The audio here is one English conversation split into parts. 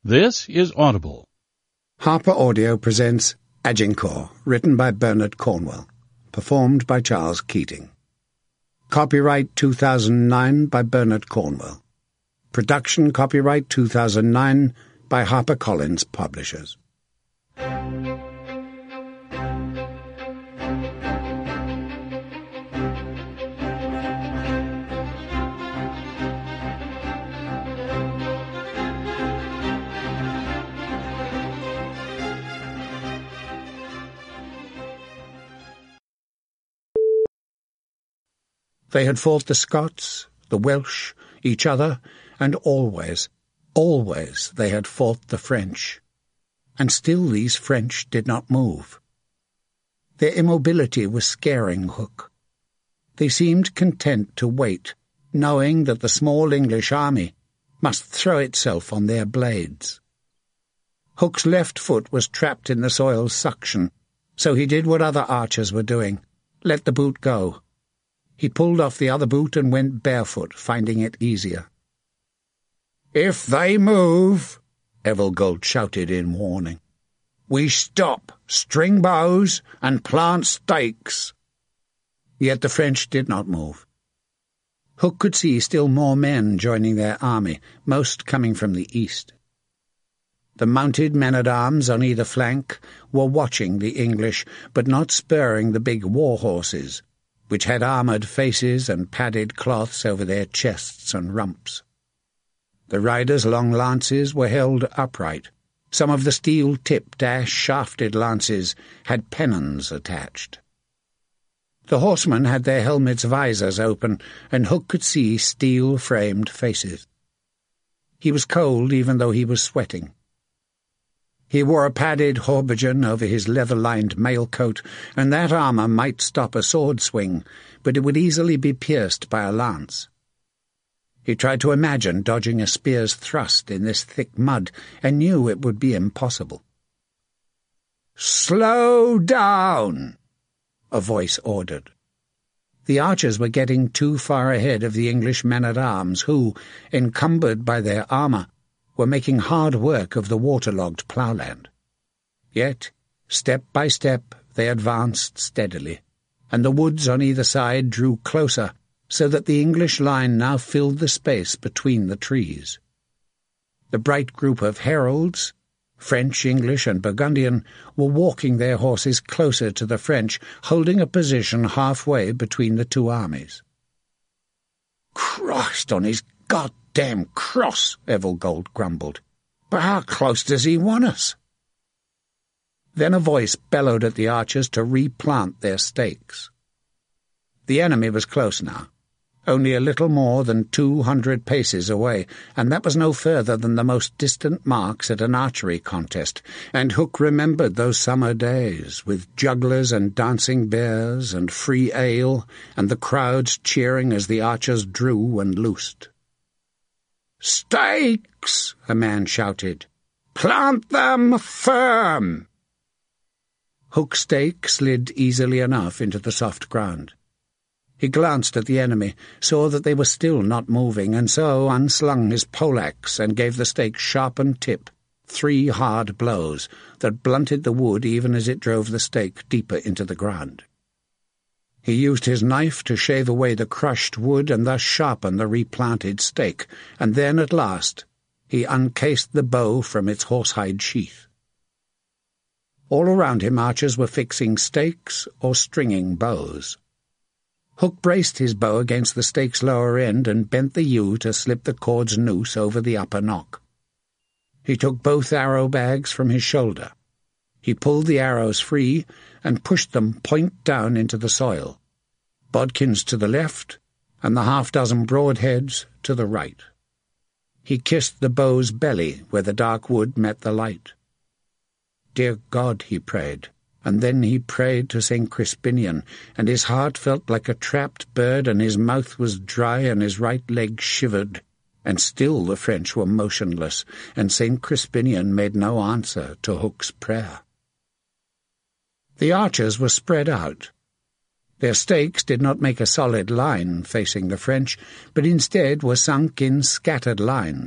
This is Audible. Harper Audio presents Agincourt, written by Bernard Cornwell, performed by Charles Keating. Copyright 2009 by Bernard Cornwell. Production copyright 2009 by HarperCollins Publishers. They had fought the Scots, the Welsh, each other, and always they had fought the French. And still these French did not move. Their immobility was scaring Hook. They seemed content to wait, knowing that the small English army must throw itself on their blades. Hook's left foot was trapped in the soil's suction, so he did what other archers were doing, let the boot go. He pulled off the other boot and went barefoot, finding it easier. "If they move," Evelgold shouted in warning, "we stop, string bows, and plant stakes." Yet the French did not move. Hook could see still more men joining their army, most coming from the east. The mounted men-at-arms on either flank were watching the English, but not spurring the big war-horses, which had armoured faces and padded cloths over their chests and rumps. The riders' long lances were held upright. Some of the steel-tipped, ash-shafted lances had pennons attached. The horsemen had their helmets' visors open, and Hook could see steel-framed faces. He was cold even though he was sweating. He wore a padded haubergeon over his leather-lined mail-coat, and that armour might stop a sword swing, but it would easily be pierced by a lance. He tried to imagine dodging a spear's thrust in this thick mud, and knew it would be impossible. "Slow down!" a voice ordered. The archers were getting too far ahead of the English men-at-arms who, encumbered by their armour, were making hard work of the waterlogged ploughland. Yet, step by step, they advanced steadily, and the woods on either side drew closer, so that the English line now filled the space between the trees. The bright group of heralds, French, English, and Burgundian, were walking their horses closer to the French, holding a position halfway between the two armies. "Christ on his goddamn cross," Evelgold grumbled. "But how close does he want us?" Then a voice bellowed at the archers to replant their stakes. The enemy was close now, only a little more than 200 paces away, and that was no further than the most distant marks at an archery contest, and Hook remembered those summer days, with jugglers and dancing bears and free ale, and the crowds cheering as the archers drew and loosed. "Stakes!" a man shouted. "Plant them firm!" Hook's stake slid easily enough into the soft ground. He glanced at the enemy, saw that they were still not moving, and so unslung his poleaxe and gave the stake sharpened tip, 3 hard blows that blunted the wood even as it drove the stake deeper into the ground. He used his knife to shave away the crushed wood and thus sharpen the replanted stake, and then, at last, he uncased the bow from its horsehide sheath. All around him archers were fixing stakes or stringing bows. Hook braced his bow against the stake's lower end and bent the yew to slip the cord's noose over the upper nock. He took both arrow bags from his shoulder. He pulled the arrows free and pushed them point down into the soil, bodkins to the left and the half-dozen broadheads to the right. He kissed the bow's belly where the dark wood met the light. "Dear God," he prayed, and then he prayed to St. Crispinian, and his heart felt like a trapped bird, and his mouth was dry, and his right leg shivered, and still the French were motionless, and St. Crispinian made no answer to Hook's prayer. The archers were spread out. Their stakes did not make a solid line facing the French, but instead were sunk in scattered lines,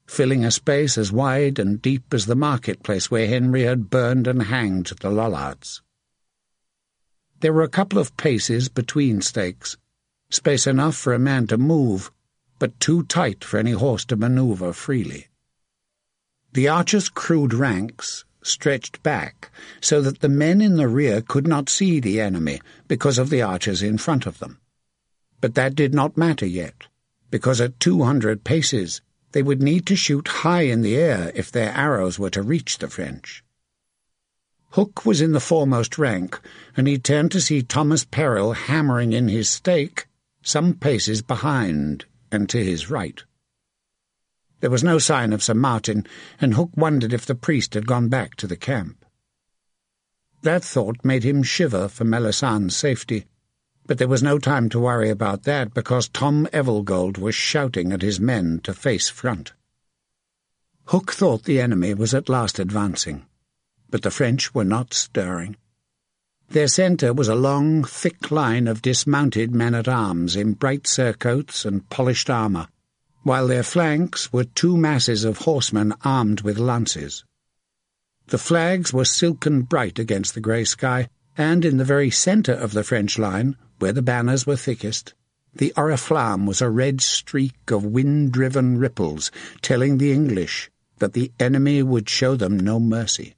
filling a space as wide and deep as the marketplace where Henry had burned and hanged the Lollards. There were a couple of paces between stakes, space enough for a man to move, but too tight for any horse to manoeuvre freely. The archers' crude ranks stretched back so that the men in the rear could not see the enemy because of the archers in front of them. But that did not matter yet, because at 200 paces they would need to shoot high in the air if their arrows were to reach the French. Hook was in the foremost rank, and he turned to see Thomas Peril hammering in his stake some paces behind and to his right. There was no sign of Sir Martin, and Hook wondered if the priest had gone back to the camp. That thought made him shiver for Melisandre's safety, but there was no time to worry about that because Tom Evergold was shouting at his men to face front. Hook thought the enemy was at last advancing, but the French were not stirring. Their centre was a long, thick line of dismounted men-at-arms in bright surcoats and polished armour, while their flanks were two masses of horsemen armed with lances. The flags were silken bright against the grey sky, and in the very centre of the French line, where the banners were thickest, the oriflamme was a red streak of wind-driven ripples, telling the English that the enemy would show them no mercy.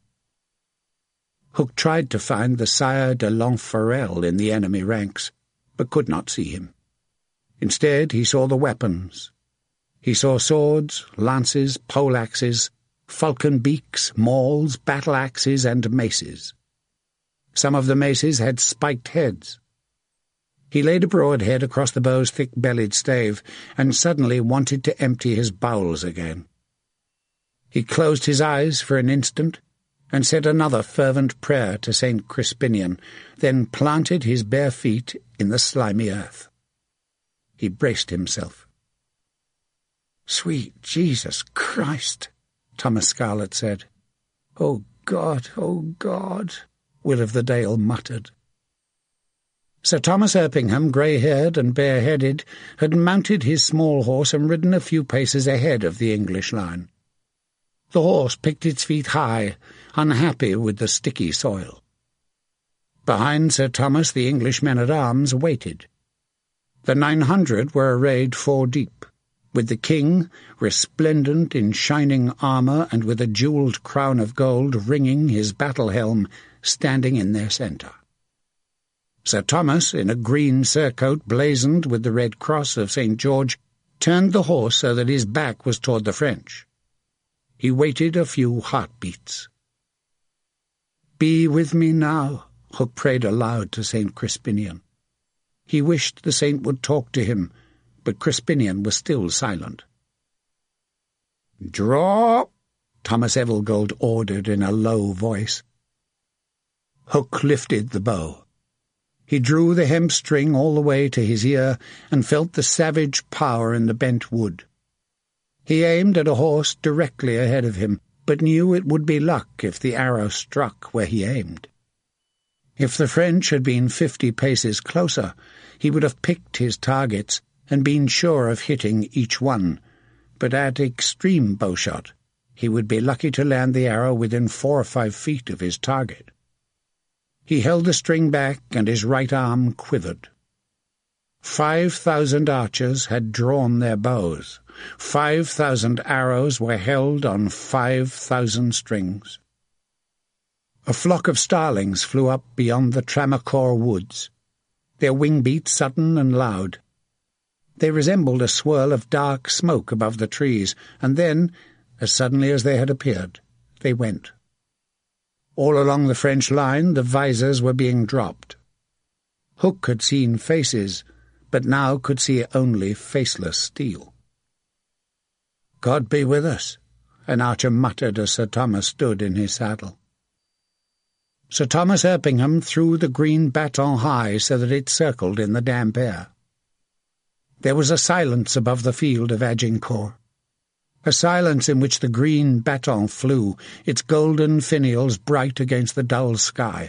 Hook tried to find the Sire de Lanfarel in the enemy ranks, but could not see him. Instead, he saw the weapons. He saw swords, lances, poleaxes, falcon beaks, mauls, battle-axes, and maces. Some of the maces had spiked heads. He laid a broadhead across the bow's thick-bellied stave, and suddenly wanted to empty his bowels again. He closed his eyes for an instant, and said another fervent prayer to St. Crispinian, then planted his bare feet in the slimy earth. He braced himself. "Sweet Jesus Christ," Thomas Scarlett said. "Oh God, Will of the Dale muttered. Sir Thomas Erpingham, grey-haired and bare-headed, had mounted his small horse and ridden a few paces ahead of the English line. The horse picked its feet high, unhappy with the sticky soil. Behind Sir Thomas the English men-at-arms waited. The 900 were arrayed 4 deep, with the king, resplendent in shining armour and with a jewelled crown of gold ringing his battle-helm, standing in their centre. Sir Thomas, in a green surcoat blazoned with the red cross of St. George, turned the horse so that his back was toward the French. He waited a few heartbeats. "Be with me now," Hook prayed aloud to St. Crispinian. He wished the saint would talk to him, but Crispinian was still silent. "Draw," Thomas Evergold ordered in a low voice. Hook lifted the bow. He drew the hemp string all the way to his ear and felt the savage power in the bent wood. He aimed at a horse directly ahead of him, but knew it would be luck if the arrow struck where he aimed. If the French had been 50 paces closer, he would have picked his targets and been sure of hitting each one, but at extreme bowshot he would be lucky to land the arrow within 4 or 5 feet of his target. He held the string back, and his right arm quivered. 5,000 archers had drawn their bows. 5,000 arrows were held on 5,000 strings. A flock of starlings flew up beyond the Tramecourt woods, their wing beats sudden and loud. They resembled a swirl of dark smoke above the trees, and then, as suddenly as they had appeared, they went. All along the French line the visors were being dropped. Hook had seen faces, but now could see only faceless steel. "God be with us," an archer muttered as Sir Thomas stood in his saddle. Sir Thomas Erpingham threw the green baton high so that it circled in the damp air. There was a silence above the field of Agincourt, a silence in which the green baton flew, its golden finials bright against the dull sky.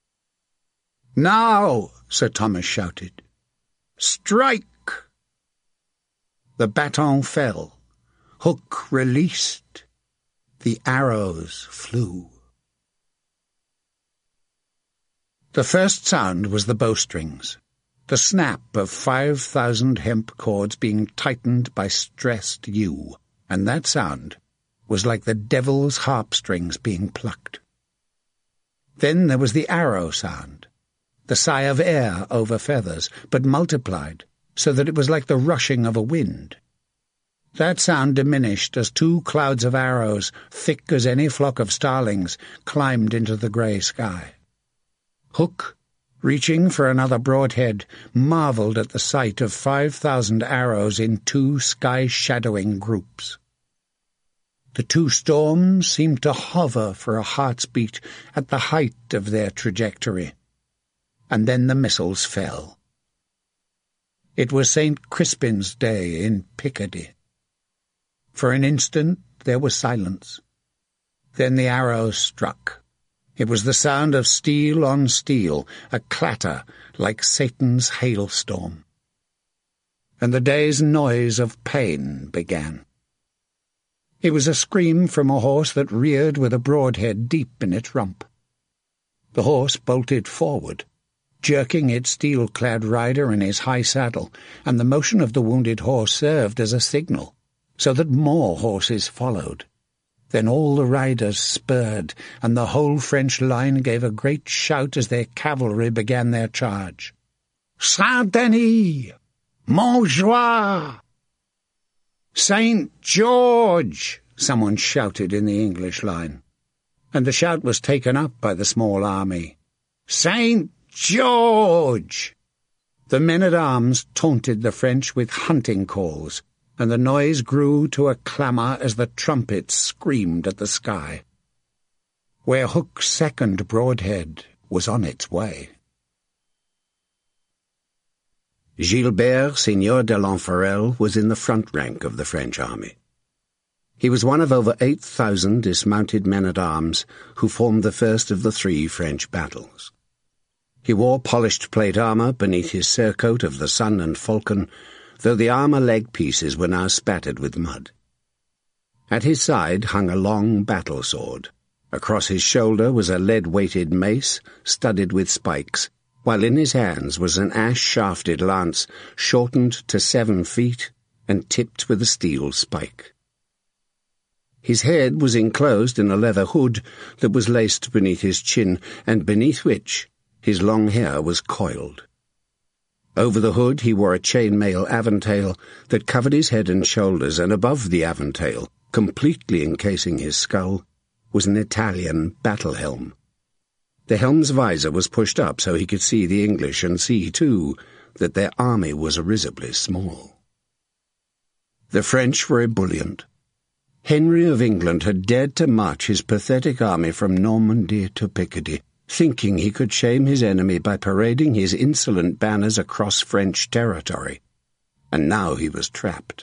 "Now!" Sir Thomas shouted. "Strike!" The baton fell. Hook released. The arrows flew. The first sound was the bowstrings, the snap of 5,000 hemp cords being tightened by stressed yew, and that sound was like the devil's harp strings being plucked. Then there was the arrow sound, the sigh of air over feathers, but multiplied, so that it was like the rushing of a wind. That sound diminished as 2 clouds of arrows, thick as any flock of starlings, climbed into the grey sky. Hook, reaching for another broadhead, marvelled at the sight of 5,000 arrows in 2 sky-shadowing groups. The 2 storms seemed to hover for a heart's beat at the height of their trajectory, and then the missiles fell. It was St. Crispin's Day in Picardy. For an instant there was silence. Then the arrows struck. It was the sound of steel on steel, a clatter like Satan's hailstorm. And the day's noise of pain began. It was a scream from a horse that reared with a broadhead deep in its rump. The horse bolted forward, jerking its steel-clad rider in his high saddle, and the motion of the wounded horse served as a signal, so that more horses followed. Then all the riders spurred, and the whole French line gave a great shout as their cavalry began their charge. Saint-Denis! Montjoie! St. George! Someone shouted in the English line, and the shout was taken up by the small army. St. George! The men-at-arms taunted the French with hunting calls, and the noise grew to a clamour as the trumpets screamed at the sky. Where Hook's second broadhead was on its way. Gilbert, Seigneur de Lanfarelle, was in the front rank of the French army. He was one of over 8,000 dismounted men-at-arms who formed the first of the 3 French battles. He wore polished plate armour beneath his surcoat of the Sun and Falcon, though the armour leg pieces were now spattered with mud. At his side hung a long battle sword. Across his shoulder was a lead-weighted mace studded with spikes, while in his hands was an ash-shafted lance shortened to 7 feet and tipped with a steel spike. His head was enclosed in a leather hood that was laced beneath his chin, and beneath which his long hair was coiled. Over the hood he wore a chain-mail aventail that covered his head and shoulders, and above the aventail, completely encasing his skull, was an Italian battle helm. The helm's visor was pushed up so he could see the English and see, too, that their army was risibly small. The French were ebullient. Henry of England had dared to march his pathetic army from Normandy to Picardy, thinking he could shame his enemy by parading his insolent banners across French territory. And now he was trapped.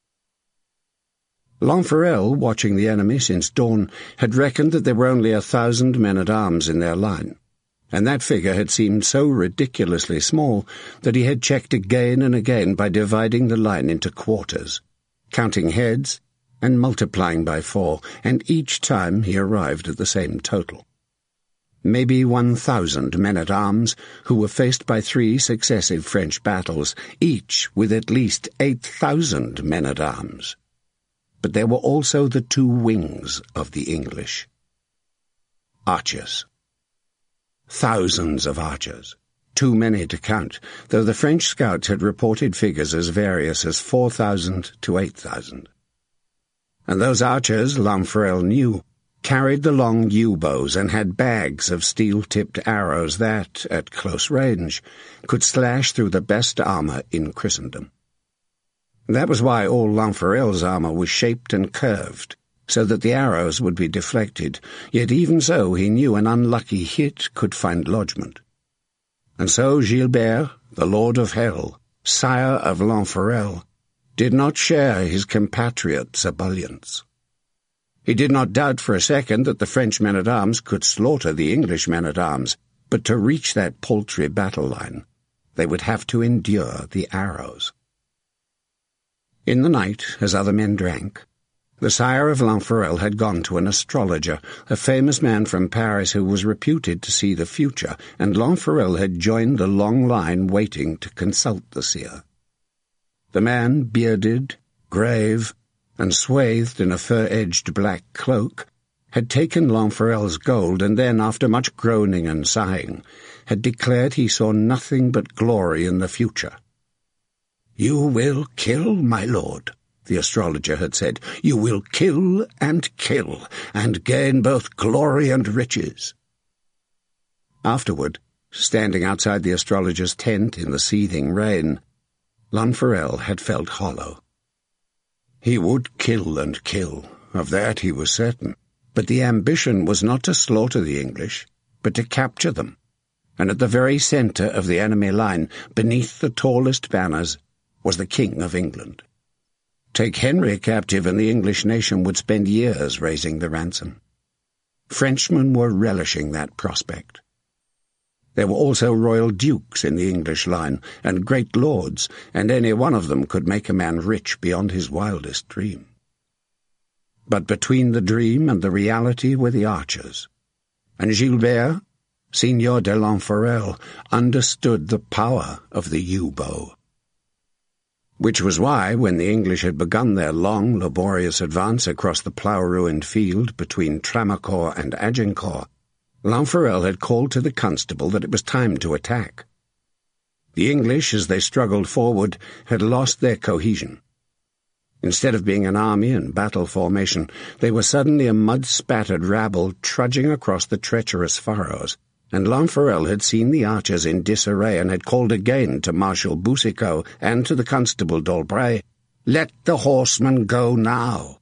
Lanfarelle, watching the enemy since dawn, had reckoned that there were only 1,000 men-at-arms in their line, and that figure had seemed so ridiculously small that he had checked again and again by dividing the line into quarters, counting heads and multiplying by 4, and each time he arrived at the same total. Maybe 1,000 men-at-arms who were faced by 3 successive French battles, each with at least 8,000 men-at-arms. But there were also the 2 wings of the English. Archers. Thousands of archers, too many to count, though the French scouts had reported figures as various as 4,000 to 8,000. And those archers, Lanfarelle knew, carried the long yew bows and had bags of steel-tipped arrows that, at close range, could slash through the best armour in Christendom. That was why all Lanfarelle's armour was shaped and curved, so that the arrows would be deflected, yet even so he knew an unlucky hit could find lodgment. And so Gilbert, the Lord of Hell, sire of Lanfarelle, did not share his compatriot's ebullience. He did not doubt for a second that the French men-at-arms could slaughter the English men-at-arms, but to reach that paltry battle line, they would have to endure the arrows. In the night, as other men drank, The sire of Lanfrel had gone to an astrologer, a famous man from Paris who was reputed to see the future, and Lanfrel had joined the long line waiting to consult the seer. The man, bearded, grave, and swathed in a fur-edged black cloak, had taken Lanfrel's gold and then, after much groaning and sighing, had declared he saw nothing but glory in the future. "You will kill, my lord," the astrologer had said. "You will kill, and gain both glory and riches." Afterward, standing outside the astrologer's tent in the seething rain, Lanfrel had felt hollow. He would kill and kill, of that he was certain, but the ambition was not to slaughter the English, but to capture them, and at the very centre of the enemy line, beneath the tallest banners, was the King of England. Take Henry captive and the English nation would spend years raising the ransom. Frenchmen were relishing that prospect. There were also royal dukes in the English line, and great lords, and any one of them could make a man rich beyond his wildest dream. But between the dream and the reality were the archers, and Gilbert, Signor de Lanfrel, understood the power of the yew-bow. Which was why, when the English had begun their long, laborious advance across the plough-ruined field between Tramecourt and Agincourt, Lanfrel had called to the constable that it was time to attack. The English, as they struggled forward, had lost their cohesion. Instead of being an army in battle formation, they were suddenly a mud-spattered rabble trudging across the treacherous furrows, and Lanfrel had seen the archers in disarray and had called again to Marshal Boucicaut and to the constable d'Aulbray, "Let the horsemen go now."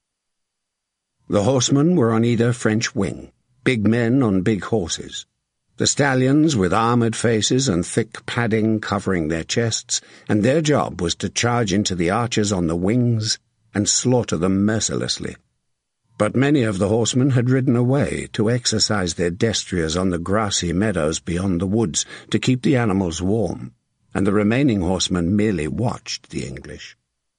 The horsemen were on either French wing, big men on big horses. The stallions with armoured faces and thick padding covering their chests, and their job was to charge into the archers on the wings and slaughter them mercilessly. But many of the horsemen had ridden away to exercise their destriers on the grassy meadows beyond the woods to keep the animals warm, and the remaining horsemen merely watched the English.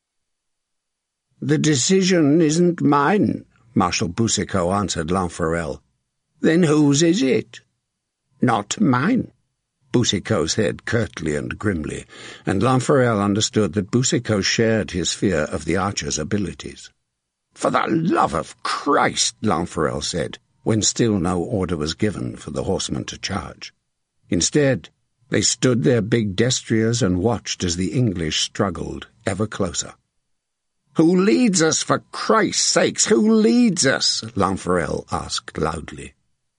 "The decision isn't mine," Marshal Boucicaut answered Lanfrel. "Then whose is it?" "Not mine," Boucicaut said curtly and grimly, and Lanfrel understood that Boucicaut shared his fear of the archer's abilities. "For the love of Christ," Lanfrel said, when still no order was given for the horsemen to charge. Instead, they stood their big destriers and watched as the English struggled ever closer. "Who leads us, for Christ's sakes? Who leads us?" Lanfrel asked loudly.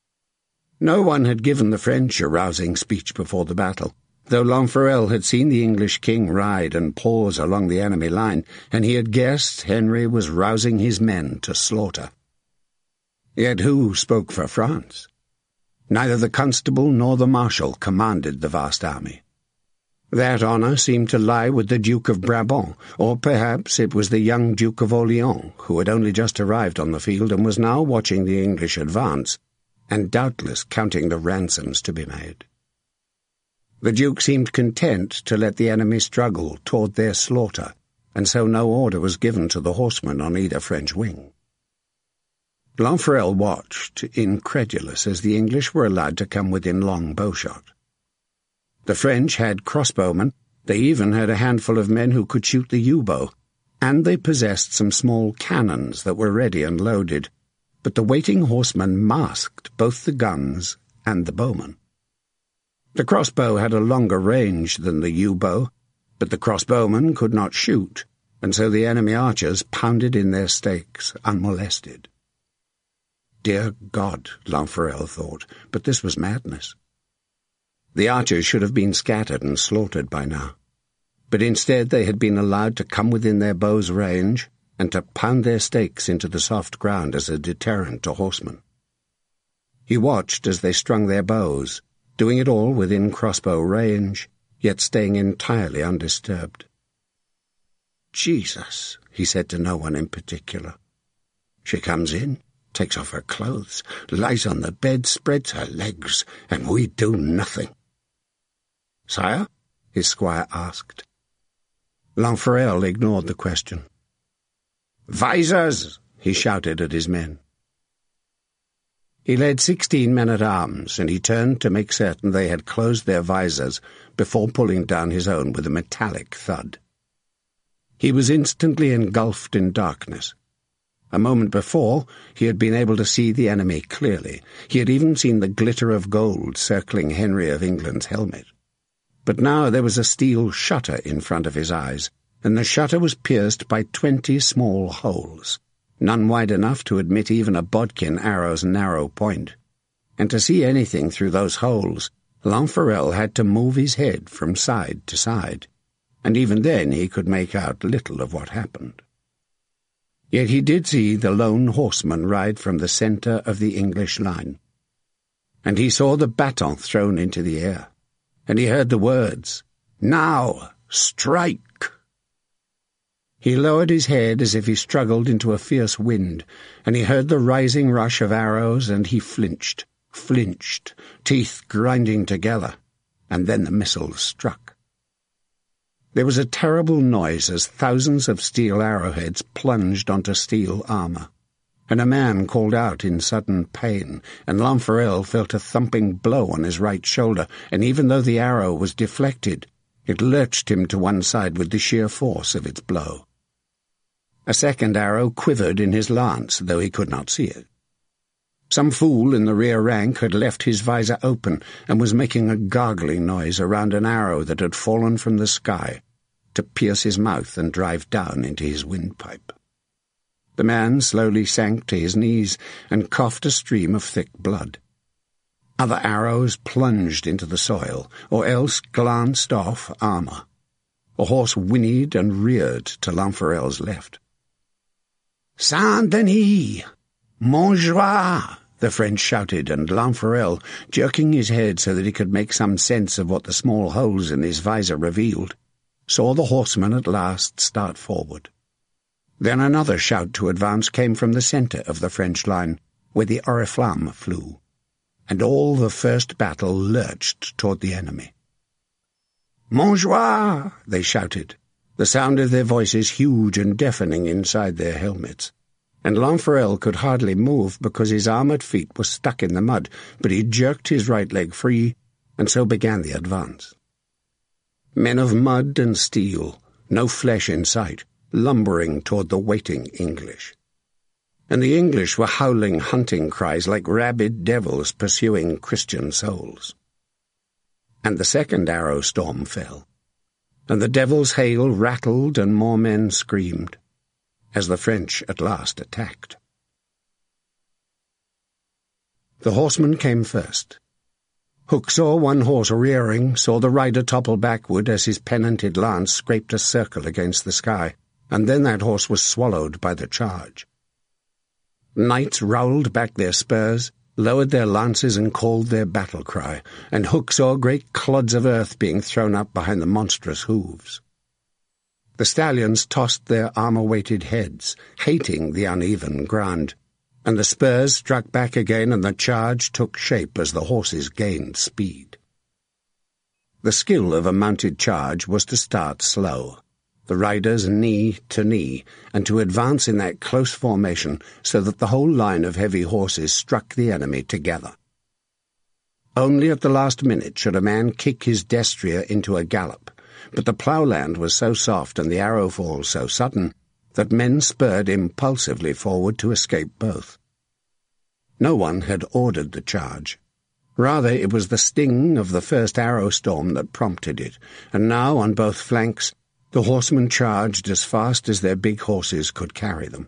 No one had given the French a rousing speech before the battle, though Lanfrel had seen the English king ride and pause along the enemy line, and he had guessed Henry was rousing his men to slaughter. Yet who spoke for France? Neither the constable nor the marshal commanded the vast army. That honour seemed to lie with the Duke of Brabant, or perhaps it was the young Duke of Orleans, who had only just arrived on the field and was now watching the English advance, and doubtless counting the ransoms to be made. The Duke seemed content to let the enemy struggle toward their slaughter, and so no order was given to the horsemen on either French wing. Lanfrel watched, incredulous, as the English were allowed to come within long bowshot. The French had crossbowmen, they even had a handful of men who could shoot the yew-bow, and they possessed some small cannons that were ready and loaded, but the waiting horsemen masked both the guns and the bowmen. The crossbow had a longer range than the yew-bow, but the crossbowmen could not shoot, and so the enemy archers pounded in their stakes unmolested. Dear God, Lanfrel thought, but this was madness. The archers should have been scattered and slaughtered by now, but instead they had been allowed to come within their bows' range and to pound their stakes into the soft ground as a deterrent to horsemen. He watched as they strung their bows, doing it all within crossbow range, yet staying entirely undisturbed. "Jesus," he said to no one in particular. "She comes in, takes off her clothes, lies on the bed, spreads her legs, and we do nothing." "Sire?" his squire asked. Lanfrel ignored the question. "Visors!" he shouted at his men. He led 16 men-at-arms, and he turned to make certain they had closed their visors before pulling down his own with a metallic thud. He was instantly engulfed in darkness. A moment before, he had been able to see the enemy clearly. He had even seen the glitter of gold circling Henry of England's helmet. But now there was a steel shutter in front of his eyes, and the shutter was pierced by 20 small holes, none wide enough to admit even a bodkin arrow's narrow point. And to see anything through those holes, Lanfarel had to move his head from side to side, and even then he could make out little of what happened. Yet he did see the lone horseman ride from the centre of the English line, and he saw the baton thrown into the air, and he heard the words, "Now, strike!" He lowered his head as if he struggled into a fierce wind, and he heard the rising rush of arrows, and he flinched, teeth grinding together, and then the missiles struck. There was a terrible noise as thousands of steel arrowheads plunged onto steel armour, and a man called out in sudden pain, and Lanfarel felt a thumping blow on his right shoulder, and even though the arrow was deflected, it lurched him to one side with the sheer force of its blow. A second arrow quivered in his lance, though he could not see it. Some fool in the rear rank had left his visor open and was making a gargling noise around an arrow that had fallen from the sky to pierce his mouth and drive down into his windpipe. The man slowly sank to his knees and coughed a stream of thick blood. Other arrows plunged into the soil, or else glanced off armour. A horse whinnied and reared to Lanfarel's left. "Saint-Denis! Montjoie!" the French shouted, and Lanfarel, jerking his head so that he could make some sense of what the small holes in his visor revealed, saw the horsemen at last start forward. Then another shout to advance came from the centre of the French line, where the oriflamme flew, and all the first battle lurched toward the enemy. "Montjoie!" they shouted, the sound of their voices huge and deafening inside their helmets, and Lanfarel could hardly move because his armoured feet were stuck in the mud, but he jerked his right leg free, and so began the advance. Men of mud and steel, no flesh in sight, lumbering toward the waiting English. And the English were howling hunting cries like rabid devils pursuing Christian souls. And the second arrow storm fell, and the devil's hail rattled and more men screamed, as the French at last attacked. The horsemen came first. Hook saw one horse rearing, saw the rider topple backward as his pennanted lance scraped a circle against the sky, and then that horse was swallowed by the charge. Knights rowelled back their spurs, lowered their lances and called their battle cry, and Hook saw great clods of earth being thrown up behind the monstrous hooves. The stallions tossed their armour-weighted heads, hating the uneven ground, and the spurs struck back again, and the charge took shape as the horses gained speed. The skill of a mounted charge was to start slow, the riders knee to knee, and to advance in that close formation so that the whole line of heavy horses struck the enemy together. Only at the last minute should a man kick his destrier into a gallop, but the ploughland was so soft and the arrow fall so sudden that men spurred impulsively forward to escape both. No one had ordered the charge. Rather, it was the sting of the first arrow storm that prompted it, and now on both flanks the horsemen charged as fast as their big horses could carry them.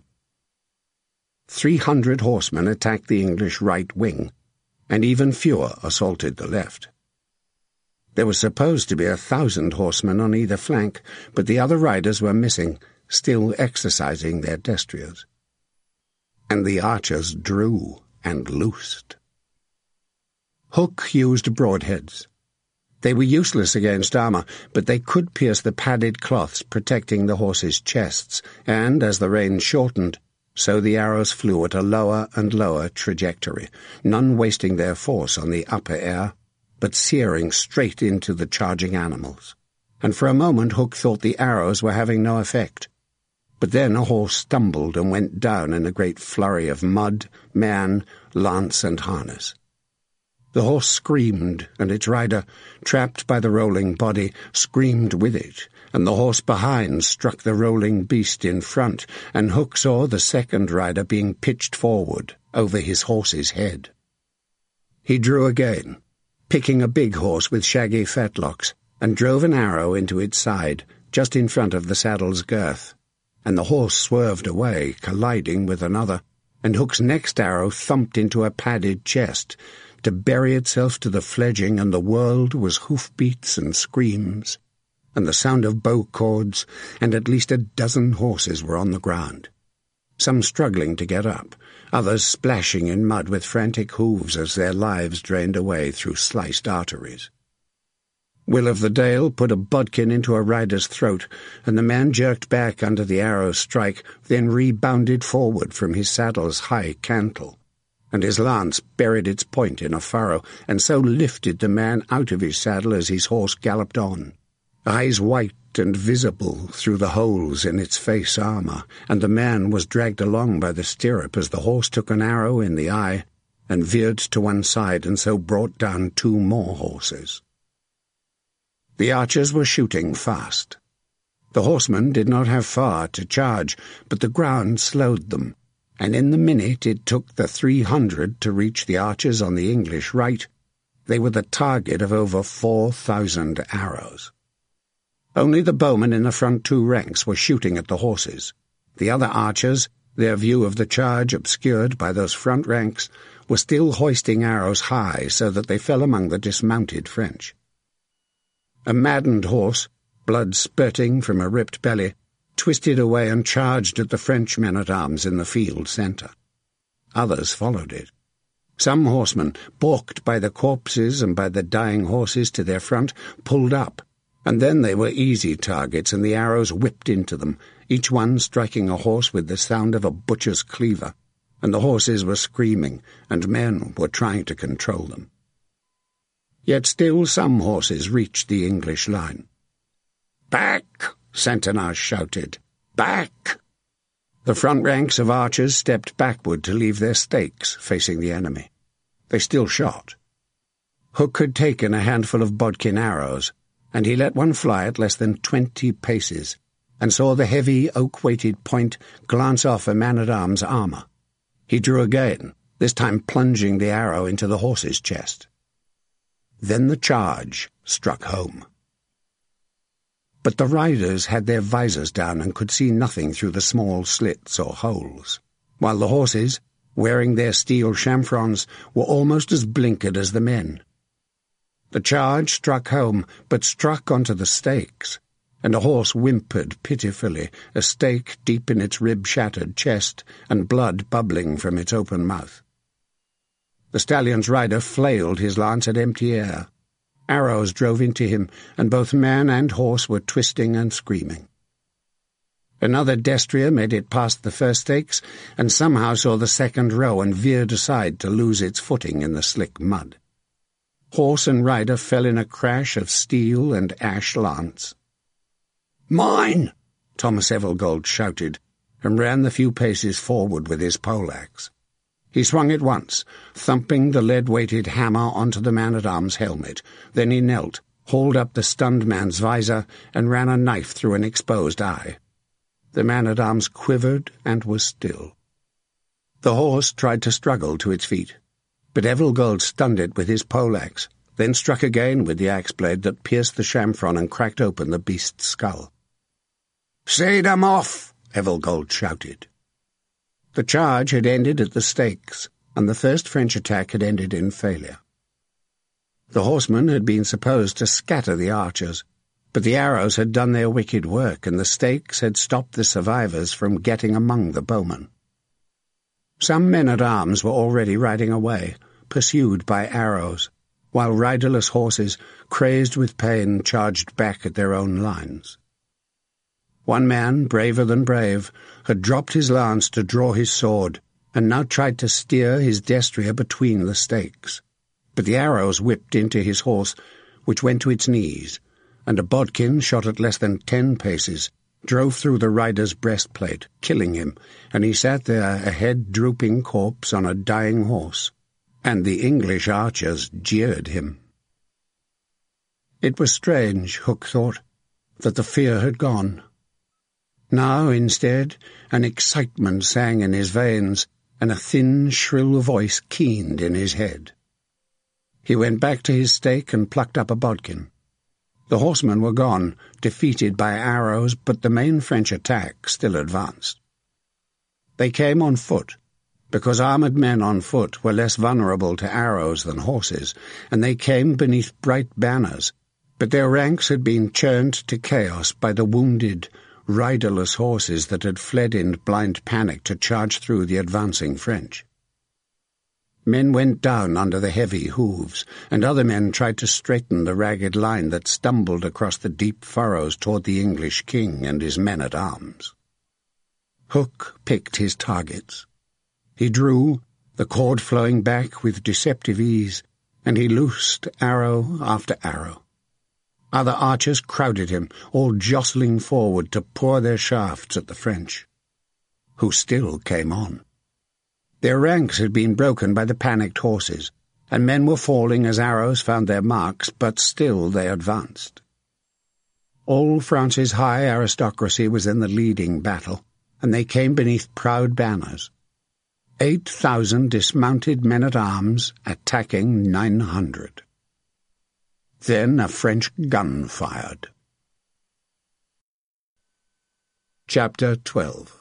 300 horsemen attacked the English right wing, and even fewer assaulted the left. There was supposed to be 1,000 horsemen on either flank, but the other riders were missing, still exercising their destriers. And the archers drew and loosed. Hook used broadheads. They were useless against armour, but they could pierce the padded cloths protecting the horses' chests, and as the range shortened, so the arrows flew at a lower and lower trajectory, none wasting their force on the upper air, but searing straight into the charging animals. And for a moment Hook thought the arrows were having no effect. But then a horse stumbled and went down in a great flurry of mud, man, lance, and harness. The horse screamed, and its rider, trapped by the rolling body, screamed with it, and the horse behind struck the rolling beast in front, and Hook saw the second rider being pitched forward over his horse's head. He drew again, picking a big horse with shaggy fetlocks, and drove an arrow into its side, just in front of the saddle's girth, and the horse swerved away, colliding with another, and Hook's next arrow thumped into a padded chest, to bury itself to the fledging, and the world was hoofbeats and screams, and the sound of bow cords, and at least a dozen horses were on the ground, some struggling to get up, others splashing in mud with frantic hooves as their lives drained away through sliced arteries. Will of the Dale put a bodkin into a rider's throat, and the man jerked back under the arrow's strike, then rebounded forward from his saddle's high cantle, and his lance buried its point in a furrow, and so lifted the man out of his saddle as his horse galloped on, eyes white and visible through the holes in its face armour, and the man was dragged along by the stirrup as the horse took an arrow in the eye and veered to one side, and so brought down 2 more horses. The archers were shooting fast. The horsemen did not have far to charge, but the ground slowed them, and in the minute it took the 300 to reach the archers on the English right, they were the target of over 4,000 arrows. Only the bowmen in the front 2 ranks were shooting at the horses. The other archers, their view of the charge obscured by those front ranks, were still hoisting arrows high so that they fell among the dismounted French. A maddened horse, blood spurting from a ripped belly, twisted away and charged at the French men-at-arms in the field centre. Others followed it. Some horsemen, balked by the corpses and by the dying horses to their front, pulled up, and then they were easy targets, and the arrows whipped into them, each one striking a horse with the sound of a butcher's cleaver, and the horses were screaming, and men were trying to control them. Yet still some horses reached the English line. "Back!" Centenage shouted. "Back!" The front ranks of archers stepped backward to leave their stakes facing the enemy. They still shot. Hook had taken a handful of bodkin arrows, and he let one fly at less than 20 paces, and saw the heavy oak-weighted point glance off a man-at-arms armour. He drew again, this time plunging the arrow into the horse's chest. Then the charge struck home. But the riders had their visors down and could see nothing through the small slits or holes, while the horses, wearing their steel chamfrons, were almost as blinkered as the men. The charge struck home, but struck onto the stakes, and a horse whimpered pitifully, a stake deep in its rib-shattered chest, and blood bubbling from its open mouth. The stallion's rider flailed his lance at empty air. Arrows drove into him, and both man and horse were twisting and screaming. Another destrier made it past the first stakes, and somehow saw the second row and veered aside to lose its footing in the slick mud. Horse and rider fell in a crash of steel and ash lance. "Mine!" Thomas Evergold shouted, and ran the few paces forward with his poleaxe. He swung it once, thumping the lead-weighted hammer onto the man-at-arms helmet. Then he knelt, hauled up the stunned man's visor, and ran a knife through an exposed eye. The man-at-arms quivered and was still. The horse tried to struggle to its feet, but Evergold stunned it with his poleaxe, then struck again with the axe-blade that pierced the chamfron and cracked open the beast's skull. "Set 'em off!" Evergold shouted. The charge had ended at the stakes, and the first French attack had ended in failure. The horsemen had been supposed to scatter the archers, but the arrows had done their wicked work, and the stakes had stopped the survivors from getting among the bowmen. Some men-at-arms were already riding away, pursued by arrows, while riderless horses, crazed with pain, charged back at their own lines. One man, braver than brave, had dropped his lance to draw his sword, and now tried to steer his destrier between the stakes. But the arrows whipped into his horse, which went to its knees, and a bodkin shot at less than 10 paces, drove through the rider's breastplate, killing him, and he sat there a head-drooping corpse on a dying horse, and the English archers jeered him. It was strange, Hook thought, that the fear had gone. Now, instead, an excitement sang in his veins, and a thin, shrill voice keened in his head. He went back to his stake and plucked up a bodkin. The horsemen were gone, defeated by arrows, but the main French attack still advanced. They came on foot, because armoured men on foot were less vulnerable to arrows than horses, and they came beneath bright banners, but their ranks had been churned to chaos by the wounded, riderless horses that had fled in blind panic to charge through the advancing French. Men went down under the heavy hooves, and other men tried to straighten the ragged line that stumbled across the deep furrows toward the English king and his men-at-arms. Hook picked his targets. He drew, the cord flowing back with deceptive ease, and he loosed arrow after arrow. Other archers crowded him, all jostling forward to pour their shafts at the French, who still came on. Their ranks had been broken by the panicked horses, and men were falling as arrows found their marks, but still they advanced. All France's high aristocracy was in the leading battle, and they came beneath proud banners. 8,000 dismounted men-at-arms attacking 900. Then a French gun fired. Chapter 12.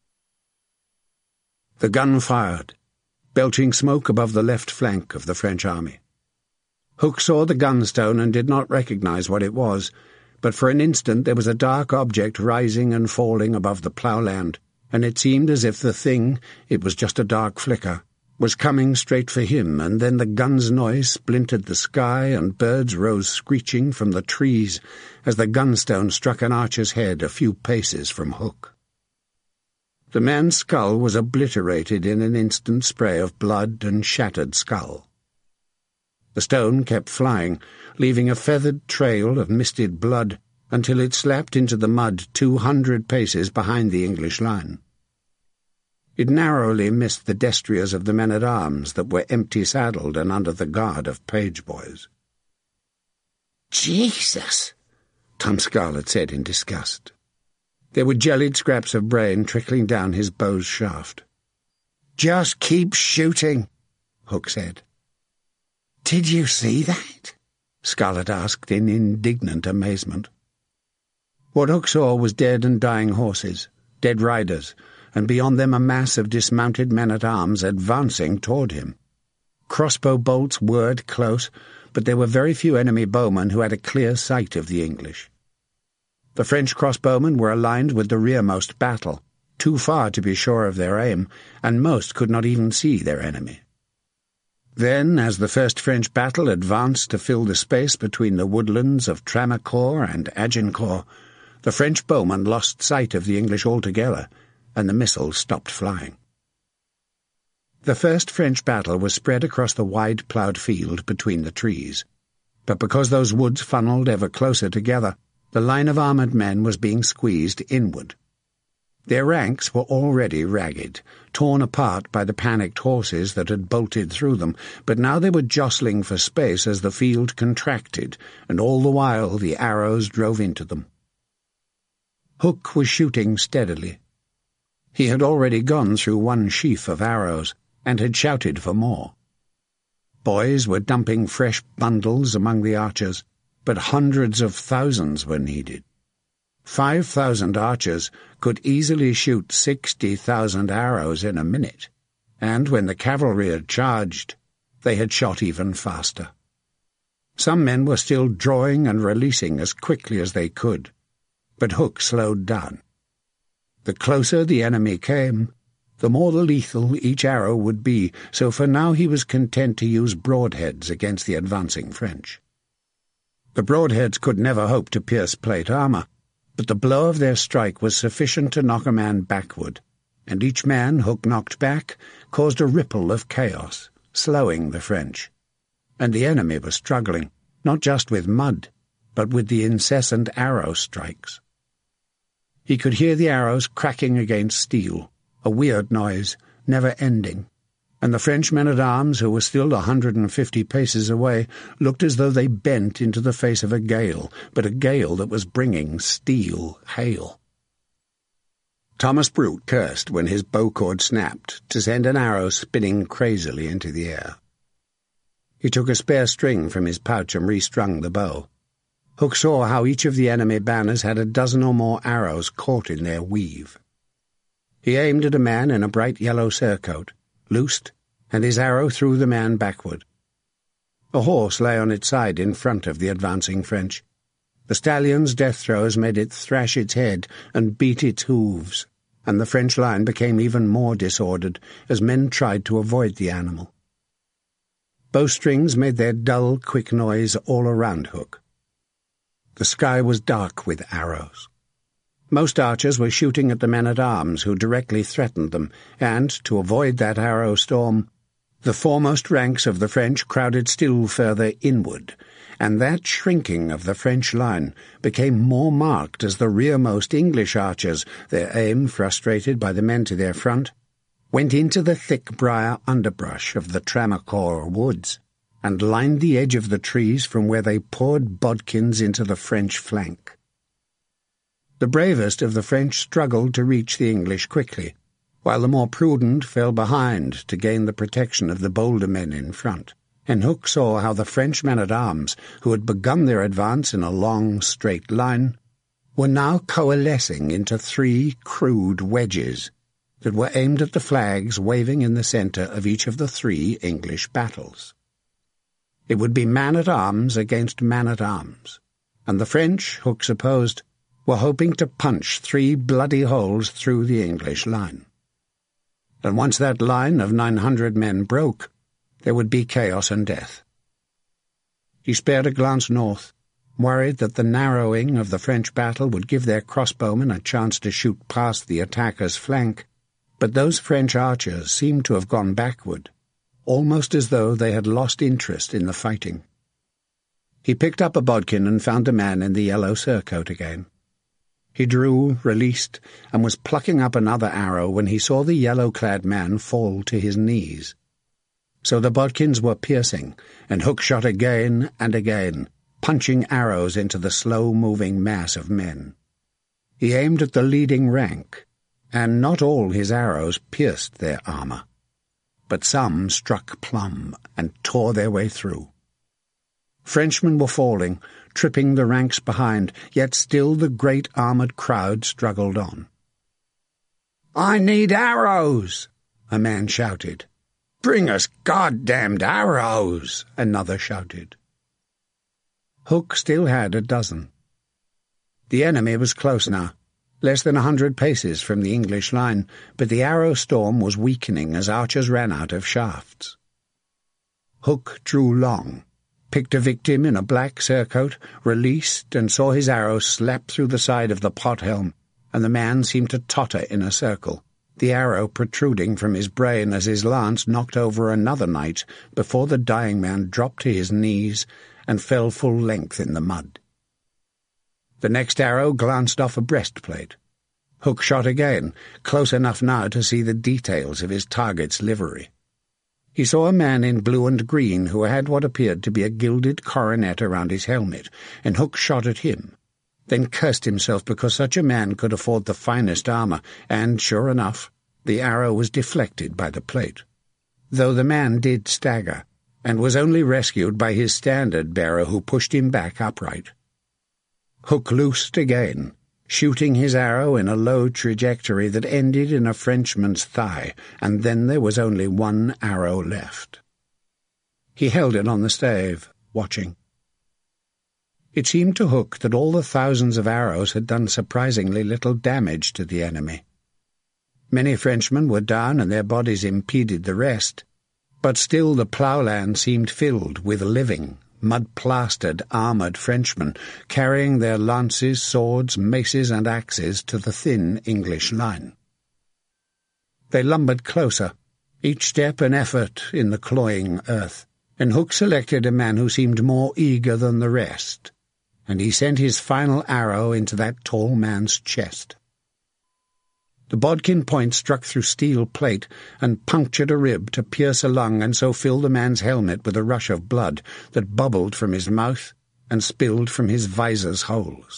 The gun fired, belching smoke above the left flank of the French army. Hook saw the gunstone and did not recognize what it was, but for an instant there was a dark object rising and falling above the ploughland, and it seemed as if the thing, it was just a dark flicker, was coming straight for him, and then the gun's noise splintered the sky and birds rose screeching from the trees as the gunstone struck an archer's head a few paces from Hook. The man's skull was obliterated in an instant spray of blood and shattered skull. The stone kept flying, leaving a feathered trail of misted blood until it slapped into the mud 200 paces behind the English line. It narrowly missed the destriers of the men-at-arms that were empty-saddled and under the guard of page-boys. "Jesus!" Tom Scarlet said in disgust. There were jellied scraps of brain trickling down his bow's shaft. "Just keep shooting," Hook said. "Did you see that?" Scarlet asked in indignant amazement. What Hook saw was dead and dying horses, dead riders, and beyond them a mass of dismounted men-at-arms advancing toward him. Crossbow bolts whirred close, but there were very few enemy bowmen who had a clear sight of the English. The French crossbowmen were aligned with the rearmost battle, too far to be sure of their aim, and most could not even see their enemy. Then, as the first French battle advanced to fill the space between the woodlands of Tramecourt and Agincourt, the French bowmen lost sight of the English altogether, and the missiles stopped flying. The first French battle was spread across the wide ploughed field between the trees, but because those woods funneled ever closer together, the line of armoured men was being squeezed inward. Their ranks were already ragged, torn apart by the panicked horses that had bolted through them, but now they were jostling for space as the field contracted, and all the while the arrows drove into them. Hook was shooting steadily. He had already gone through one sheaf of arrows, and had shouted for more. Boys were dumping fresh bundles among the archers, but hundreds of thousands were needed. 5,000 archers could easily shoot 60,000 arrows in a minute, and when the cavalry had charged, they had shot even faster. Some men were still drawing and releasing as quickly as they could, but Hook slowed down. The closer the enemy came, the more lethal each arrow would be, so for now he was content to use broadheads against the advancing French. The broadheads could never hope to pierce plate armour, but the blow of their strike was sufficient to knock a man backward, and each man Hook knocked back caused a ripple of chaos, slowing the French. And the enemy was struggling, not just with mud, but with the incessant arrow strikes. He could hear the arrows cracking against steel, a weird noise, never ending, and the French men-at-arms, who were still 150 paces away, looked as though they bent into the face of a gale, but a gale that was bringing steel hail. Thomas Brute cursed when his bowcord snapped to send an arrow spinning crazily into the air. He took a spare string from his pouch and restrung the bow. Hook saw how each of the enemy banners had a dozen or more arrows caught in their weave. He aimed at a man in a bright yellow surcoat, loosed, and his arrow threw the man backward. A horse lay on its side in front of the advancing French. The stallion's death throes made it thrash its head and beat its hooves, and the French line became even more disordered as men tried to avoid the animal. Bowstrings made their dull, quick noise all around Hook. The sky was dark with arrows. Most archers were shooting at the men-at-arms who directly threatened them, and, to avoid that arrow storm, the foremost ranks of the French crowded still further inward, and that shrinking of the French line became more marked as the rearmost English archers, their aim frustrated by the men to their front, went into the thick briar underbrush of the Tramecourt woods and lined the edge of the trees from where they poured bodkins into the French flank. The bravest of the French struggled to reach the English quickly, while the more prudent fell behind to gain the protection of the bolder men in front. And Hook saw how the French men-at-arms, who had begun their advance in a long, straight line, were now coalescing into 3 crude wedges that were aimed at the flags waving in the centre of each of the 3 English battles. It would be man-at-arms against man-at-arms, and the French, Hook supposed, were hoping to punch 3 bloody holes through the English line. And once that line of 900 men broke, there would be chaos and death. He spared a glance north, worried that the narrowing of the French battle would give their crossbowmen a chance to shoot past the attacker's flank, but those French archers seemed to have gone backward, almost as though they had lost interest in the fighting. He picked up a bodkin and found the man in the yellow surcoat again. He drew, released, and was plucking up another arrow when he saw the yellow-clad man fall to his knees. So the bodkins were piercing, and Hook shot again and again, punching arrows into the slow-moving mass of men. He aimed at the leading rank, and not all his arrows pierced their armour, but some struck plumb and tore their way through. Frenchmen were falling, tripping the ranks behind, yet still the great armoured crowd struggled on. "I need arrows!" a man shouted. "Bring us goddamned arrows!" another shouted. Hook still had a dozen. The enemy was close now, less than 100 paces from the English line, but the arrow storm was weakening as archers ran out of shafts. Hook drew long, picked a victim in a black surcoat, released, and saw his arrow slap through the side of the pot-helm, and the man seemed to totter in a circle, the arrow protruding from his brain as his lance knocked over another knight before the dying man dropped to his knees and fell full length in the mud. The next arrow glanced off a breastplate. Hook shot again, close enough now to see the details of his target's livery. He saw a man in blue and green who had what appeared to be a gilded coronet around his helmet, and Hook shot at him, then cursed himself because such a man could afford the finest armour, and, sure enough, the arrow was deflected by the plate, though the man did stagger, and was only rescued by his standard-bearer who pushed him back upright. Hook loosed again, shooting his arrow in a low trajectory that ended in a Frenchman's thigh, and then there was only one arrow left. He held it on the stave, watching. It seemed to Hook that all the thousands of arrows had done surprisingly little damage to the enemy. Many Frenchmen were down and their bodies impeded the rest, but still the ploughland seemed filled with living, mud-plastered, armoured Frenchmen, carrying their lances, swords, maces, and axes to the thin English line. They lumbered closer, each step an effort in the cloying earth, and Hook selected a man who seemed more eager than the rest, and he sent his final arrow into that tall man's chest. The bodkin point struck through steel plate and punctured a rib to pierce a lung and so fill the man's helmet with a rush of blood that bubbled from his mouth and spilled from his visor's holes.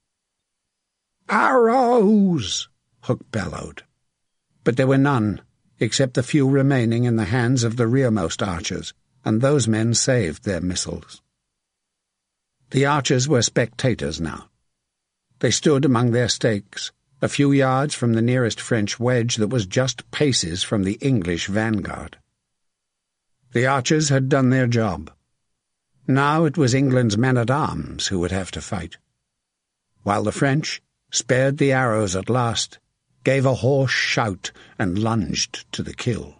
"Arrows!" Hook bellowed. But there were none, except the few remaining in the hands of the rearmost archers, and those men saved their missiles. The archers were spectators now. They stood among their stakes, a few yards from the nearest French wedge that was just paces from the English vanguard. The archers had done their job. Now it was England's men-at-arms who would have to fight, while the French, spared the arrows at last, gave a hoarse shout and lunged to the kill.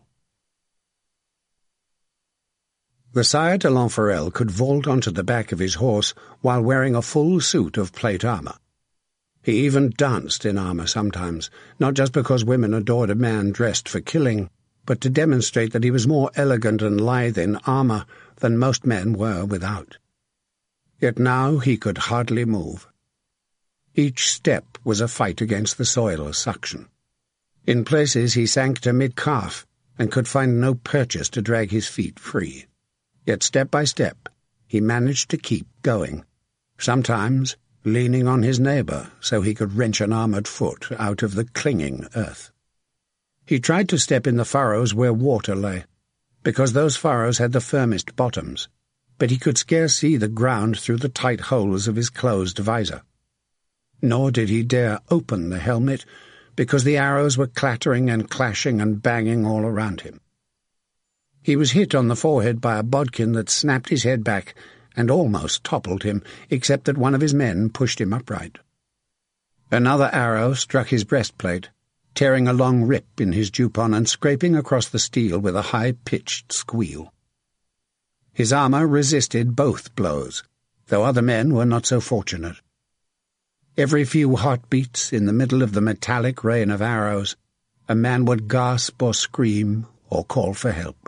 The Sire de Lanfarelle could vault onto the back of his horse while wearing a full suit of plate armour. He even danced in armour sometimes, not just because women adored a man dressed for killing, but to demonstrate that he was more elegant and lithe in armour than most men were without. Yet now he could hardly move. Each step was a fight against the soil suction. In places he sank to mid-calf and could find no purchase to drag his feet free. Yet step by step he managed to keep going, sometimes leaning on his neighbour so he could wrench an armoured foot out of the clinging earth. He tried to step in the furrows where water lay, because those furrows had the firmest bottoms, but he could scarce see the ground through the tight holes of his closed visor. Nor did he dare open the helmet, because the arrows were clattering and clashing and banging all around him. He was hit on the forehead by a bodkin that snapped his head back and almost toppled him, except that one of his men pushed him upright. Another arrow struck his breastplate, tearing a long rip in his jupon and scraping across the steel with a high-pitched squeal. His armour resisted both blows, though other men were not so fortunate. Every few heartbeats, in the middle of the metallic rain of arrows, a man would gasp or scream or call for help.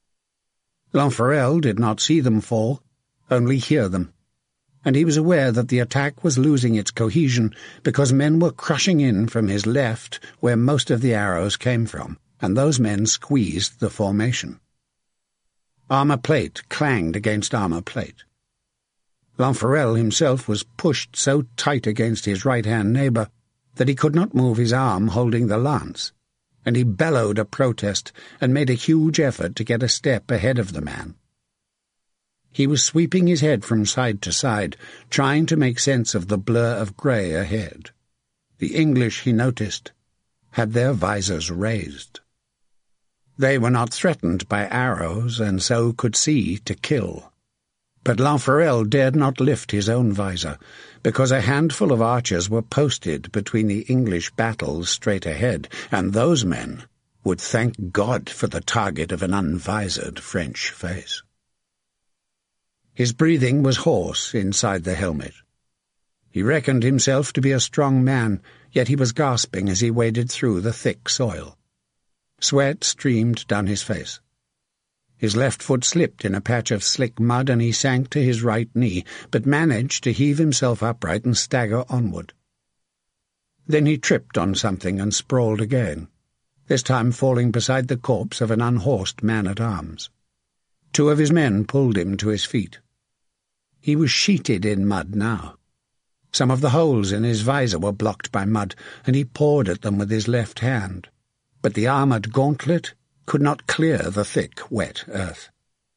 Lanfarelle did not see them fall, only hear them, and he was aware that the attack was losing its cohesion because men were crushing in from his left where most of the arrows came from, and those men squeezed the formation. Armour plate clanged against armour plate. Lanfarelle himself was pushed so tight against his right-hand neighbour that he could not move his arm holding the lance, and he bellowed a protest and made a huge effort to get a step ahead of the man. He was sweeping his head from side to side, trying to make sense of the blur of grey ahead. The English, he noticed, had their visors raised. They were not threatened by arrows, and so could see to kill. But Lanfarelle dared not lift his own visor, because a handful of archers were posted between the English battles straight ahead, and those men would thank God for the target of an unvisored French face. His breathing was hoarse inside the helmet. He reckoned himself to be a strong man, yet he was gasping as he waded through the thick soil. Sweat streamed down his face. His left foot slipped in a patch of slick mud, and he sank to his right knee, but managed to heave himself upright and stagger onward. Then he tripped on something and sprawled again, this time falling beside the corpse of an unhorsed man-at-arms. Two of his men pulled him to his feet. He was sheeted in mud now. Some of the holes in his visor were blocked by mud, and he pawed at them with his left hand. But the armoured gauntlet could not clear the thick, wet earth.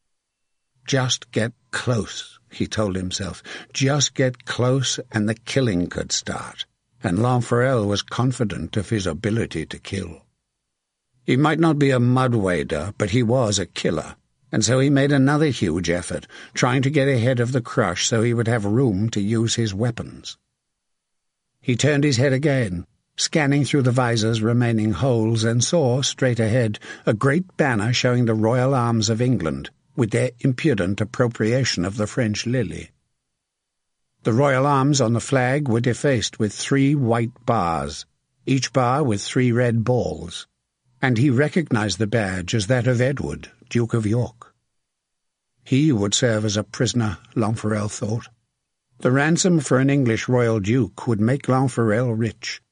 Just get close, he told himself. Just get close, and the killing could start. And Lanfarelle was confident of his ability to kill. He might not be a mud-wader, but he was a killer. And so he made another huge effort, trying to get ahead of the crush so he would have room to use his weapons. He turned his head again, scanning through the visor's remaining holes, and saw, straight ahead, a great banner showing the Royal Arms of England, with their impudent appropriation of the French lily. The Royal Arms on the flag were defaced with 3 white bars, each bar with 3 red balls, and he recognized the badge as that of Edward, Duke of York. He would serve as a prisoner, Lanfarelle thought. The ransom for an English royal duke would make Lanfarelle rich,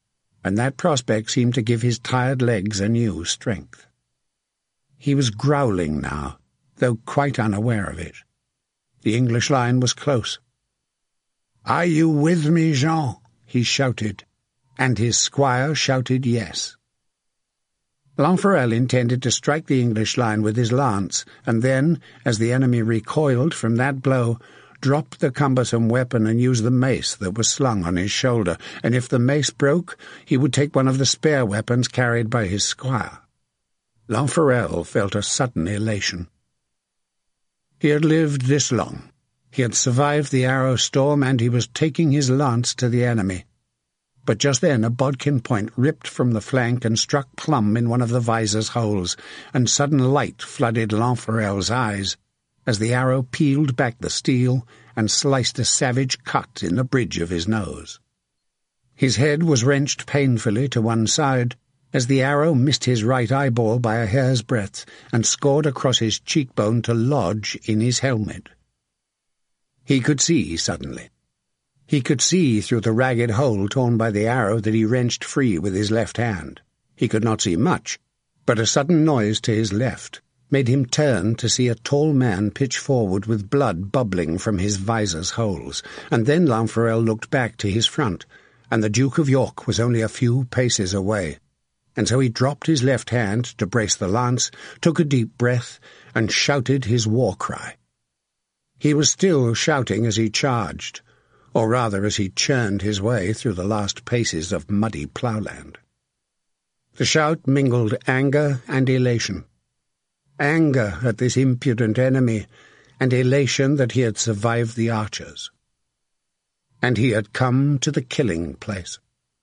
and that prospect seemed to give his tired legs a new strength. He was growling now, though quite unaware of it. The English line was close. "Are you with me, Jean?" he shouted, and his squire shouted yes. Lanfarel intended to strike the English line with his lance, and then, as the enemy recoiled from that blow, dropped the cumbersome weapon and use the mace that was slung on his shoulder, and if the mace broke, he would take one of the spare weapons carried by his squire. Lanfarel felt a sudden elation. He had lived this long. He had survived the arrow storm, and he was taking his lance to the enemy. But just then a bodkin point ripped from the flank and struck plumb in one of the visor's holes, and sudden light flooded Lanfarel's eyes, as the arrow peeled back the steel and sliced a savage cut in the bridge of his nose. His head was wrenched painfully to one side, as the arrow missed his right eyeball by a hair's breadth and scored across his cheekbone to lodge in his helmet. He could see suddenly. He could see through the ragged hole torn by the arrow that he wrenched free with his left hand. He could not see much, but a sudden noise to his left made him turn to see a tall man pitch forward with blood bubbling from his visor's holes, and then Lanfarel looked back to his front, and the Duke of York was only a few paces away, and so he dropped his left hand to brace the lance, took a deep breath, and shouted his war cry. He was still shouting as he charged, or rather as he churned his way through the last paces of muddy ploughland. The shout mingled anger and elation. Anger at this impudent enemy, and elation that he had survived the archers. And he had come to the killing place.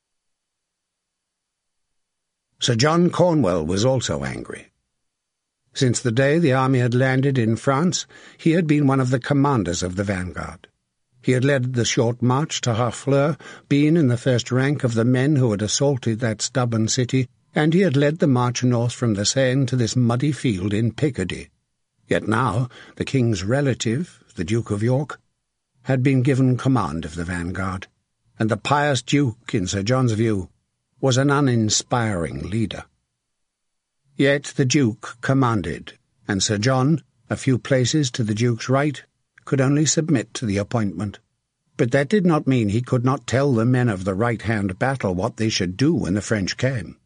Sir John Cornwell was also angry. Since the day the army had landed in France, he had been one of the commanders of the vanguard. He had led the short march to Harfleur, been in the first rank of the men who had assaulted that stubborn city, and he had led the march north from the Seine to this muddy field in Picardy. Yet now the king's relative, the Duke of York, had been given command of the vanguard, and the pious Duke, in Sir John's view, was an uninspiring leader. Yet the Duke commanded, and Sir John, a few places to the Duke's right, could only submit to the appointment. But that did not mean he could not tell the men of the right-hand battle what they should do when the French came.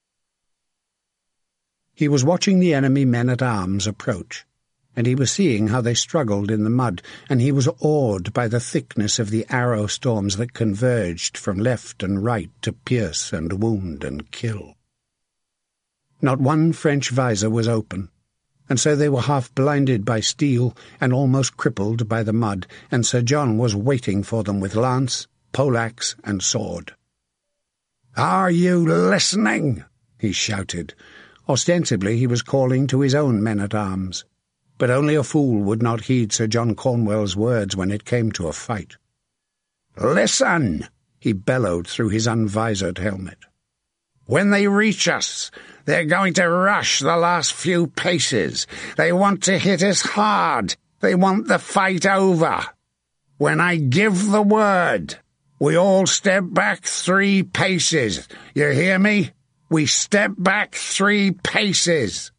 He was watching the enemy men-at-arms approach, and he was seeing how they struggled in the mud, and he was awed by the thickness of the arrow storms that converged from left and right to pierce and wound and kill. Not one French visor was open, and so they were half blinded by steel and almost crippled by the mud, and Sir John was waiting for them with lance, poleaxe, and sword. "Are you listening?" he shouted. Ostensibly he was calling to his own men-at-arms, but only a fool would not heed Sir John Cornwell's words when it came to a fight. "Listen!" he bellowed through his unvisored helmet. "When they reach us, they're going to rush the last few paces. They want to hit us hard. They want the fight over. When I give the word, we all step back 3 paces. You hear me? We step back 3 paces."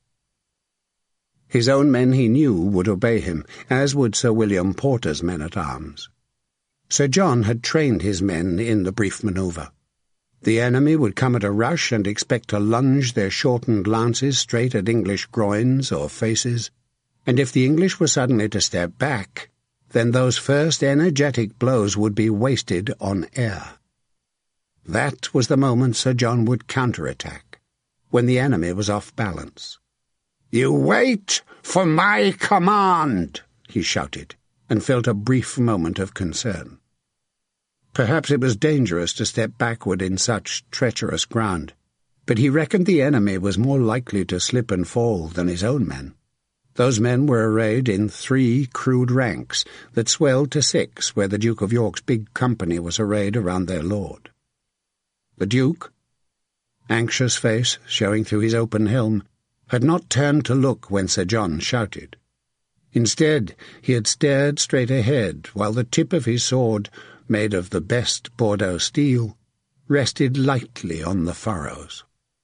His own men, he knew, would obey him, as would Sir William Porter's men-at-arms. Sir John had trained his men in the brief manoeuvre. The enemy would come at a rush and expect to lunge their shortened lances straight at English groins or faces, and if the English were suddenly to step back, then those first energetic blows would be wasted on air. That was the moment Sir John would counterattack, when the enemy was off balance. "You wait for my command," he shouted, and felt a brief moment of concern. Perhaps it was dangerous to step backward in such treacherous ground, but he reckoned the enemy was more likely to slip and fall than his own men. Those men were arrayed in 3 crude ranks that swelled to 6 where the Duke of York's big company was arrayed around their lord. The Duke, anxious face showing through his open helm, had not turned to look when Sir John shouted. Instead, he had stared straight ahead, while the tip of his sword, made of the best Bordeaux steel, rested lightly on the furrows.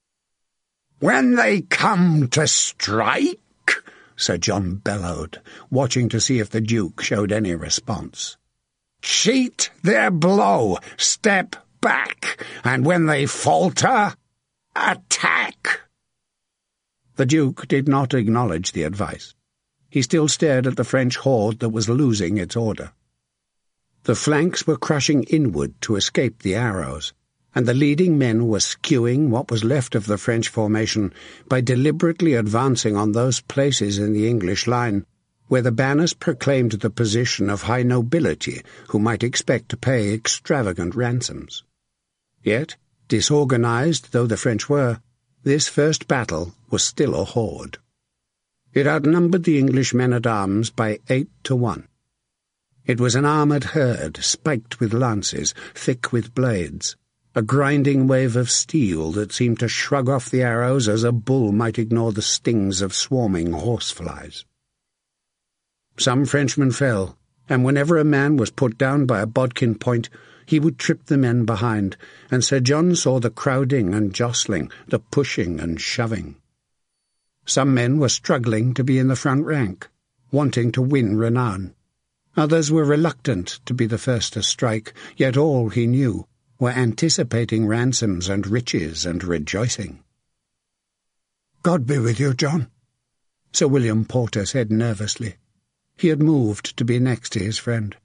"When they come to strike," Sir John bellowed, watching to see if the Duke showed any response, "cheat their blow, step back, and when they falter, attack." The Duke did not acknowledge the advice. He still stared at the French horde that was losing its order. The flanks were crushing inward to escape the arrows, and the leading men were skewing what was left of the French formation by deliberately advancing on those places in the English line where the banners proclaimed the position of high nobility who might expect to pay extravagant ransoms. Yet, disorganized though the French were, this first battle was still a horde. It outnumbered the English men-at-arms by 8 to 1. It was an armoured herd, spiked with lances, thick with blades, a grinding wave of steel that seemed to shrug off the arrows as a bull might ignore the stings of swarming horseflies. Some Frenchmen fell, and whenever a man was put down by a bodkin point, he would trip the men behind, and Sir John saw the crowding and jostling, the pushing and shoving. Some men were struggling to be in the front rank, wanting to win renown. Others were reluctant to be the first to strike, yet all, he knew, were anticipating ransoms and riches and rejoicing. "God be with you, John," Sir William Porter said nervously. He had moved to be next to his friend.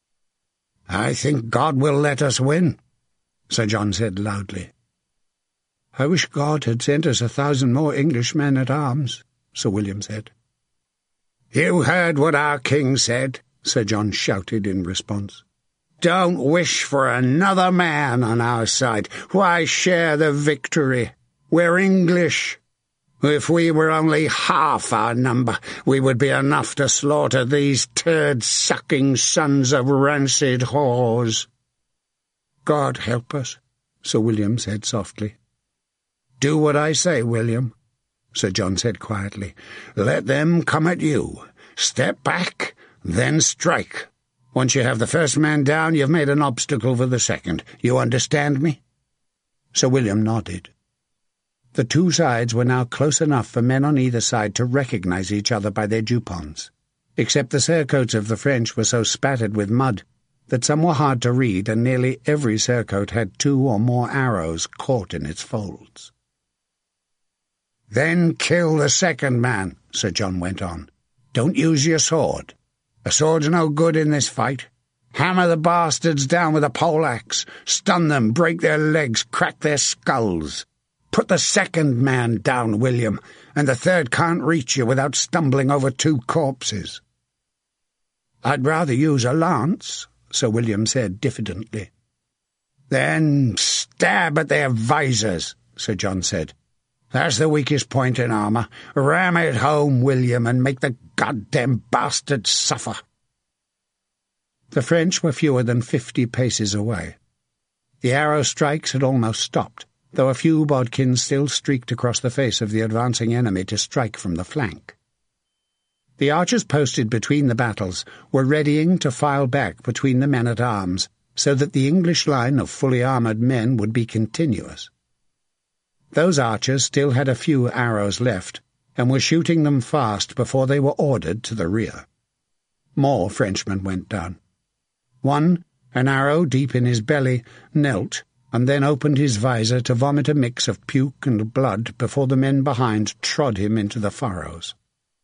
"I think God will let us win," Sir John said loudly. "I wish God had sent us 1,000 more English men-at-arms," Sir William said. "You heard what our king said," Sir John shouted in response. "Don't wish for another man on our side. Why share the victory? We're English. If we were only half our number, we would be enough to slaughter these turd-sucking sons of rancid whores." "God help us," Sir William said softly. "Do what I say, William," Sir John said quietly. "Let them come at you. Step back, then strike. Once you have the first man down, you've made an obstacle for the second. You understand me?" Sir William nodded. The two sides were now close enough for men on either side to recognize each other by their jupons, except the surcoats of the French were so spattered with mud that some were hard to read, and nearly every surcoat had 2 or more arrows caught in its folds. "Then kill the second man," Sir John went on. "Don't use your sword. A sword's no good in this fight. Hammer the bastards down with a poleaxe, stun them, break their legs, crack their skulls. Put the second man down, William, and the third can't reach you without stumbling over 2 corpses." "I'd rather use a lance," Sir William said diffidently. "Then stab at their visors," Sir John said. "That's the weakest point in armour. Ram it home, William, and make the goddamn bastards suffer." The French were fewer than 50 paces away. The arrow strikes had almost stopped, though a few bodkins still streaked across the face of the advancing enemy to strike from the flank. The archers posted between the battles were readying to file back between the men-at-arms, so that the English line of fully armoured men would be continuous. Those archers still had a few arrows left, and were shooting them fast before they were ordered to the rear. More Frenchmen went down. One, an arrow deep in his belly, knelt, and then opened his visor to vomit a mix of puke and blood before the men behind trod him into the furrows.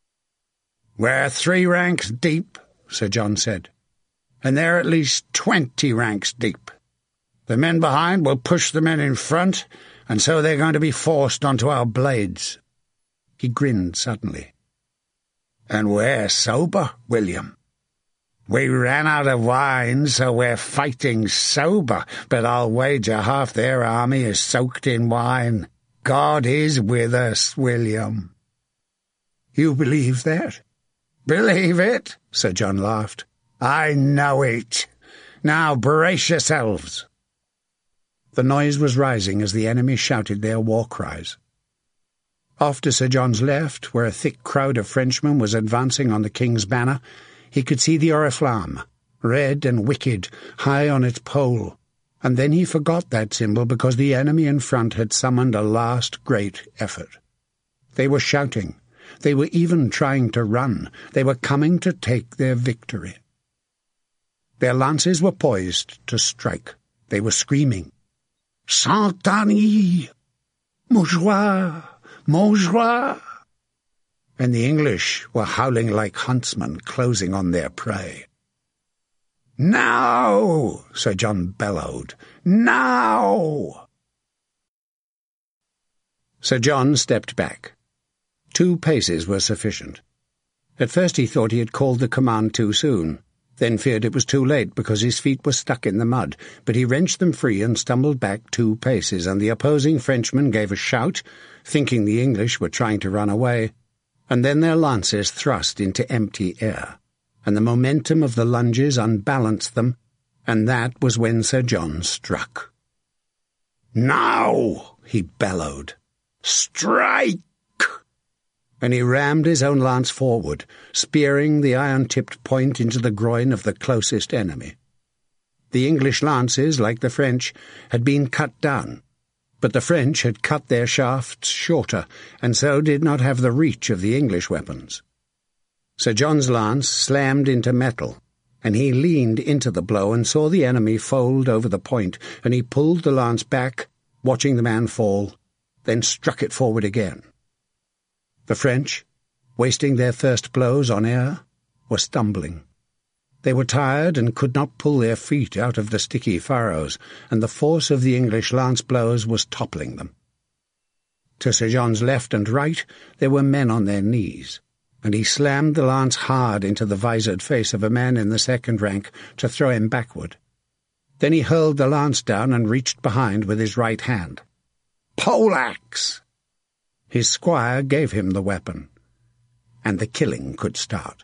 "We're 3 ranks deep," Sir John said, "and they're at least 20 ranks deep. The men behind will push the men in front, and so they're going to be forced onto our blades." He grinned suddenly. "And we're sober, William. We ran out of wine, so we're fighting sober, but I'll wager half their army is soaked in wine. God is with us, William." "You believe that?" "Believe it?" Sir John laughed. "I know it. Now brace yourselves." The noise was rising as the enemy shouted their war cries. Off to Sir John's left, where a thick crowd of Frenchmen was advancing on the King's banner, he could see the Oriflamme, red and wicked, high on its pole, And then he forgot that symbol because the enemy in front had summoned a last great effort. They were shouting. They were even trying to run. They were coming to take their victory. Their lances were poised to strike. They were screaming, "Saint-Denis! Montjoie! Montjoie!" And the English were howling like huntsmen closing on their prey. "Now!" Sir John bellowed. "Now!" Sir John stepped back. 2 paces were sufficient. At first he thought he had called the command too soon, then feared it was too late because his feet were stuck in the mud, but he wrenched them free and stumbled back 2 paces, and the opposing Frenchmen gave a shout, thinking the English were trying to run away, and then their lances thrust into empty air, and the momentum of the lunges unbalanced them, and that was when Sir John struck. "Now!" he bellowed. "Strike!" And he rammed his own lance forward, spearing the iron-tipped point into the groin of the closest enemy. The English lances, like the French, had been cut down, but the French had cut their shafts shorter, and so did not have the reach of the English weapons. Sir John's lance slammed into metal, and he leaned into the blow and saw the enemy fold over the point, and he pulled the lance back, watching the man fall, then struck it forward again. The French, wasting their first blows on air, were stumbling. They were tired and could not pull their feet out of the sticky furrows, and the force of the English lance blows was toppling them. To Sir John's left and right there were men on their knees, and he slammed the lance hard into the visored face of a man in the second rank to throw him backward. Then he hurled the lance down and reached behind with his right hand. "Poleaxe!" His squire gave him the weapon, and the killing could start.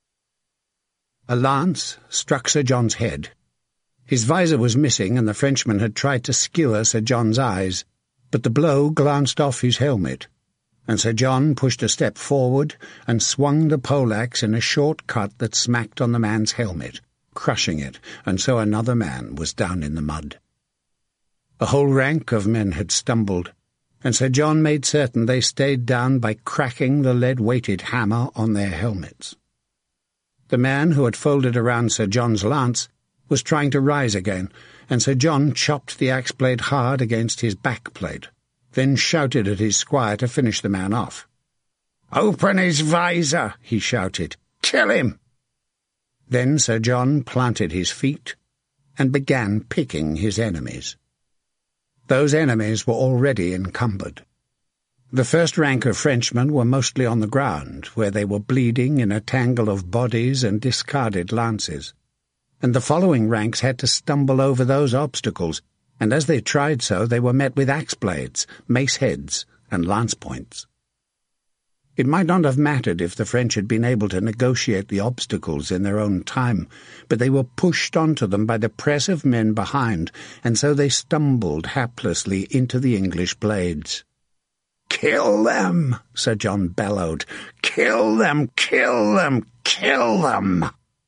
A lance struck Sir John's head. His visor was missing, and the Frenchman had tried to skewer Sir John's eyes, but the blow glanced off his helmet, and Sir John pushed a step forward and swung the poleaxe in a short cut that smacked on the man's helmet, crushing it, and so another man was down in the mud. A whole rank of men had stumbled, and Sir John made certain they stayed down by cracking the lead-weighted hammer on their helmets. The man who had folded around Sir John's lance was trying to rise again, and Sir John chopped the axe-blade hard against his backplate, then shouted at his squire to finish the man off. "Open his visor!" he shouted. "Kill him!" Then Sir John planted his feet and began picking his enemies. Those enemies were already encumbered. The first rank of Frenchmen were mostly on the ground, where they were bleeding in a tangle of bodies and discarded lances, and the following ranks had to stumble over those obstacles, and as they tried so they were met with axe-blades, mace-heads, and lance-points. It might not have mattered if the French had been able to negotiate the obstacles in their own time, but they were pushed onto them by the press of men behind, and so they stumbled haplessly into the English blades. "Kill them!" Sir John bellowed. "Kill them! Kill them! Kill them!"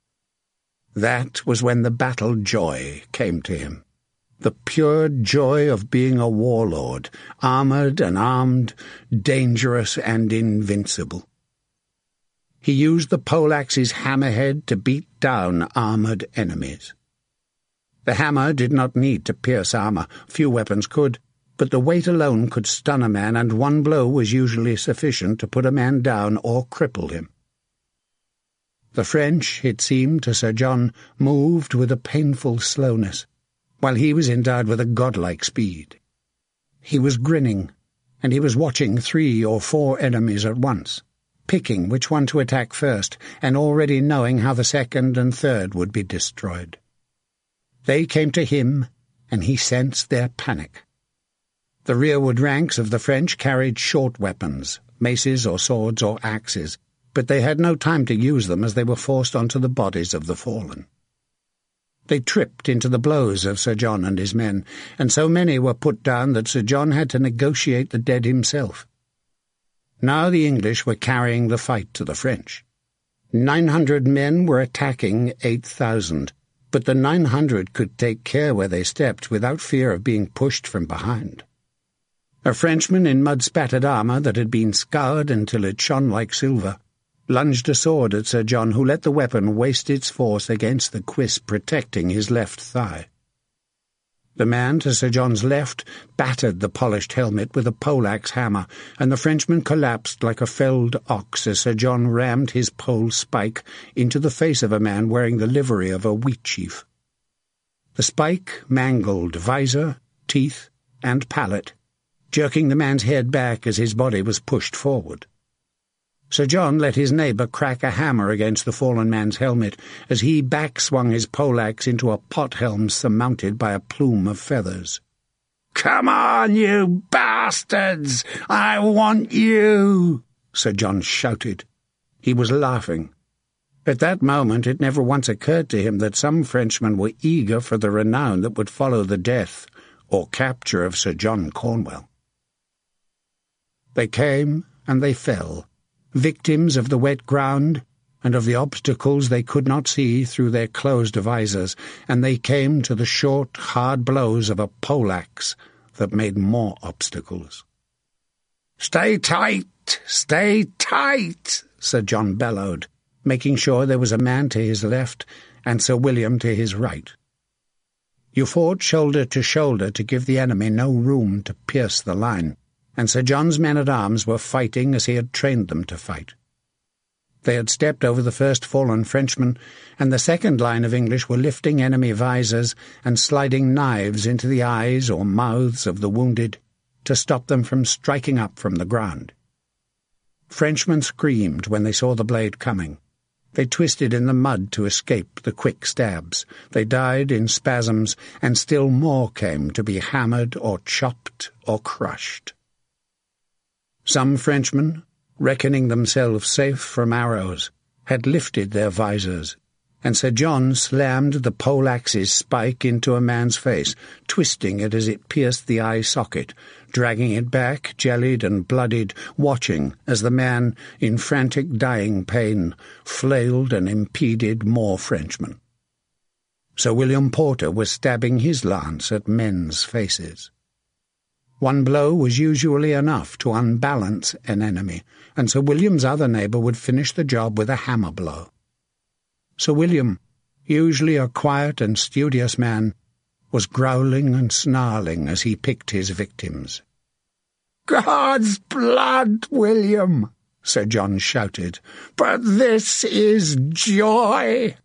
That was when the battle joy came to him. The pure joy of being a warlord, armoured and armed, dangerous and invincible. He used the poleaxe's hammerhead to beat down armoured enemies. The hammer did not need to pierce armour, few weapons could, but the weight alone could stun a man, and one blow was usually sufficient to put a man down or cripple him. The French, it seemed to Sir John, moved with a painful slowness, while he was endowed with a godlike speed. He was grinning, and he was watching 3 or 4 enemies at once, picking which one to attack first, and already knowing how the second and third would be destroyed. They came to him, and he sensed their panic. The rearward ranks of the French carried short weapons, maces or swords or axes, but they had no time to use them as they were forced onto the bodies of the fallen. They tripped into the blows of Sir John and his men, and so many were put down that Sir John had to negotiate the dead himself. Now the English were carrying the fight to the French. 900 men were attacking 8,000, but the 900 could take care where they stepped without fear of being pushed from behind. A Frenchman in mud-spattered armour that had been scoured until it shone like silver lunged a sword at Sir John, who let the weapon waste its force against the cuirass protecting his left thigh. The man to Sir John's left battered the polished helmet with a poleaxe hammer, and the Frenchman collapsed like a felled ox as Sir John rammed his pole spike into the face of a man wearing the livery of a wheat chief. The spike mangled visor, teeth, and palate, jerking the man's head back as his body was pushed forward. Sir John let his neighbour crack a hammer against the fallen man's helmet as he back-swung his poleaxe into a pot-helm surmounted by a plume of feathers. "Come on, you bastards! I want you!" Sir John shouted. He was laughing. At that moment it never once occurred to him that some Frenchmen were eager for the renown that would follow the death or capture of Sir John Cornwell. They came and they fell, victims of the wet ground and of the obstacles they could not see through their closed visors, and they came to the short, hard blows of a poleaxe that made more obstacles. "Stay tight! Stay tight!" Sir John bellowed, making sure there was a man to his left and Sir William to his right. You fought shoulder to shoulder to give the enemy no room to pierce the line, and Sir John's men-at-arms were fighting as he had trained them to fight. They had stepped over the first fallen Frenchman, and the second line of English were lifting enemy visors and sliding knives into the eyes or mouths of the wounded to stop them from striking up from the ground. Frenchmen screamed when they saw the blade coming. They twisted in the mud to escape the quick stabs. They died in spasms, and still more came to be hammered or chopped or crushed. Some Frenchmen, reckoning themselves safe from arrows, had lifted their visors, and Sir John slammed the poleaxe's spike into a man's face, twisting it as it pierced the eye socket, dragging it back, jellied and bloodied, watching as the man, in frantic dying pain, flailed and impeded more Frenchmen. Sir William Porter was stabbing his lance at men's faces. One blow was usually enough to unbalance an enemy, and Sir William's other neighbour would finish the job with a hammer blow. Sir William, usually a quiet and studious man, was growling and snarling as he picked his victims. "God's blood, William!" Sir John shouted. "But this is joy!"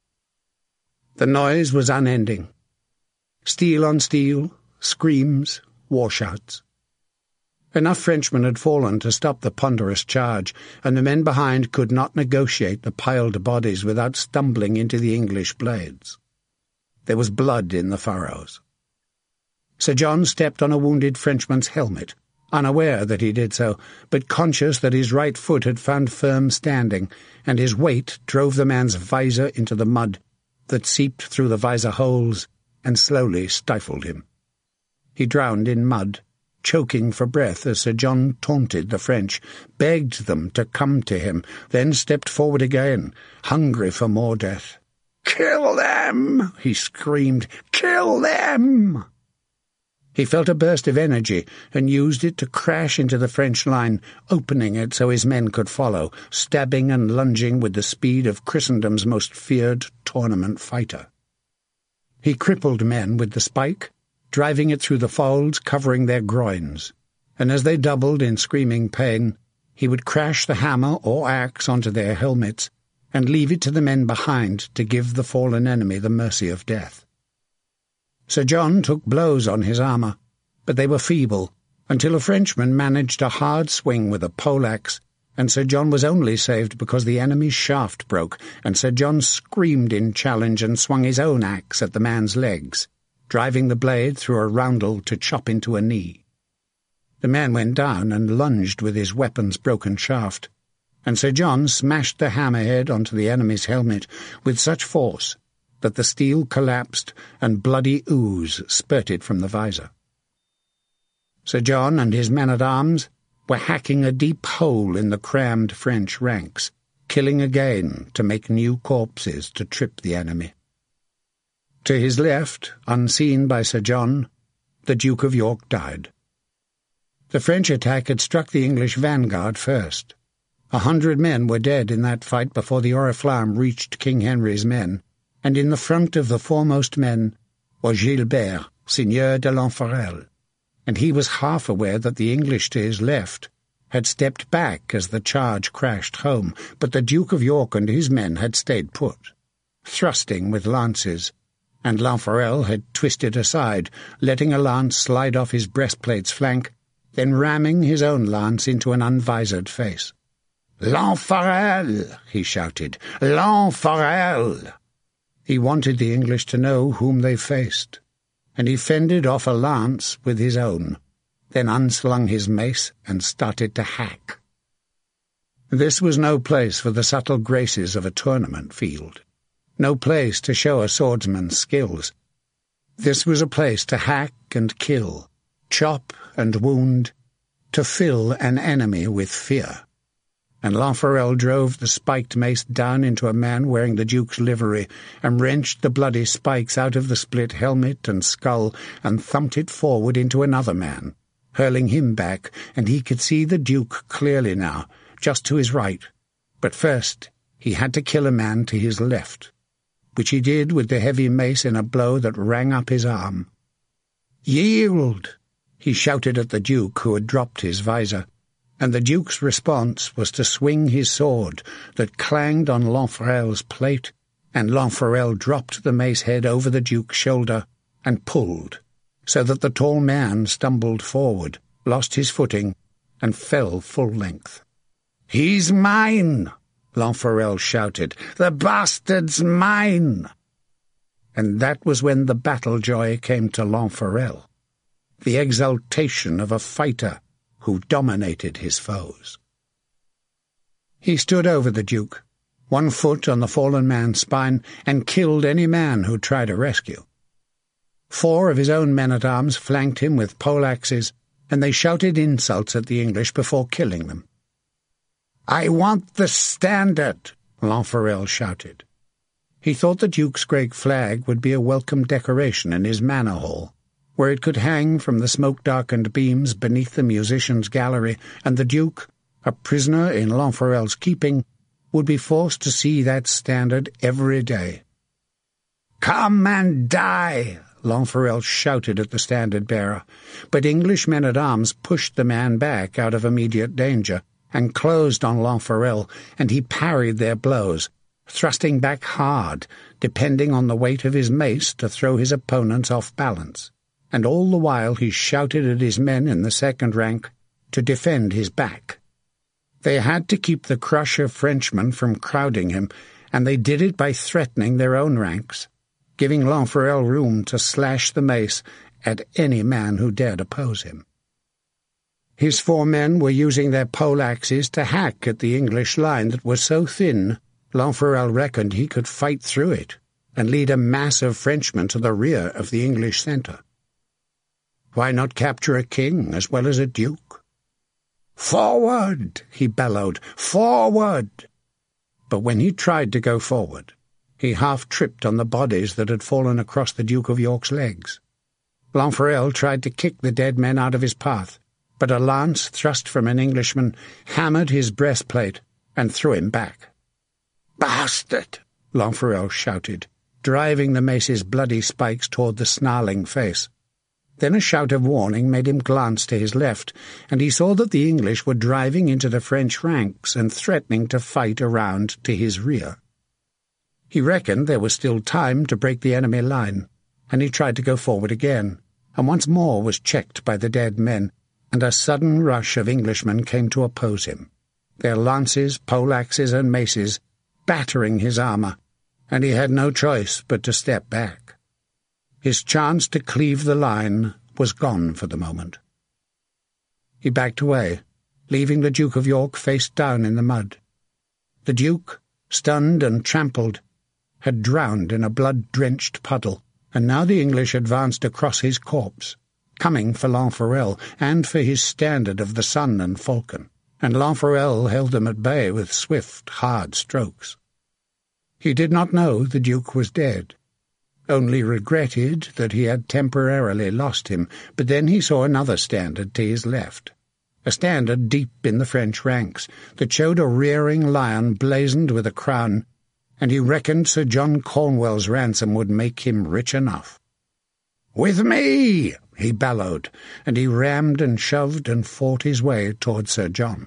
The noise was unending. Steel on steel, screams, war shouts. Enough Frenchmen had fallen to stop the ponderous charge, and the men behind could not negotiate the piled bodies without stumbling into the English blades. There was blood in the furrows. Sir John stepped on a wounded Frenchman's helmet, unaware that he did so, but conscious that his right foot had found firm standing, and his weight drove the man's visor into the mud that seeped through the visor holes and slowly stifled him. He drowned in mud, choking for breath as Sir John taunted the French, begged them to come to him, then stepped forward again, hungry for more death. "Kill them!" he screamed. "Kill them!" He felt a burst of energy and used it to crash into the French line, opening it so his men could follow, stabbing and lunging with the speed of Christendom's most feared tournament fighter. He crippled men with the spike, driving it through the folds covering their groins, and as they doubled in screaming pain, he would crash the hammer or axe onto their helmets and leave it to the men behind to give the fallen enemy the mercy of death. Sir John took blows on his armour, but they were feeble, until a Frenchman managed a hard swing with a poleaxe, and Sir John was only saved because the enemy's shaft broke, and Sir John screamed in challenge and swung his own axe at the man's legs, driving the blade through a roundel to chop into a knee. The man went down and lunged with his weapon's broken shaft, and Sir John smashed the hammerhead onto the enemy's helmet with such force that the steel collapsed and bloody ooze spurted from the visor. Sir John and his men-at-arms were hacking a deep hole in the crammed French ranks, killing again to make new corpses to trip the enemy. To his left, unseen by Sir John, the Duke of York died. The French attack had struck the English vanguard first. 100 men were dead in that fight before the Oriflamme reached King Henry's men, and in the front of the foremost men was Gilbert, Seigneur de Lanfarel, and he was half aware that the English to his left had stepped back as the charge crashed home, but the Duke of York and his men had stayed put, thrusting with lances, and Lanfarel had twisted aside, letting a lance slide off his breastplate's flank, then ramming his own lance into an unvisored face. "Lanfarel!" he shouted. "Lanfarel!" He wanted the English to know whom they faced, and he fended off a lance with his own, then unslung his mace and started to hack. This was no place for the subtle graces of a tournament field, no place to show a swordsman's skills. This was a place to hack and kill, chop and wound, to fill an enemy with fear. And Lanfarel drove the spiked mace down into a man wearing the Duke's livery, and wrenched the bloody spikes out of the split helmet and skull, and thumped it forward into another man, hurling him back, and he could see the Duke clearly now, just to his right. But first he had to kill a man to his left, which he did with the heavy mace in a blow that rang up his arm. "Yield!" he shouted at the Duke, who had dropped his visor, and the Duke's response was to swing his sword that clanged on Lanfarel's plate, and Lanfarel dropped the mace head over the Duke's shoulder and pulled, so that the tall man stumbled forward, lost his footing, and fell full length. "He's mine!" Lanfarel shouted. "The bastard's mine!" And that was when the battle joy came to Lanfarel, the exultation of a fighter who dominated his foes. He stood over the Duke, one foot on the fallen man's spine, and killed any man who tried a rescue. 4 of his own men-at-arms flanked him with poleaxes, and they shouted insults at the English before killing them. "I want the standard!" Lanfarel shouted. He thought the Duke's great flag would be a welcome decoration in his manor hall, where it could hang from the smoke-darkened beams beneath the musicians' gallery, and the Duke, a prisoner in Lanfarel's keeping, would be forced to see that standard every day. "Come and die!" Lanfarel shouted at the standard-bearer, but English men-at-arms pushed the man back out of immediate danger, and closed on Lanfarel, and he parried their blows, thrusting back hard, depending on the weight of his mace to throw his opponents off balance. And all the while he shouted at his men in the second rank to defend his back. They had to keep the crush of Frenchmen from crowding him, and they did it by threatening their own ranks, giving Lanfarel room to slash the mace at any man who dared oppose him. His 4 men were using their poleaxes to hack at the English line that was so thin Lanfarel reckoned he could fight through it and lead a mass of Frenchmen to the rear of the English centre. Why not capture a king as well as a duke? "Forward!" he bellowed. "Forward!" But when he tried to go forward, he half tripped on the bodies that had fallen across the Duke of York's legs. Lanfarel tried to kick the dead men out of his path, but a lance thrust from an Englishman hammered his breastplate and threw him back. "Bastard!" Lanfarel shouted, driving the mace's bloody spikes toward the snarling face. Then a shout of warning made him glance to his left, and he saw that the English were driving into the French ranks and threatening to fight around to his rear. He reckoned there was still time to break the enemy line, and he tried to go forward again, and once more was checked by the dead men, and a sudden rush of Englishmen came to oppose him, their lances, poleaxes, and maces battering his armour, and he had no choice but to step back. His chance to cleave the line was gone for the moment. He backed away, leaving the Duke of York face down in the mud. The Duke, stunned and trampled, had drowned in a blood-drenched puddle, and now the English advanced across his corpse, coming for Lanfarel and for his standard of the Sun and Falcon, and Lanfarel held them at bay with swift, hard strokes. He did not know the Duke was dead. only regretted that he had temporarily lost him. But then he saw another standard to his left, a standard deep in the French ranks, that showed a rearing lion blazoned with a crown, and he reckoned Sir John Cornwell's ransom would make him rich enough. "With me!" he bellowed, and he rammed and shoved and fought his way toward Sir John.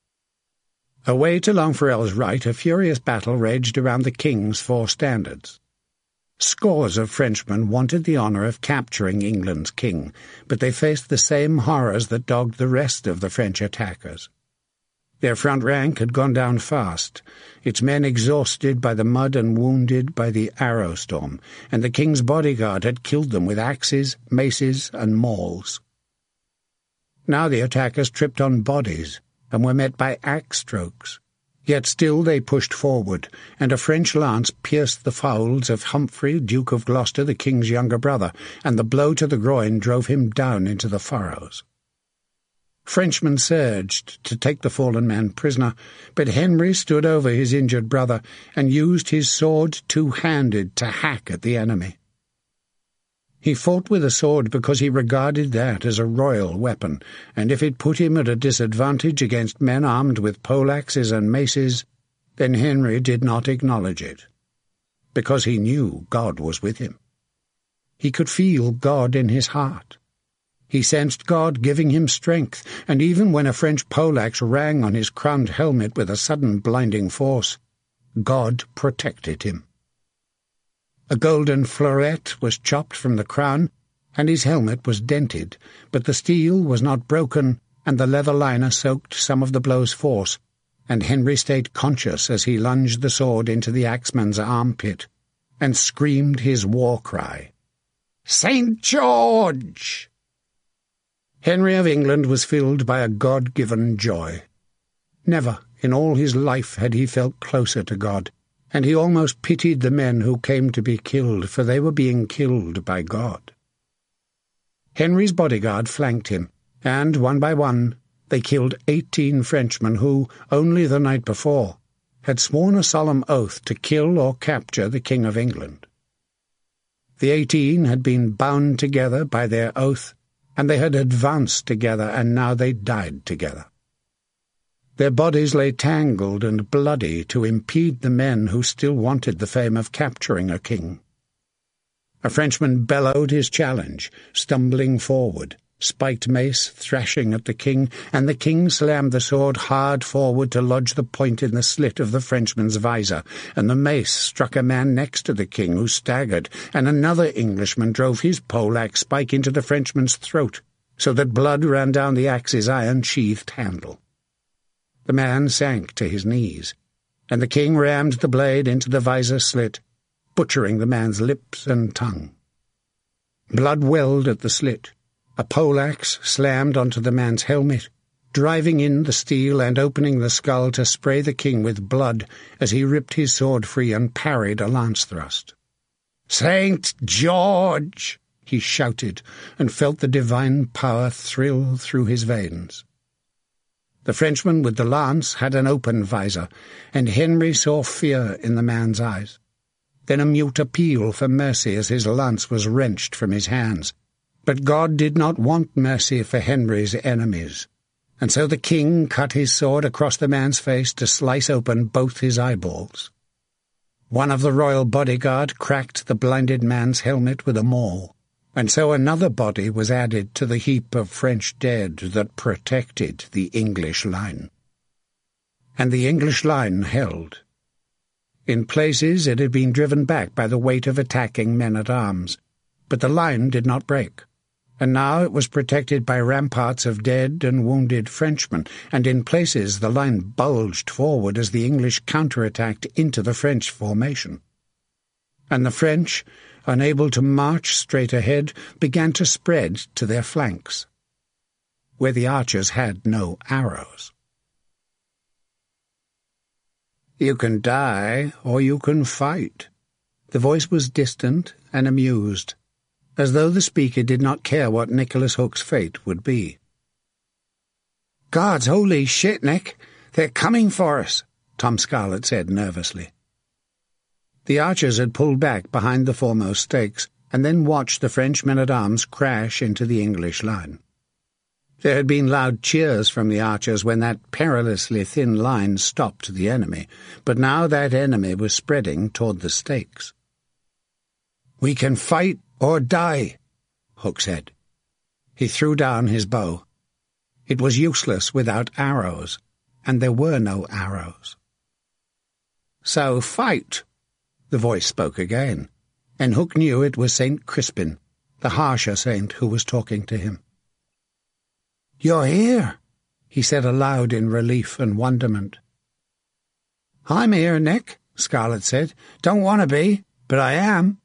Away to Longferrel's right, a furious battle raged around the king's 4 standards. Scores of Frenchmen wanted the honour of capturing England's king, but they faced the same horrors that dogged the rest of the French attackers. Their front rank had gone down fast, its men exhausted by the mud and wounded by the arrow storm, and the king's bodyguard had killed them with axes, maces, and mauls. Now the attackers tripped on bodies and were met by axe strokes. Yet still they pushed forward, and a French lance pierced the fowls of Humphrey, Duke of Gloucester, the king's younger brother, and the blow to the groin drove him down into the furrows. Frenchmen surged to take the fallen man prisoner, but Henry stood over his injured brother and used his sword two-handed to hack at the enemy. He fought with a sword because he regarded that as a royal weapon, and if it put him at a disadvantage against men armed with poleaxes and maces, then Henry did not acknowledge it, because he knew God was with him. He could feel God in his heart. He sensed God giving him strength, and even when a French poleaxe rang on his crowned helmet with a sudden blinding force, God protected him. A golden floret was chopped from the crown, and his helmet was dented, but the steel was not broken, and the leather liner soaked some of the blow's force, and Henry stayed conscious as he lunged the sword into the axeman's armpit, and screamed his war cry, "St. George!" Henry of England was filled by a God-given joy. Never in all his life had he felt closer to God, and he almost pitied the men who came to be killed, for they were being killed by God. Henry's bodyguard flanked him, and one by one they killed 18 Frenchmen who, only the night before, had sworn a solemn oath to kill or capture the King of England. The 18 had been bound together by their oath, and they had advanced together, and now they died together. Their bodies lay tangled and bloody to impede the men who still wanted the fame of capturing a king. A Frenchman bellowed his challenge, stumbling forward, spiked mace thrashing at the king, and the king slammed the sword hard forward to lodge the point in the slit of the Frenchman's visor, and the mace struck a man next to the king, who staggered, and another Englishman drove his poleaxe spike into the Frenchman's throat, so that blood ran down the axe's iron-sheathed handle. The man sank to his knees, and the king rammed the blade into the visor slit, butchering the man's lips and tongue. Blood welled at the slit. A poleaxe slammed onto the man's helmet, driving in the steel and opening the skull to spray the king with blood as he ripped his sword free and parried a lance thrust. "St. George!" he shouted, and felt the divine power thrill through his veins. The Frenchman with the lance had an open visor, and Henry saw fear in the man's eyes, then a mute appeal for mercy as his lance was wrenched from his hands. But God did not want mercy for Henry's enemies, and so the king cut his sword across the man's face to slice open both his eyeballs. One of the royal bodyguard cracked the blinded man's helmet with a maul, and so another body was added to the heap of French dead that protected the English line. And the English line held. In places it had been driven back by the weight of attacking men-at-arms, but the line did not break. And now it was protected by ramparts of dead and wounded Frenchmen, and in places the line bulged forward as the English counterattacked into the French formation. And the French, unable to march straight ahead, began to spread to their flanks, where the archers had no arrows. "You can die, or you can fight." The voice was distant and amused, as though the speaker did not care what Nicholas Hook's fate would be. "God's holy shit, Nick! They're coming for us," Tom Scarlett said nervously. The archers had pulled back behind the foremost stakes, and then watched the French men-at-arms crash into the English line. There had been loud cheers from the archers when that perilously thin line stopped the enemy, but now that enemy was spreading toward the stakes. "We can fight or die," Hook said. He threw down his bow. It was useless without arrows, and there were no arrows. "So fight," the voice spoke again, and Hook knew it was St. Crispin, the harsher saint who was talking to him. "You're here," he said aloud in relief and wonderment. "I'm here, Nick," Scarlet said. "Don't want to be, but I am."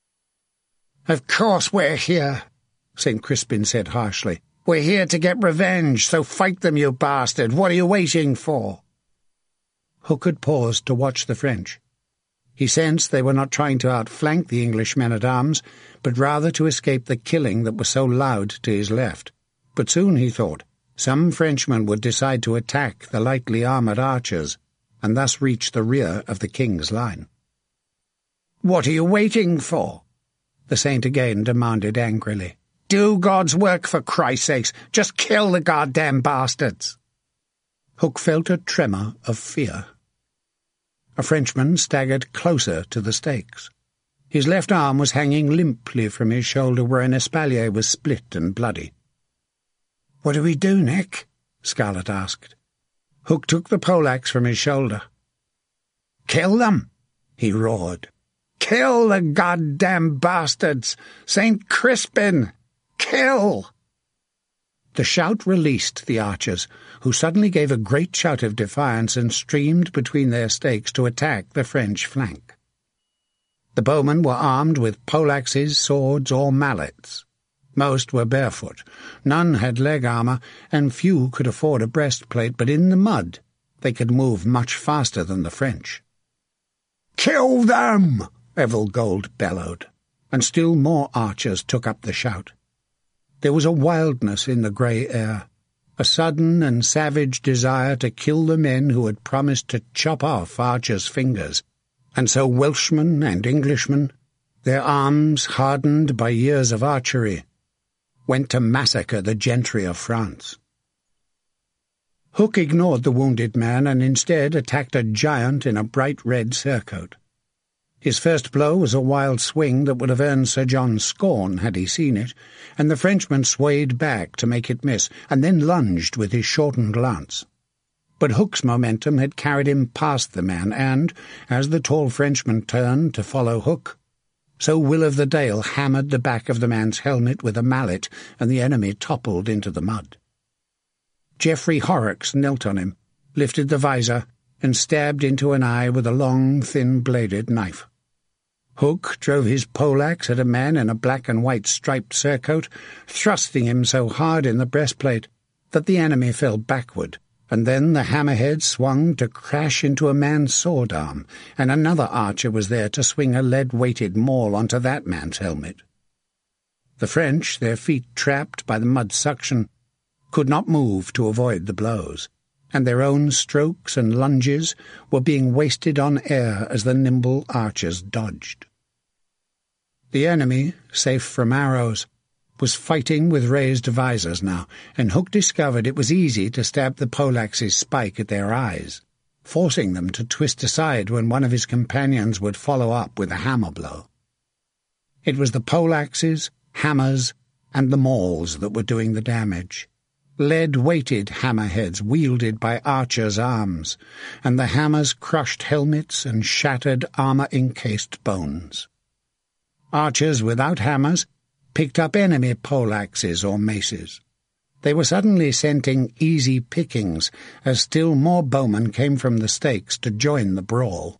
"Of course we're here," St. Crispin said harshly. "We're here to get revenge, so fight them, you bastard. What are you waiting for?" Hook had paused to watch the French. He sensed they were not trying to outflank the English men-at-arms, but rather to escape the killing that was so loud to his left. But soon, he thought, some Frenchmen would decide to attack the lightly armoured archers, and thus reach the rear of the king's line. "What are you waiting for?" the saint again demanded angrily. "Do God's work, for Christ's sakes. Just kill the goddamn bastards." Hook felt a tremor of fear. A Frenchman staggered closer to the stakes. His left arm was hanging limply from his shoulder where an espalier was split and bloody. "What do we do, Nick?" Scarlet asked. Hook took the poleaxe from his shoulder. "Kill them!" he roared. "Kill the goddamn bastards! St. Crispin! Kill!" The shout released the archers, who suddenly gave a great shout of defiance and streamed between their stakes to attack the French flank. The bowmen were armed with poleaxes, swords, or mallets. Most were barefoot, none had leg armour, and few could afford a breastplate, but in the mud they could move much faster than the French. "Kill them!" Evilgold bellowed, and still more archers took up the shout. There was a wildness in the grey air, a sudden and savage desire to kill the men who had promised to chop off archers' fingers, and so Welshmen and Englishmen, their arms hardened by years of archery, went to massacre the gentry of France. Hook ignored the wounded man and instead attacked a giant in a bright red surcoat. His first blow was a wild swing that would have earned Sir John scorn had he seen it, and the Frenchman swayed back to make it miss, and then lunged with his shortened lance. But Hook's momentum had carried him past the man, and, as the tall Frenchman turned to follow Hook, so Will of the Dale hammered the back of the man's helmet with a mallet, and the enemy toppled into the mud. Geoffrey Horrocks knelt on him, lifted the visor, and stabbed into an eye with a long, thin-bladed knife. Hook drove his poleaxe at a man in a black and white striped surcoat, thrusting him so hard in the breastplate that the enemy fell backward, and then the hammerhead swung to crash into a man's sword arm, and another archer was there to swing a lead-weighted maul onto that man's helmet. The French, their feet trapped by the mud suction, could not move to avoid the blows, and their own strokes and lunges were being wasted on air as the nimble archers dodged. The enemy, safe from arrows, was fighting with raised visors now, and Hook discovered it was easy to stab the poleaxe's spike at their eyes, forcing them to twist aside when one of his companions would follow up with a hammer blow. It was the poleaxes, hammers, and the mauls that were doing the damage. Lead-weighted hammerheads wielded by archers' arms, and the hammers crushed helmets and shattered armour-encased bones. Archers without hammers picked up enemy poleaxes or maces. They were suddenly scenting easy pickings as still more bowmen came from the stakes to join the brawl.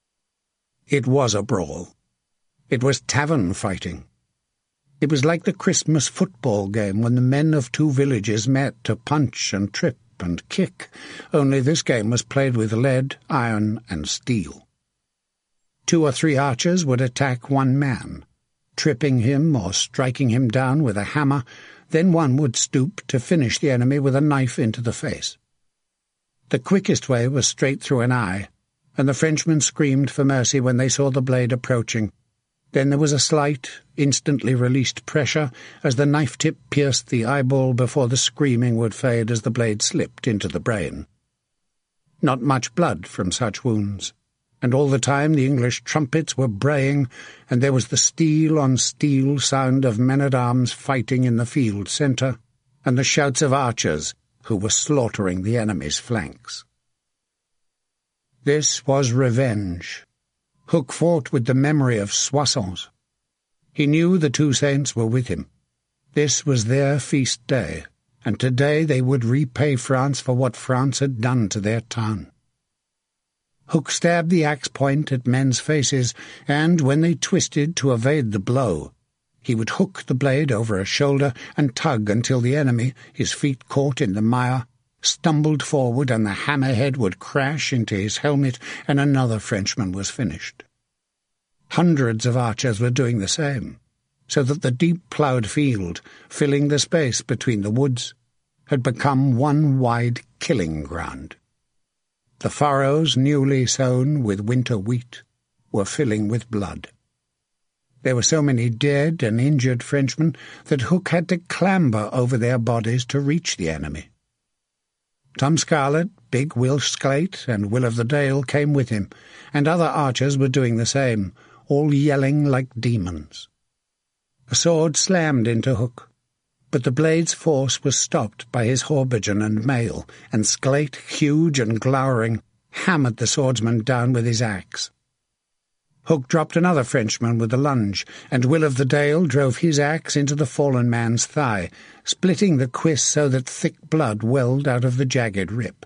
It was a brawl. It was tavern fighting. It was like the Christmas football game when the men of two villages met to punch and trip and kick, only this game was played with lead, iron, and steel. 2 or 3 archers would attack one man, tripping him or striking him down with a hammer, then one would stoop to finish the enemy with a knife into the face. The quickest way was straight through an eye, and the Frenchmen screamed for mercy when they saw the blade approaching. Then there was a slight, instantly released pressure as the knife tip pierced the eyeball before the screaming would fade as the blade slipped into the brain. Not much blood from such wounds, and all the time the English trumpets were braying, and there was the steel-on-steel sound of men-at-arms fighting in the field centre, and the shouts of archers who were slaughtering the enemy's flanks. This was revenge. Hook fought with the memory of Soissons. He knew the two saints were with him. This was their feast day, and today they would repay France for what France had done to their town. Hook stabbed the axe point at men's faces, and, when they twisted to evade the blow, he would hook the blade over a shoulder and tug until the enemy, his feet caught in the mire, stumbled forward and the hammerhead would crash into his helmet and another Frenchman was finished. Hundreds of archers were doing the same, so that the deep-ploughed field, filling the space between the woods, had become one wide killing ground. The furrows, newly sown with winter wheat, were filling with blood. There were so many dead and injured Frenchmen that Hook had to clamber over their bodies to reach the enemy. Tom Scarlett, big Will Sclate, and Will of the Dale came with him, and other archers were doing the same, all yelling like demons. A sword slammed into Hook, but the blade's force was stopped by his haubergeon and mail, and Sclate, huge and glowering, hammered the swordsman down with his axe. Hook dropped another Frenchman with a lunge, and Will of the Dale drove his axe into the fallen man's thigh, splitting the cuirass so that thick blood welled out of the jagged rip.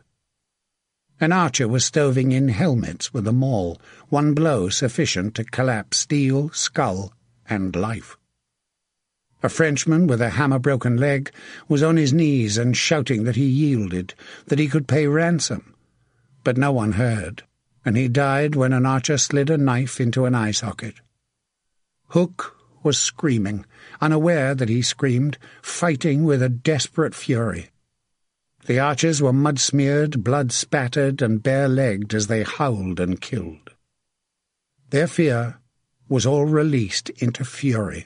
An archer was stoving in helmets with a maul, one blow sufficient to collapse steel, skull, and life. A Frenchman with a hammer-broken leg was on his knees and shouting that he yielded, that he could pay ransom, but no one heard, and he died when an archer slid a knife into an eye socket. Hook was screaming, unaware that he screamed, fighting with a desperate fury. The archers were mud-smeared, blood-spattered, and bare-legged as they howled and killed. Their fear was all released into fury.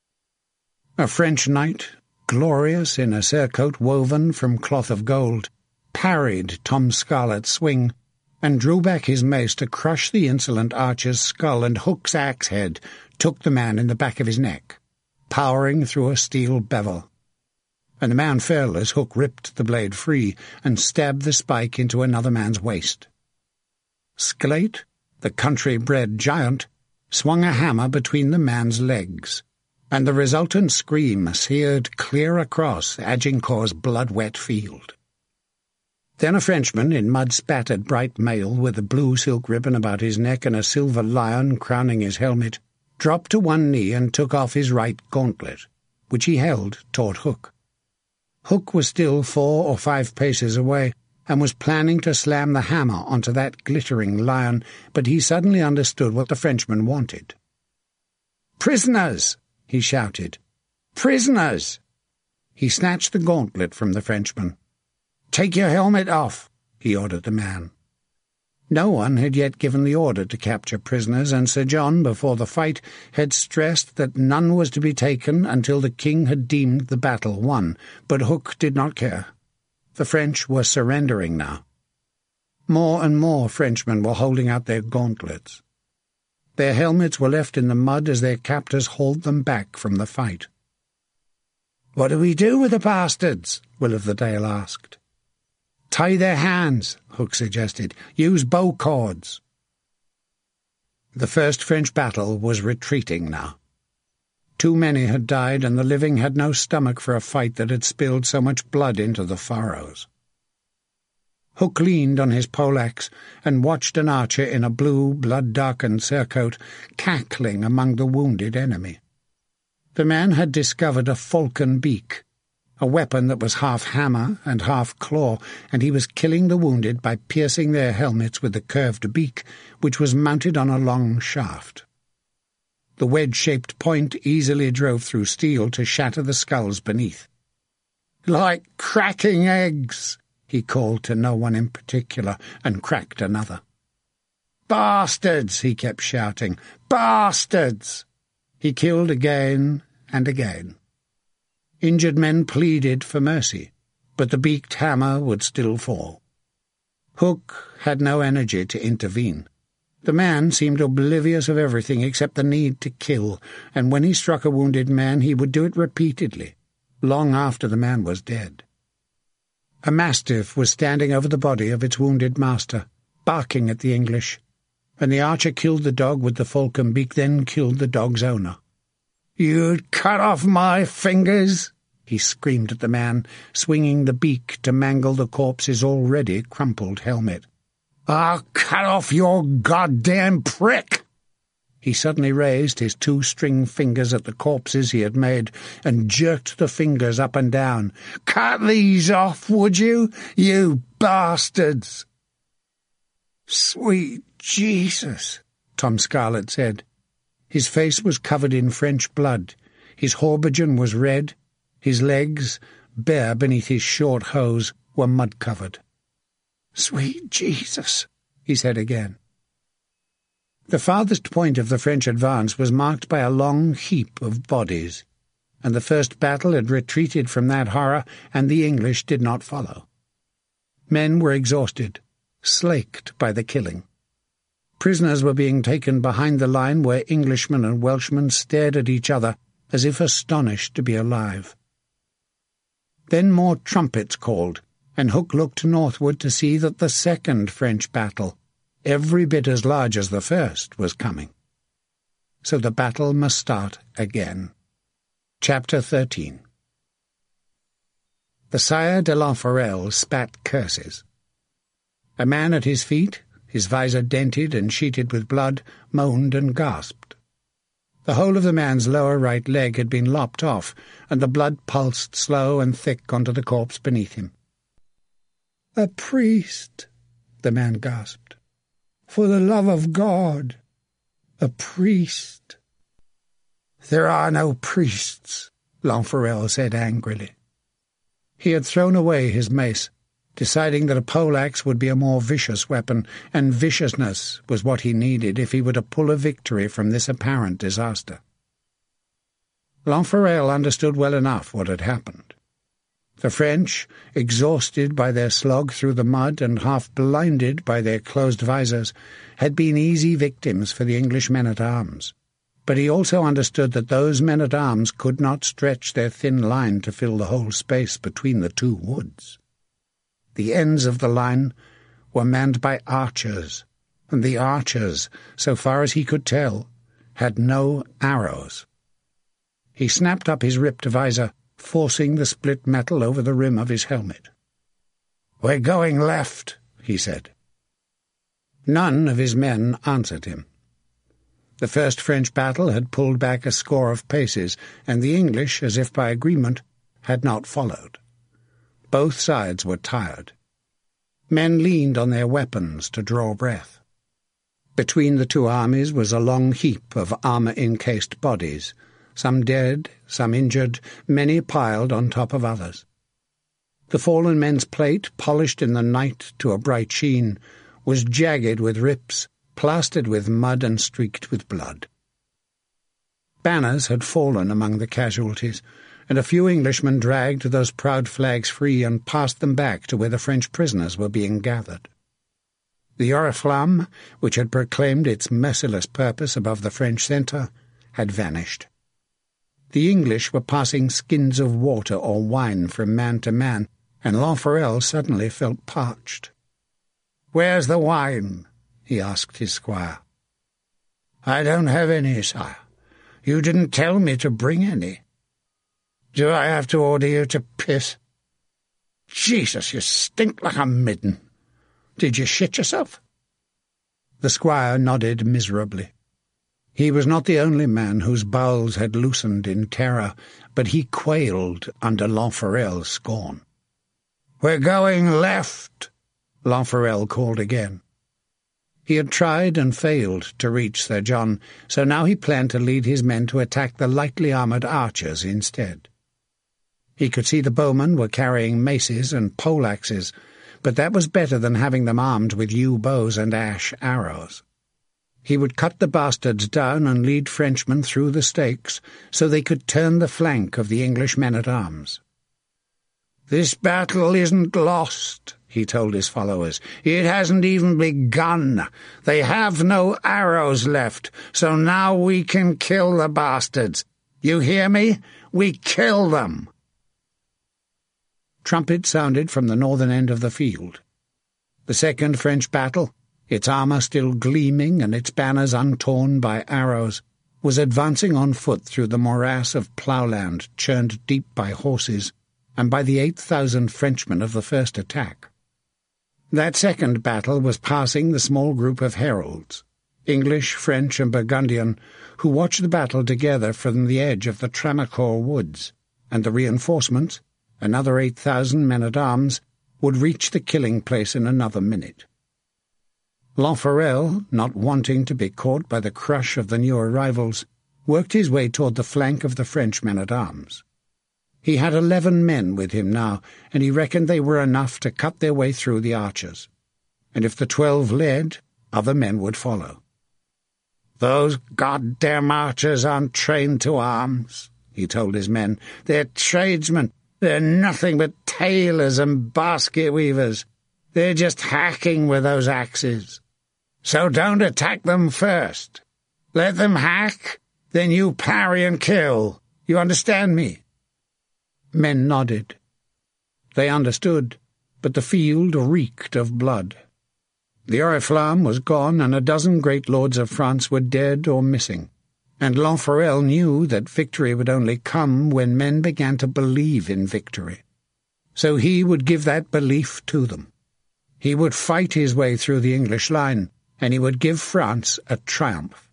A French knight, glorious in a surcoat woven from cloth of gold, parried Tom Scarlett's swing, and drew back his mace to crush the insolent archer's skull, and Hook's axe-head took the man in the back of his neck, powering through a steel bevel. And the man fell as Hook ripped the blade free and stabbed the spike into another man's waist. Sclate, the country-bred giant, swung a hammer between the man's legs, and the resultant scream seared clear across Agincourt's blood-wet field. Then a Frenchman in mud-spattered bright mail with a blue silk ribbon about his neck and a silver lion crowning his helmet dropped to one knee and took off his right gauntlet, which he held toward Hook. Hook was still 4 or 5 paces away and was planning to slam the hammer onto that glittering lion, but he suddenly understood what the Frenchman wanted. "Prisoners!" he shouted. "Prisoners!" He snatched the gauntlet from the Frenchman. "Take your helmet off," he ordered the man. No one had yet given the order to capture prisoners, and Sir John, before the fight, had stressed that none was to be taken until the king had deemed the battle won, but Hook did not care. The French were surrendering now. More and more Frenchmen were holding out their gauntlets. Their helmets were left in the mud as their captors hauled them back from the fight. "What do we do with the bastards?" Will of the Dale asked. "Tie their hands," Hook suggested. "Use bow cords." The first French battle was retreating now. Too many had died, and the living had no stomach for a fight that had spilled so much blood into the furrows. Hook leaned on his poleaxe and watched an archer in a blue, blood-darkened surcoat cackling among the wounded enemy. The man had discovered a falcon beak, a weapon that was half hammer and half claw, and he was killing the wounded by piercing their helmets with the curved beak, which was mounted on a long shaft. The wedge-shaped point easily drove through steel to shatter the skulls beneath. "Like cracking eggs," he called to no one in particular, and cracked another. "Bastards!" he kept shouting. "Bastards!" He killed again and again. Injured men pleaded for mercy, but the beaked hammer would still fall. Hook had no energy to intervene. The man seemed oblivious of everything except the need to kill, and when he struck a wounded man he would do it repeatedly, long after the man was dead. A mastiff was standing over the body of its wounded master, barking at the English, and the archer killed the dog with the falcon beak, then killed the dog's owner. "You'd cut off my fingers!" he screamed at the man, swinging the beak to mangle the corpse's already crumpled helmet. "I'll cut off your goddamn prick!" He suddenly raised his 2 string fingers at the corpses he had made and jerked the fingers up and down. "Cut these off, would you, you bastards!" "Sweet Jesus," Tom Scarlett said. His face was covered in French blood. His haubergeon was red. His legs, bare beneath his short hose, were mud-covered. "Sweet Jesus," he said again. The farthest point of the French advance was marked by a long heap of bodies, and the first battle had retreated from that horror, and the English did not follow. Men were exhausted, slaked by the killing. Prisoners were being taken behind the line where Englishmen and Welshmen stared at each other as if astonished to be alive. Then more trumpets called, and Hook looked northward to see that the second French battle, every bit as large as the first, was coming. So the battle must start again. Chapter 13. The Sire de Lanforel spat curses. A man at his feet, his visor dented and sheeted with blood, moaned and gasped. The whole of the man's lower right leg had been lopped off, and the blood pulsed slow and thick onto the corpse beneath him. "A priest," the man gasped. "For the love of God, a priest." "There are no priests," Lanforel said angrily. He had thrown away his mace, deciding that a poleaxe would be a more vicious weapon, and viciousness was what he needed if he were to pull a victory from this apparent disaster. Lanforel understood well enough what had happened. The French, exhausted by their slog through the mud and half blinded by their closed visors, had been easy victims for the English men-at-arms. But he also understood that those men-at-arms could not stretch their thin line to fill the whole space between the 2 woods. The ends of the line were manned by archers, and the archers, so far as he could tell, had no arrows. He snapped up his ripped visor, forcing the split metal over the rim of his helmet. "We're going left," he said. None of his men answered him. The first French battle had pulled back a score of paces, and the English, as if by agreement, had not followed. Both sides were tired. Men leaned on their weapons to draw breath. Between the 2 armies was a long heap of armour-encased bodies, some dead, some injured, many piled on top of others. The fallen men's plate, polished in the night to a bright sheen, was jagged with rips, plastered with mud and streaked with blood. Banners had fallen among the casualties, and a few Englishmen dragged those proud flags free and passed them back to where the French prisoners were being gathered. The Oriflamme, which had proclaimed its merciless purpose above the French centre, had vanished. The English were passing skins of water or wine from man to man, and Lanforel suddenly felt parched. "Where's the wine?" he asked his squire. "I don't have any, sire. You didn't tell me to bring any." "Do I have to order you to piss?" "Jesus, you stink like a midden. Did you shit yourself?" The squire nodded miserably. He was not the only man whose bowels had loosened in terror, but he quailed under Lanforel's scorn. "We're going left," Lanforel called again. He had tried and failed to reach Sir John, so now he planned to lead his men to attack the lightly armoured archers instead. He could see the bowmen were carrying maces and poleaxes, but that was better than having them armed with yew bows and ash arrows. He would cut the bastards down and lead Frenchmen through the stakes so they could turn the flank of the English men-at-arms. "This battle isn't lost," he told his followers. "It hasn't even begun. They have no arrows left, so now we can kill the bastards. You hear me? We kill them." Trumpets sounded from the northern end of the field. The second French battle, its armour still gleaming and its banners untorn by arrows, was advancing on foot through the morass of ploughland churned deep by horses and by the 8,000 Frenchmen of the first attack. That second battle was passing the small group of heralds, English, French, and Burgundian, who watched the battle together from the edge of the Tramecourt woods, and the reinforcements, another 8,000 men-at-arms, would reach the killing place in another minute. Lanfarel, not wanting to be caught by the crush of the new arrivals, worked his way toward the flank of the French men-at-arms. He had 11 men with him now, and he reckoned they were enough to cut their way through the archers. And if the 12 led, other men would follow. "Those goddamn archers aren't trained to arms," he told his men. "They're tradesmen. They're nothing but tailors and basket weavers. They're just hacking with those axes. So don't attack them first. Let them hack, then you parry and kill. You understand me?" Men nodded. They understood, but the field reeked of blood. The Oriflamme was gone, and a dozen great lords of France were dead or missing, and Lanfarel knew that victory would only come when men began to believe in victory. So he would give that belief to them. He would fight his way through the English line, and he would give France a triumph.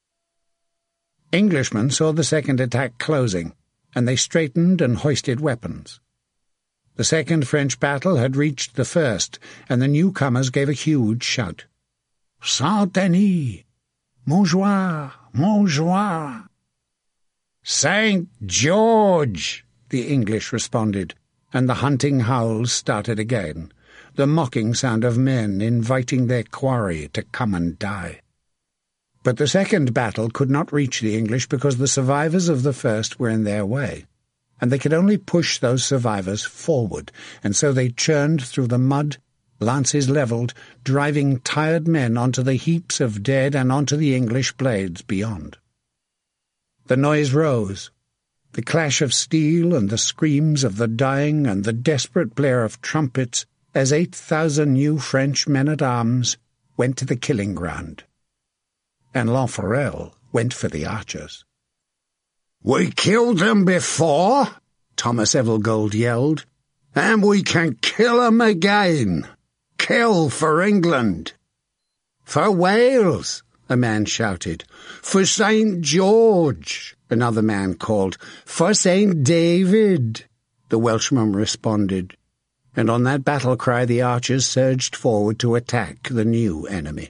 Englishmen saw the second attack closing, and they straightened and hoisted weapons. The second French battle had reached the first, and the newcomers gave a huge shout. "Saint-Denis! Montjoie! Montjoie!" "St. George!" the English responded, and the hunting howls started again, the mocking sound of men inviting their quarry to come and die. But the second battle could not reach the English because the survivors of the first were in their way, and they could only push those survivors forward, and so they churned through the mud, lances levelled, driving tired men onto the heaps of dead and onto the English blades beyond. The noise rose, the clash of steel and the screams of the dying and the desperate blare of trumpets as 8,000 new French men-at-arms went to the killing ground. And Lanfarel went for the archers. "We killed them before," Thomas Evergold yelled, "and we can kill them again. Kill for England." "For Wales," a man shouted. "For St. George," another man called. "For St. David," the Welshman responded. And on that battle cry the archers surged forward to attack the new enemy.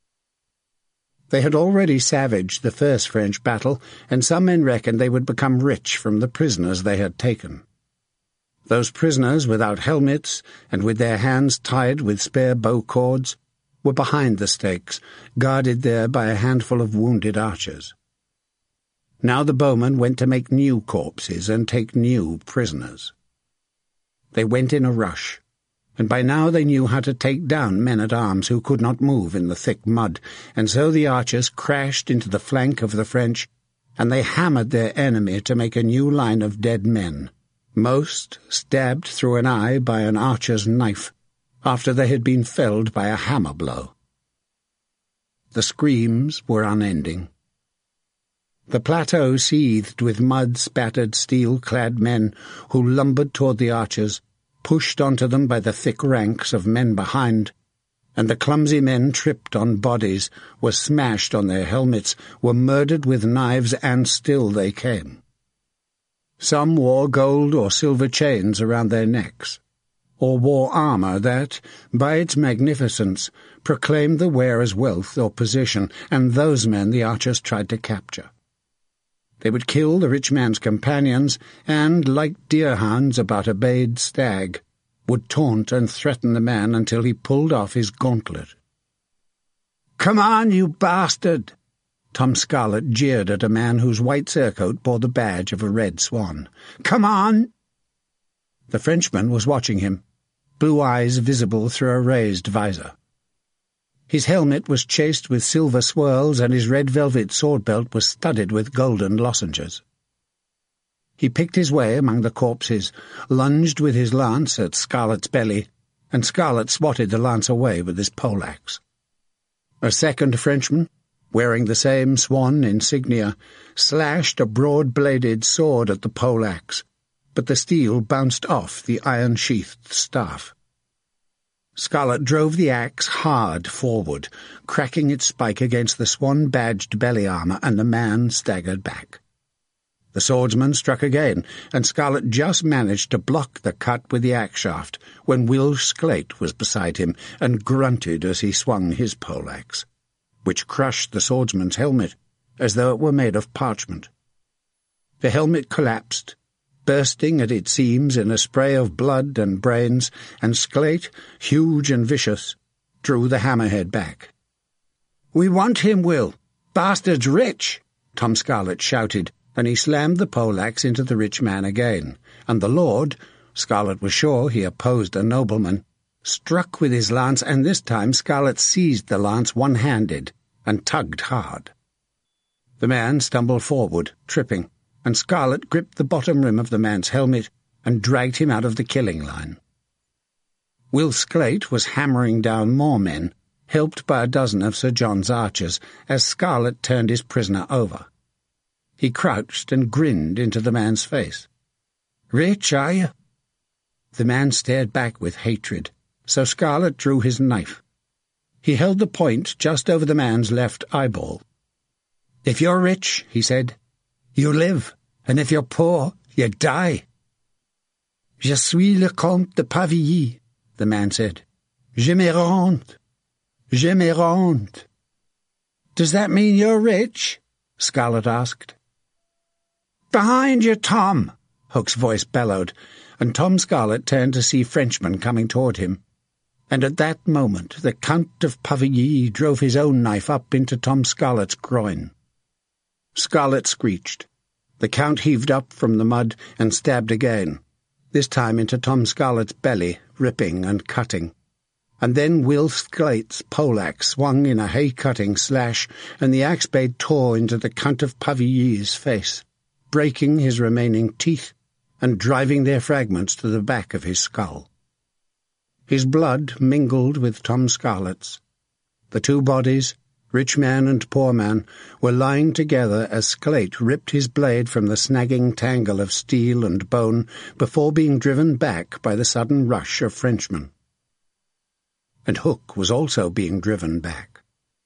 They had already savaged the first French battle, and some men reckoned they would become rich from the prisoners they had taken. Those prisoners, without helmets and with their hands tied with spare bow cords, were behind the stakes, guarded there by a handful of wounded archers. Now the bowmen went to make new corpses and take new prisoners. They went in a rush, and by now they knew how to take down men-at-arms who could not move in the thick mud, and so the archers crashed into the flank of the French, and they hammered their enemy to make a new line of dead men, most stabbed through an eye by an archer's knife, after they had been felled by a hammer blow. The screams were unending. The plateau seethed with mud-spattered, steel-clad men who lumbered toward the archers, pushed onto them by the thick ranks of men behind, and the clumsy men tripped on bodies, were smashed on their helmets, were murdered with knives, and still they came. Some wore gold or silver chains around their necks, or wore armour that, by its magnificence, proclaimed the wearer's wealth or position, and those men the archers tried to capture. They would kill the rich man's companions, and, like deerhounds about a bayed stag, would taunt and threaten the man until he pulled off his gauntlet. "Come on, you bastard!" Tom Scarlet jeered at a man whose white surcoat bore the badge of a red swan. "Come on!" The Frenchman was watching him, blue eyes visible through a raised visor. His helmet was chased with silver swirls, and his red velvet sword belt was studded with golden lozenges. He picked his way among the corpses, lunged with his lance at Scarlet's belly, and Scarlet swatted the lance away with his poleaxe. A second Frenchman, wearing the same swan insignia, slashed a broad-bladed sword at the poleaxe, but the steel bounced off the iron-sheathed staff. Scarlet drove the axe hard forward, cracking its spike against the swan-badged belly armour, and the man staggered back. The swordsman struck again, and Scarlet just managed to block the cut with the axe shaft when Will Sklate was beside him and grunted as he swung his poleaxe, which crushed the swordsman's helmet as though it were made of parchment. The helmet collapsed, bursting at its seams in a spray of blood and brains, and Sklate, huge and vicious, drew the hammerhead back. "We want him, Will. Bastard's rich!" Tom Scarlet shouted, and he slammed the poleaxe into the rich man again, and the lord, Scarlet was sure he opposed a nobleman, struck with his lance, and this time Scarlet seized the lance one-handed and tugged hard. The man stumbled forward, tripping, and Scarlet gripped the bottom rim of the man's helmet and dragged him out of the killing line. Will Sklate was hammering down more men, helped by a dozen of Sir John's archers, as Scarlet turned his prisoner over. He crouched and grinned into the man's face. "Rich, are you?" The man stared back with hatred, so Scarlet drew his knife. He held the point just over the man's left eyeball. "If you're rich," he said, "you live, and if you're poor, you die." "Je suis le comte de Pavilly," the man said. "Je me rends. Je me rends." "Does that mean you're rich?" Scarlet asked. "Behind you, Tom!" Hook's voice bellowed, and Tom Scarlet turned to see Frenchmen coming toward him. And at that moment the Count of Pavilly drove his own knife up into Tom Scarlet's groin. Scarlet screeched. The Count heaved up from the mud and stabbed again, this time into Tom Scarlet's belly, ripping and cutting. And then Will Sklate's poleaxe swung in a hay-cutting slash, and the axe blade tore into the Count of Pavilly's face, breaking his remaining teeth and driving their fragments to the back of his skull. His blood mingled with Tom Scarlet's. The two bodies, rich man and poor man, were lying together as Sklate ripped his blade from the snagging tangle of steel and bone before being driven back by the sudden rush of Frenchmen. And Hook was also being driven back.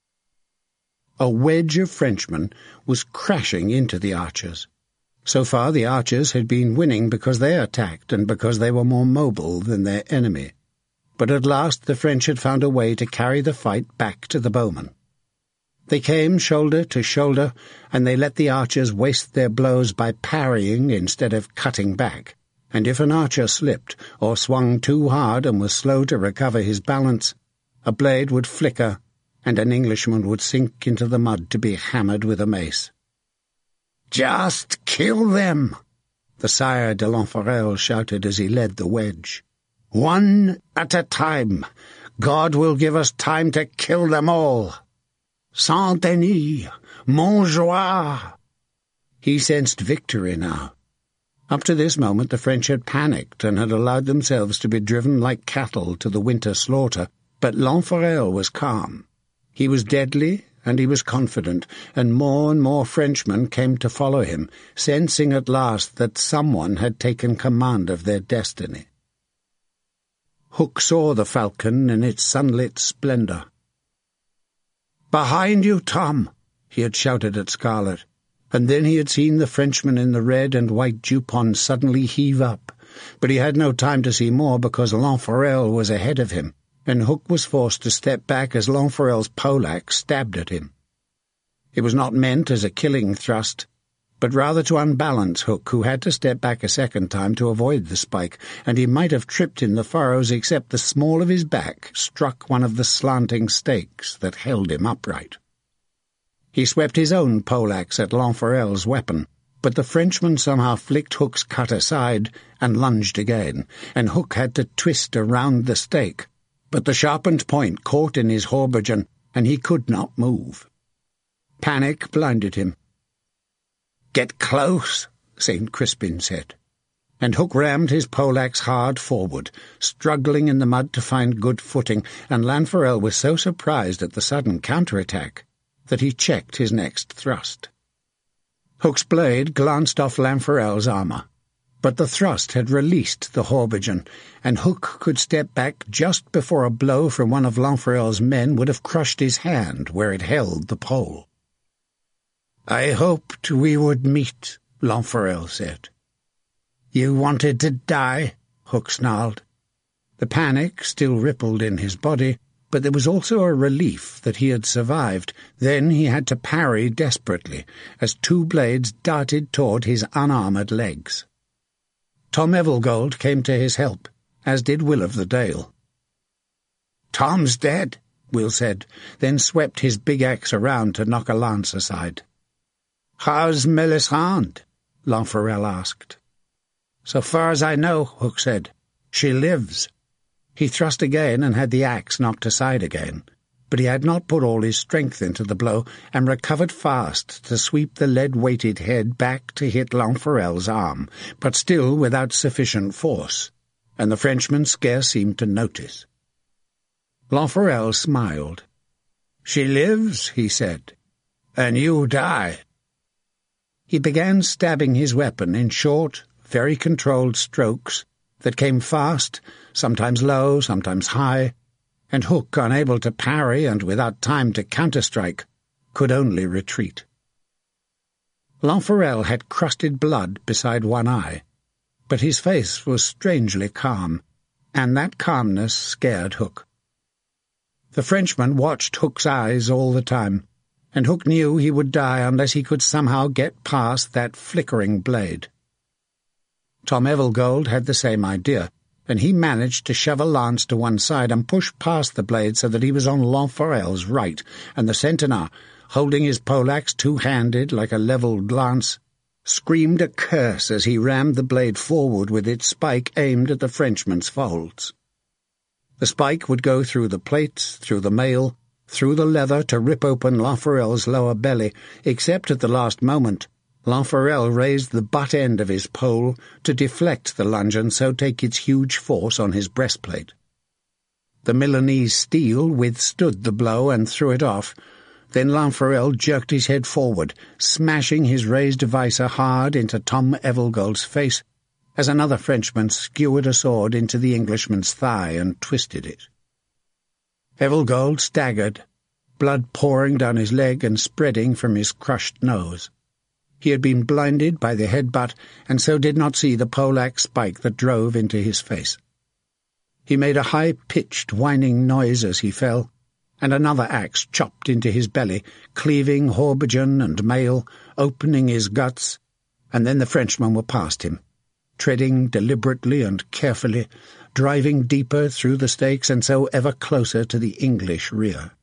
A wedge of Frenchmen was crashing into the archers. So far the archers had been winning because they attacked and because they were more mobile than their enemy. But at last the French had found a way to carry the fight back to the bowmen. They came shoulder to shoulder, and they let the archers waste their blows by parrying instead of cutting back, and if an archer slipped or swung too hard and was slow to recover his balance, a blade would flicker, and an Englishman would sink into the mud to be hammered with a mace. "Just kill them!" the Sire de Lanforel shouted as he led the wedge. "One at a time. God will give us time to kill them all. Saint-Denis, Montjoie." He sensed victory now. Up to this moment the French had panicked and had allowed themselves to be driven like cattle to the winter slaughter, but Lanforel was calm. He was deadly, and he was confident, and more Frenchmen came to follow him, sensing at last that someone had taken command of their destiny. Hook saw the falcon in its sunlit splendour. "Behind you, Tom!" he had shouted at Scarlet, and then he had seen the Frenchman in the red and white jupon suddenly heave up, but he had no time to see more because Lanforel was ahead of him, and Hook was forced to step back as Lanforel's poleaxe stabbed at him. It was not meant as a killing thrust. but rather to unbalance Hook, who had to step back a second time to avoid the spike, and he might have tripped in the furrows except the small of his back struck one of the slanting stakes that held him upright. He swept his own poleaxe at Lanforel's weapon, but the Frenchman somehow flicked Hook's cut aside and lunged again, and Hook had to twist around the stake, but the sharpened point caught in his haubergeon, and he could not move. Panic blinded him. "Get close," St. Crispin said, and Hook rammed his poleaxe hard forward, struggling in the mud to find good footing, and Lanforel was so surprised at the sudden counterattack that he checked his next thrust. Hook's blade glanced off Lanforel's armour, but the thrust had released the haubergeon, and Hook could step back just before a blow from one of Lanforel's men would have crushed his hand where it held the pole. "I hoped we would meet," Lanforel said. "You wanted to die?" Hook snarled. The panic still rippled in his body, but there was also a relief that he had survived. Then he had to parry desperately as two blades darted toward his unarmoured legs. Tom Evergold came to his help, as did Will of the Dale. "Tom's dead," Will said, then swept his big axe around to knock a lance aside. "How's Melisande?" Lanforel asked. "So far as I know," Hook said, "she lives." He thrust again and had the axe knocked aside again, but he had not put all his strength into the blow, and recovered fast to sweep the lead-weighted head back to hit Lanforel's arm, but still without sufficient force, and the Frenchman scarce seemed to notice. Lanforel smiled. "She lives," he said, "and you die." He began stabbing his weapon in short, very controlled strokes that came fast, sometimes low, sometimes high, and Hook, unable to parry and without time to counterstrike, could only retreat. Lanforel had crusted blood beside one eye, but his face was strangely calm, and that calmness scared Hook. The Frenchman watched Hook's eyes all the time, and Hook knew he would die unless he could somehow get past that flickering blade. Tom Evergold had the same idea, and he managed to shove a lance to one side and push past the blade so that he was on Lanforel's right, and the centenar, holding his poleaxe two-handed like a levelled lance, screamed a curse as he rammed the blade forward with its spike aimed at the Frenchman's folds. The spike would go through the plates, through the mail, through the leather to rip open Lanforel's lower belly, except at the last moment Lanforel raised the butt end of his pole to deflect the lunge and so take its huge force on his breastplate. The Milanese steel withstood the blow and threw it off. Then Lanforel jerked his head forward, smashing his raised visor hard into Tom Evergold's face as another Frenchman skewered a sword into the Englishman's thigh and twisted it. Evergold staggered, blood pouring down his leg and spreading from his crushed nose. He had been blinded by the headbutt, and so did not see the poleaxe spike that drove into his face. He made a high-pitched, whining noise as he fell, and another axe chopped into his belly, cleaving haubergeon and mail, opening his guts, and then the Frenchmen were past him, treading deliberately and carefully, driving deeper through the stakes and so ever closer to the English rear.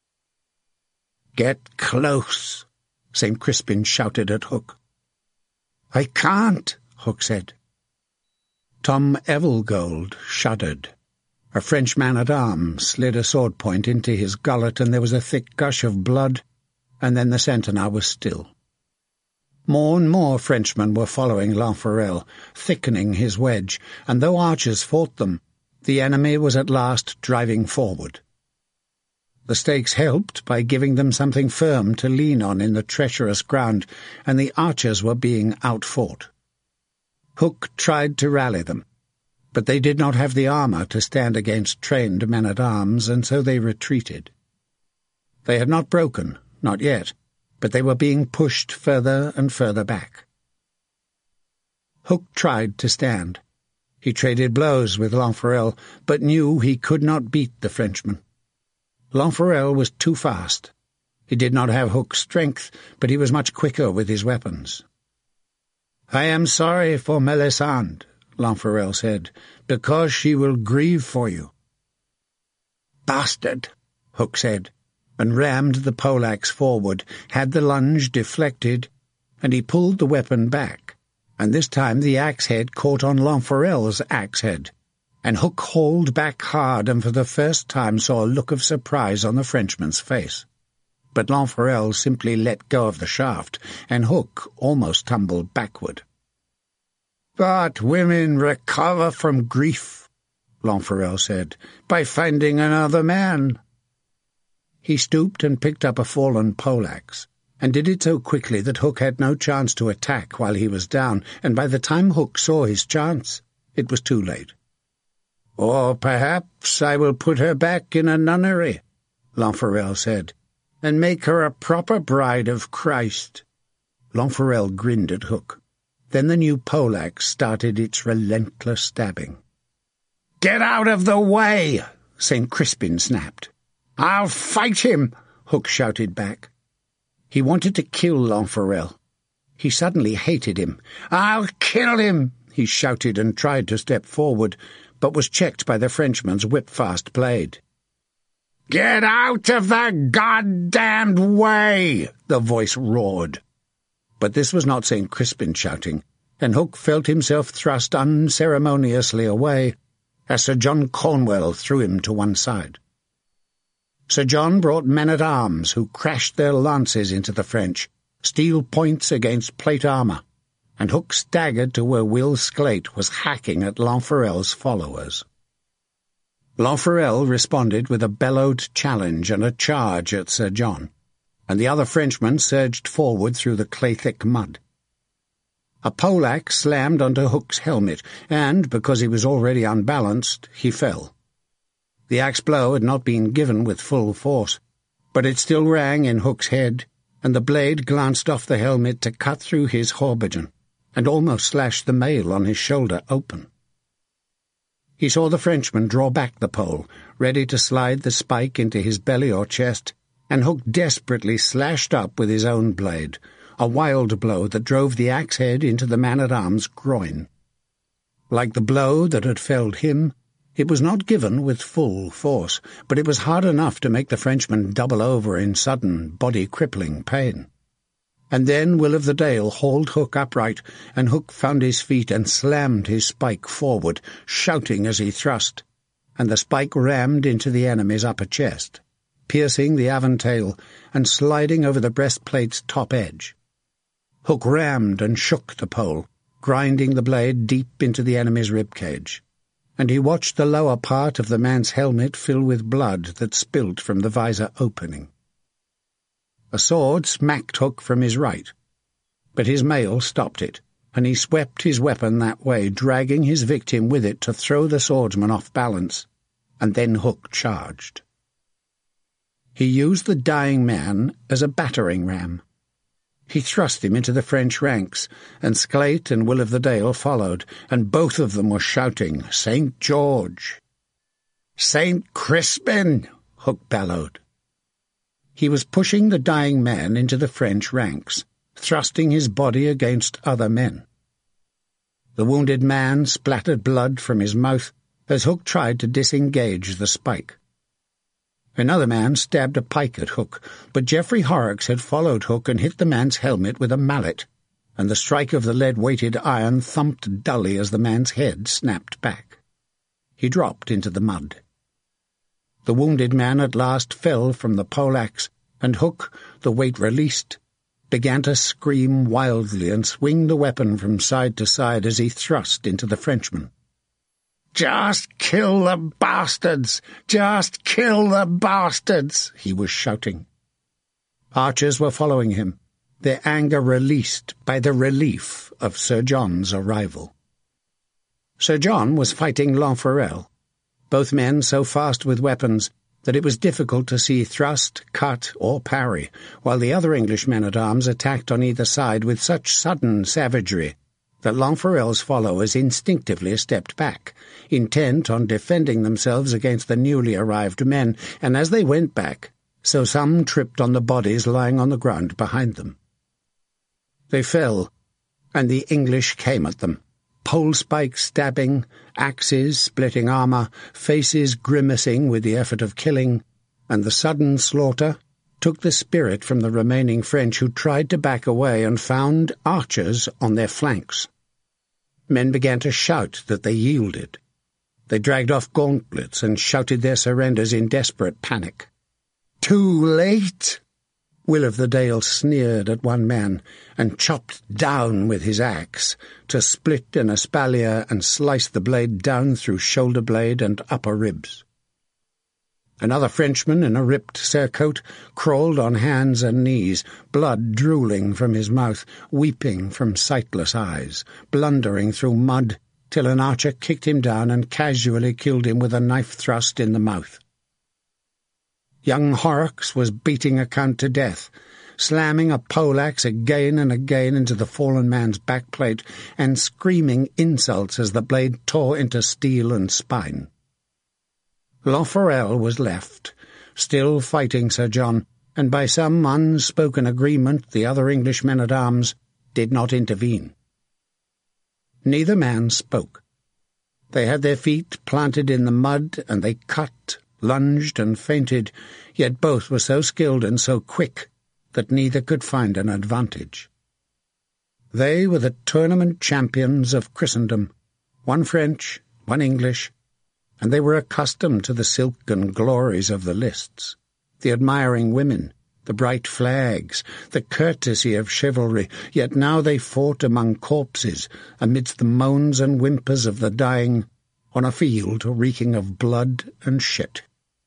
"Get close," St. Crispin shouted at Hook. "I can't," Hook said. Tom Evergold shuddered. A French man-at-arms slid a sword-point into his gullet, and there was a thick gush of blood, and then the centenar was still. More and more Frenchmen were following Lanforel, thickening his wedge, and though archers fought them, the enemy was at last driving forward. The stakes helped by giving them something firm to lean on in the treacherous ground, and the archers were being outfought. Hook tried to rally them, but they did not have the armour to stand against trained men-at-arms, and so they retreated. They had not broken, not yet, but they were being pushed further and further back. Hook tried to stand. He traded blows with Lanforel, but knew he could not beat the Frenchman. Lanforel was too fast. He did not have Hook's strength, but he was much quicker with his weapons. "I am sorry for Melisande," Lanfarel said, "because she will grieve for you." "Bastard," Hook said, and rammed the poleaxe forward, had the lunge deflected, and he pulled the weapon back, and this time the axe-head caught on Lanfarel's axe-head, and Hook hauled back hard and for the first time saw a look of surprise on the Frenchman's face. But Lanfarel simply let go of the shaft, and Hook almost tumbled backward. "But women recover from grief," Lanfarel said, "by finding another man." He stooped and picked up a fallen poleaxe, and did it so quickly that Hook had no chance to attack while he was down, and by the time Hook saw his chance, it was too late. "Or perhaps I will put her back in a nunnery," Lanfarel said, "and make her a proper bride of Christ." Lanfarel grinned at Hook. Then the new poleaxe started its relentless stabbing. "Get out of the way!" St. Crispin snapped. "I'll fight him!" Hook shouted back. He wanted to kill Lanfarel. He suddenly hated him. "I'll kill him!" he shouted and tried to step forward, but was checked by the Frenchman's whip-fast blade. "Get out of the goddamned way!" the voice roared. But this was not St. Crispin shouting, and Hook felt himself thrust unceremoniously away as Sir John Cornwell threw him to one side. Sir John brought men-at-arms who crashed their lances into the French, steel points against plate armour, and Hook staggered to where Will Skelete was hacking at Lanfarel's followers. Lanfarel responded with a bellowed challenge and a charge at Sir John, and the other Frenchmen surged forward through the clay-thick mud. A poleaxe slammed onto Hook's helmet, and, because he was already unbalanced, he fell. The axe blow had not been given with full force, but it still rang in Hook's head, and the blade glanced off the helmet to cut through his haubergeon, and almost slashed the mail on his shoulder open. He saw the Frenchman draw back the pole, ready to slide the spike into his belly or chest, and Hook desperately slashed up with his own blade, a wild blow that drove the axe-head into the man-at-arms' groin. Like the blow that had felled him, it was not given with full force, but it was hard enough to make the Frenchman double over in sudden, body-crippling pain. And then Will of the Dale hauled Hook upright, and Hook found his feet and slammed his spike forward, shouting as he thrust, and the spike rammed into the enemy's upper chest, piercing the aventail and sliding over the breastplate's top edge. Hook rammed and shook the pole, grinding the blade deep into the enemy's rib-cage, and he watched the lower part of the man's helmet fill with blood that spilt from the visor opening. A sword smacked Hook from his right, but his mail stopped it, and he swept his weapon that way, dragging his victim with it to throw the swordsman off balance, and then Hook charged. He used the dying man as a battering ram. He thrust him into the French ranks, and Skelete and Will of the Dale followed, and both of them were shouting, "St. George!" "St. Crispin!" Hook bellowed. He was pushing the dying man into the French ranks, thrusting his body against other men. The wounded man splattered blood from his mouth as Hook tried to disengage the spike. Another man stabbed a pike at Hook, but Geoffrey Horrocks had followed Hook and hit the man's helmet with a mallet, and the strike of the lead-weighted iron thumped dully as the man's head snapped back. He dropped into the mud. The wounded man at last fell from the poleaxe, and Hook, the weight released, began to scream wildly and swing the weapon from side to side as he thrust into the Frenchman. "Just kill the bastards! Just kill the bastards!" he was shouting. Archers were following him, their anger released by the relief of Sir John's arrival. Sir John was fighting Lanfarel, both men so fast with weapons that it was difficult to see thrust, cut, or parry, while the other English men-at-arms attacked on either side with such sudden savagery that Lanfarel's followers instinctively stepped back, intent on defending themselves against the newly arrived men, and as they went back, so some tripped on the bodies lying on the ground behind them. They fell, and the English came at them, pole-spikes stabbing, axes splitting armour, faces grimacing with the effort of killing, and the sudden slaughter took the spirit from the remaining French, who tried to back away and found archers on their flanks. Men began to shout that they yielded. They dragged off gauntlets and shouted their surrenders in desperate panic. "Too late!" Will of the Dale sneered at one man and chopped down with his axe to split an espalier and slice the blade down through shoulder blade and upper ribs. Another Frenchman in a ripped surcoat crawled on hands and knees, blood drooling from his mouth, weeping from sightless eyes, blundering through mud till an archer kicked him down and casually killed him with a knife thrust in the mouth. Young Horrocks was beating a count to death, slamming a poleaxe again and again into the fallen man's backplate and screaming insults as the blade tore into steel and spine. Lanforel was left, still fighting Sir John, and by some unspoken agreement the other English men-at-arms did not intervene. Neither man spoke. They had their feet planted in the mud, and they cut, lunged, and feinted, yet both were so skilled and so quick that neither could find an advantage. They were the tournament champions of Christendom, one French, one English, and they were accustomed to the silken glories of the lists, the admiring women, the bright flags, the courtesy of chivalry, yet now they fought among corpses, amidst the moans and whimpers of the dying, on a field reeking of blood and shit.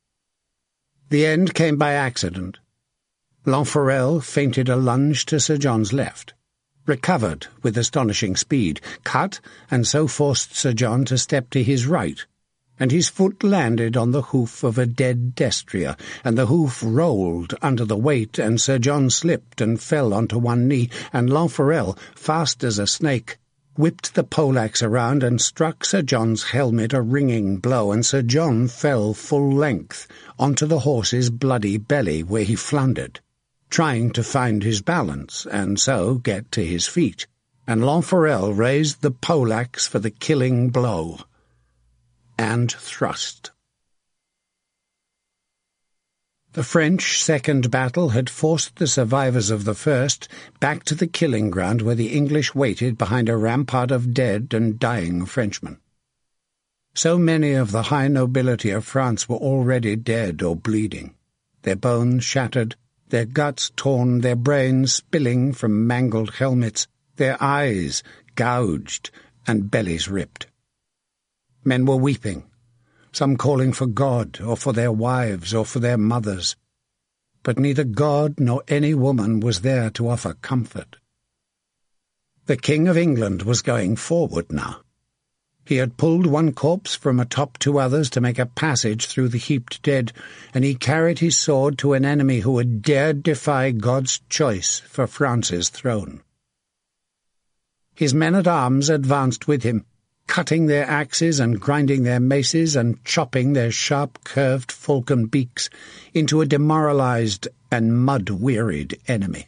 The end came by accident. Lanforel feinted a lunge to Sir John's left, recovered with astonishing speed, cut, and so forced Sir John to step to his right, and his foot landed on the hoof of a dead destrier, and the hoof rolled under the weight, and Sir John slipped and fell onto one knee, and Lanforel, fast as a snake, whipped the poleaxe around and struck Sir John's helmet a ringing blow, and Sir John fell full length onto the horse's bloody belly, where he floundered, trying to find his balance, and so get to his feet, and Lanforel raised the poleaxe for the killing blow, and thrust. The French second battle had forced the survivors of the first back to the killing ground, where the English waited behind a rampart of dead and dying Frenchmen. So many of the high nobility of France were already dead or bleeding, their bones shattered, their guts torn, their brains spilling from mangled helmets, their eyes gouged and bellies ripped. Men were weeping, some calling for God or for their wives or for their mothers, but neither God nor any woman was there to offer comfort. The King of England was going forward now. He had pulled one corpse from atop two others to make a passage through the heaped dead, and he carried his sword to an enemy who had dared defy God's choice for France's throne. His men-at-arms advanced with him, cutting their axes and grinding their maces and chopping their sharp-curved falcon beaks into a demoralized and mud-wearied enemy.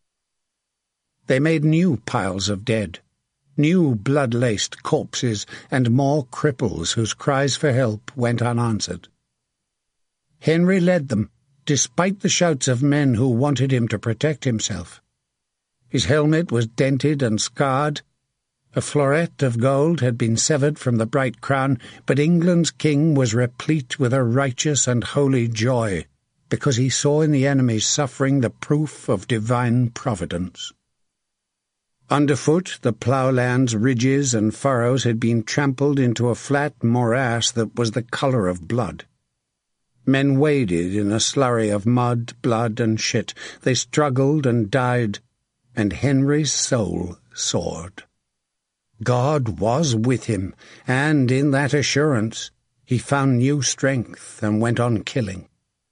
They made new piles of dead, new blood-laced corpses, and more cripples whose cries for help went unanswered. Henry led them, despite the shouts of men who wanted him to protect himself. His helmet was dented and scarred. A floret of gold had been severed from the bright crown, but England's king was replete with a righteous and holy joy, because he saw in the enemy's suffering the proof of divine providence. Underfoot, the ploughland's ridges and furrows had been trampled into a flat morass that was the colour of blood. Men waded in a slurry of mud, blood, and shit. They struggled and died, and Henry's soul soared. God was with him, and in that assurance he found new strength and went on killing.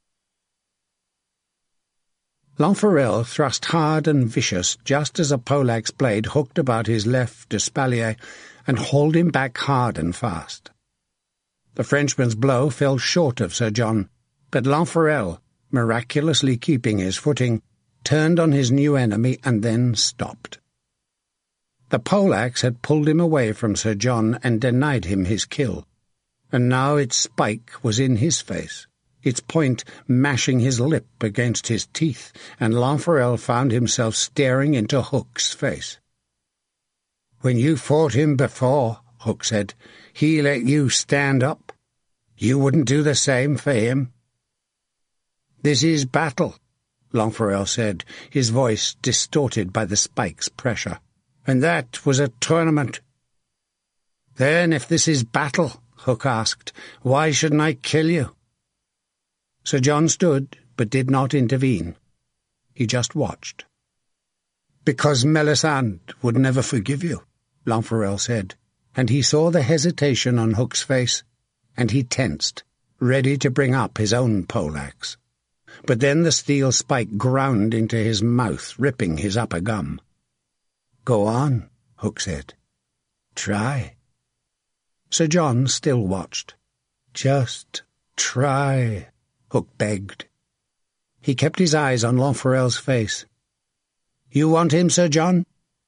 Lanforel thrust hard and vicious, just as a poleaxe blade hooked about his left espalier, and hauled him back hard and fast. The Frenchman's blow fell short of Sir John, but Lanforel, miraculously keeping his footing, turned on his new enemy and then stopped. The poleaxe had pulled him away from Sir John and denied him his kill, and now its spike was in his face, its point mashing his lip against his teeth, and Lanfarel found himself staring into Hook's face. "When you fought him before," Hook said, "he let you stand up. You wouldn't do the same for him." "This is battle," Lanfarel said, his voice distorted by the spike's pressure. "And that was a tournament." "Then if this is battle," Hook asked, "why shouldn't I kill you?" Sir John stood, but did not intervene. He just watched. "Because Melisande would never forgive you," Lanfarel said, and he saw the hesitation on Hook's face, and he tensed, ready to bring up his own poleaxe. But then the steel spike ground into his mouth, ripping his upper gum. "Go on," Hook said. "Try." Sir John still watched. "Just try," Hook begged. He kept his eyes on Lanfarel's face. "You want him, Sir John?"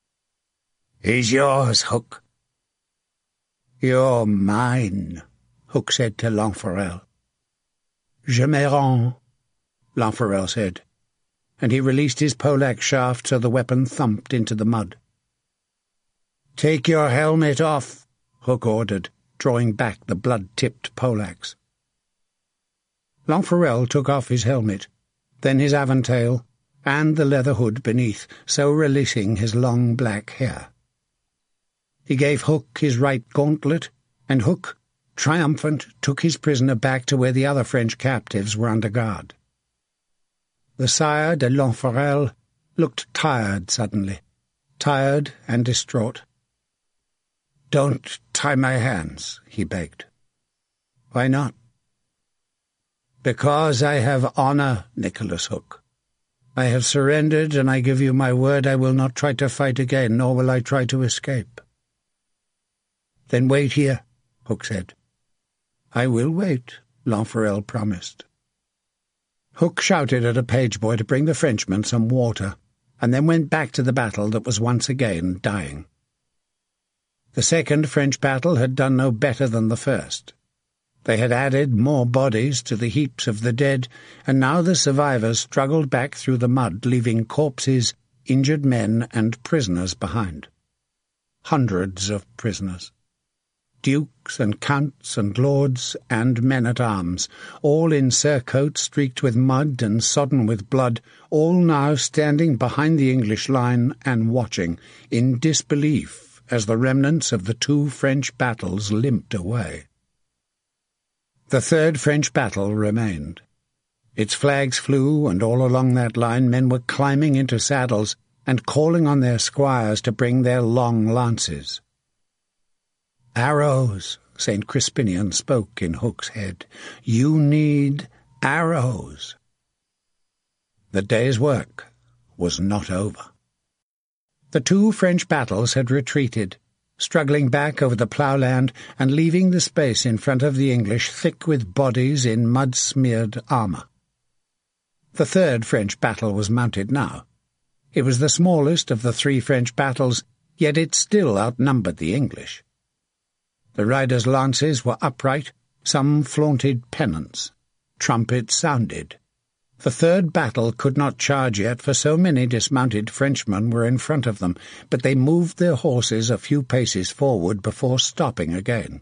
"He's yours, Hook." "You're mine," Hook said to Lanfarel. "Je me rends," Lanfarel said, and he released his poleaxe shaft so the weapon thumped into the mud. "Take your helmet off," Hook ordered, drawing back the blood-tipped poleaxe. Lanfarel took off his helmet, then his aventail, and the leather hood beneath, so releasing his long black hair. He gave Hook his right gauntlet, and Hook, triumphant, took his prisoner back to where the other French captives were under guard. The Sire de Lanfarel looked tired suddenly, tired and distraught. "Don't tie my hands," he begged. "Why not?" "Because I have honor, Nicholas Hook. I have surrendered, and I give you my word I will not try to fight again, nor will I try to escape." "Then wait here," Hook said. "I will wait," Lanfarel promised. Hook shouted at a page-boy to bring the Frenchman some water, and then went back to the battle that was once again dying. The second French battle had done no better than the first. They had added more bodies to the heaps of the dead, and now the survivors struggled back through the mud, leaving corpses, injured men, and prisoners behind. Hundreds of prisoners. Dukes and counts and lords and men-at-arms, all in surcoats streaked with mud and sodden with blood, all now standing behind the English line and watching, in disbelief, as the remnants of the two French battles limped away. The third French battle remained. Its flags flew, and all along that line men were climbing into saddles and calling on their squires to bring their long lances. "Arrows," St. Crispinian spoke in Hook's head. "You need arrows." The day's work was not over. The two French battles had retreated, struggling back over the ploughland and leaving the space in front of the English thick with bodies in mud-smeared armour. The third French battle was mounted now. It was the smallest of the three French battles, yet it still outnumbered the English. The riders' lances were upright, some flaunted pennants. Trumpets sounded. The third battle could not charge yet, for so many dismounted Frenchmen were in front of them, but they moved their horses a few paces forward before stopping again.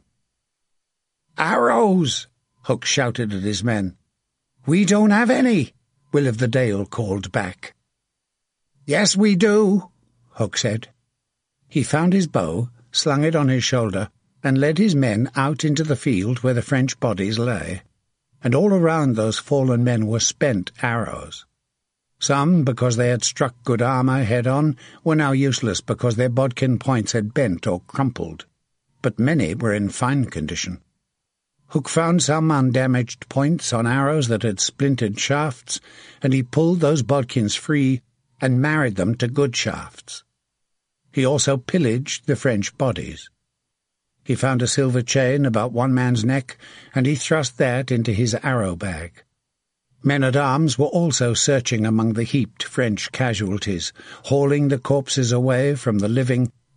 "Arrows!" Hook shouted at his men. "We don't have any," Will of the Dale called back. "Yes, we do," Hook said. He found his bow, slung it on his shoulder, and led his men out into the field where the French bodies lay. And all around those fallen men were spent arrows. Some, because they had struck good armour head-on, were now useless because their bodkin points had bent or crumpled, but many were in fine condition. Hook found some undamaged points on arrows that had splintered shafts, and he pulled those bodkins free and married them to good shafts. He also pillaged the French bodies. He found a silver chain about one man's neck, and he thrust that into his arrow-bag. Men-at-arms were also searching among the heaped French casualties, hauling the corpses away from the living,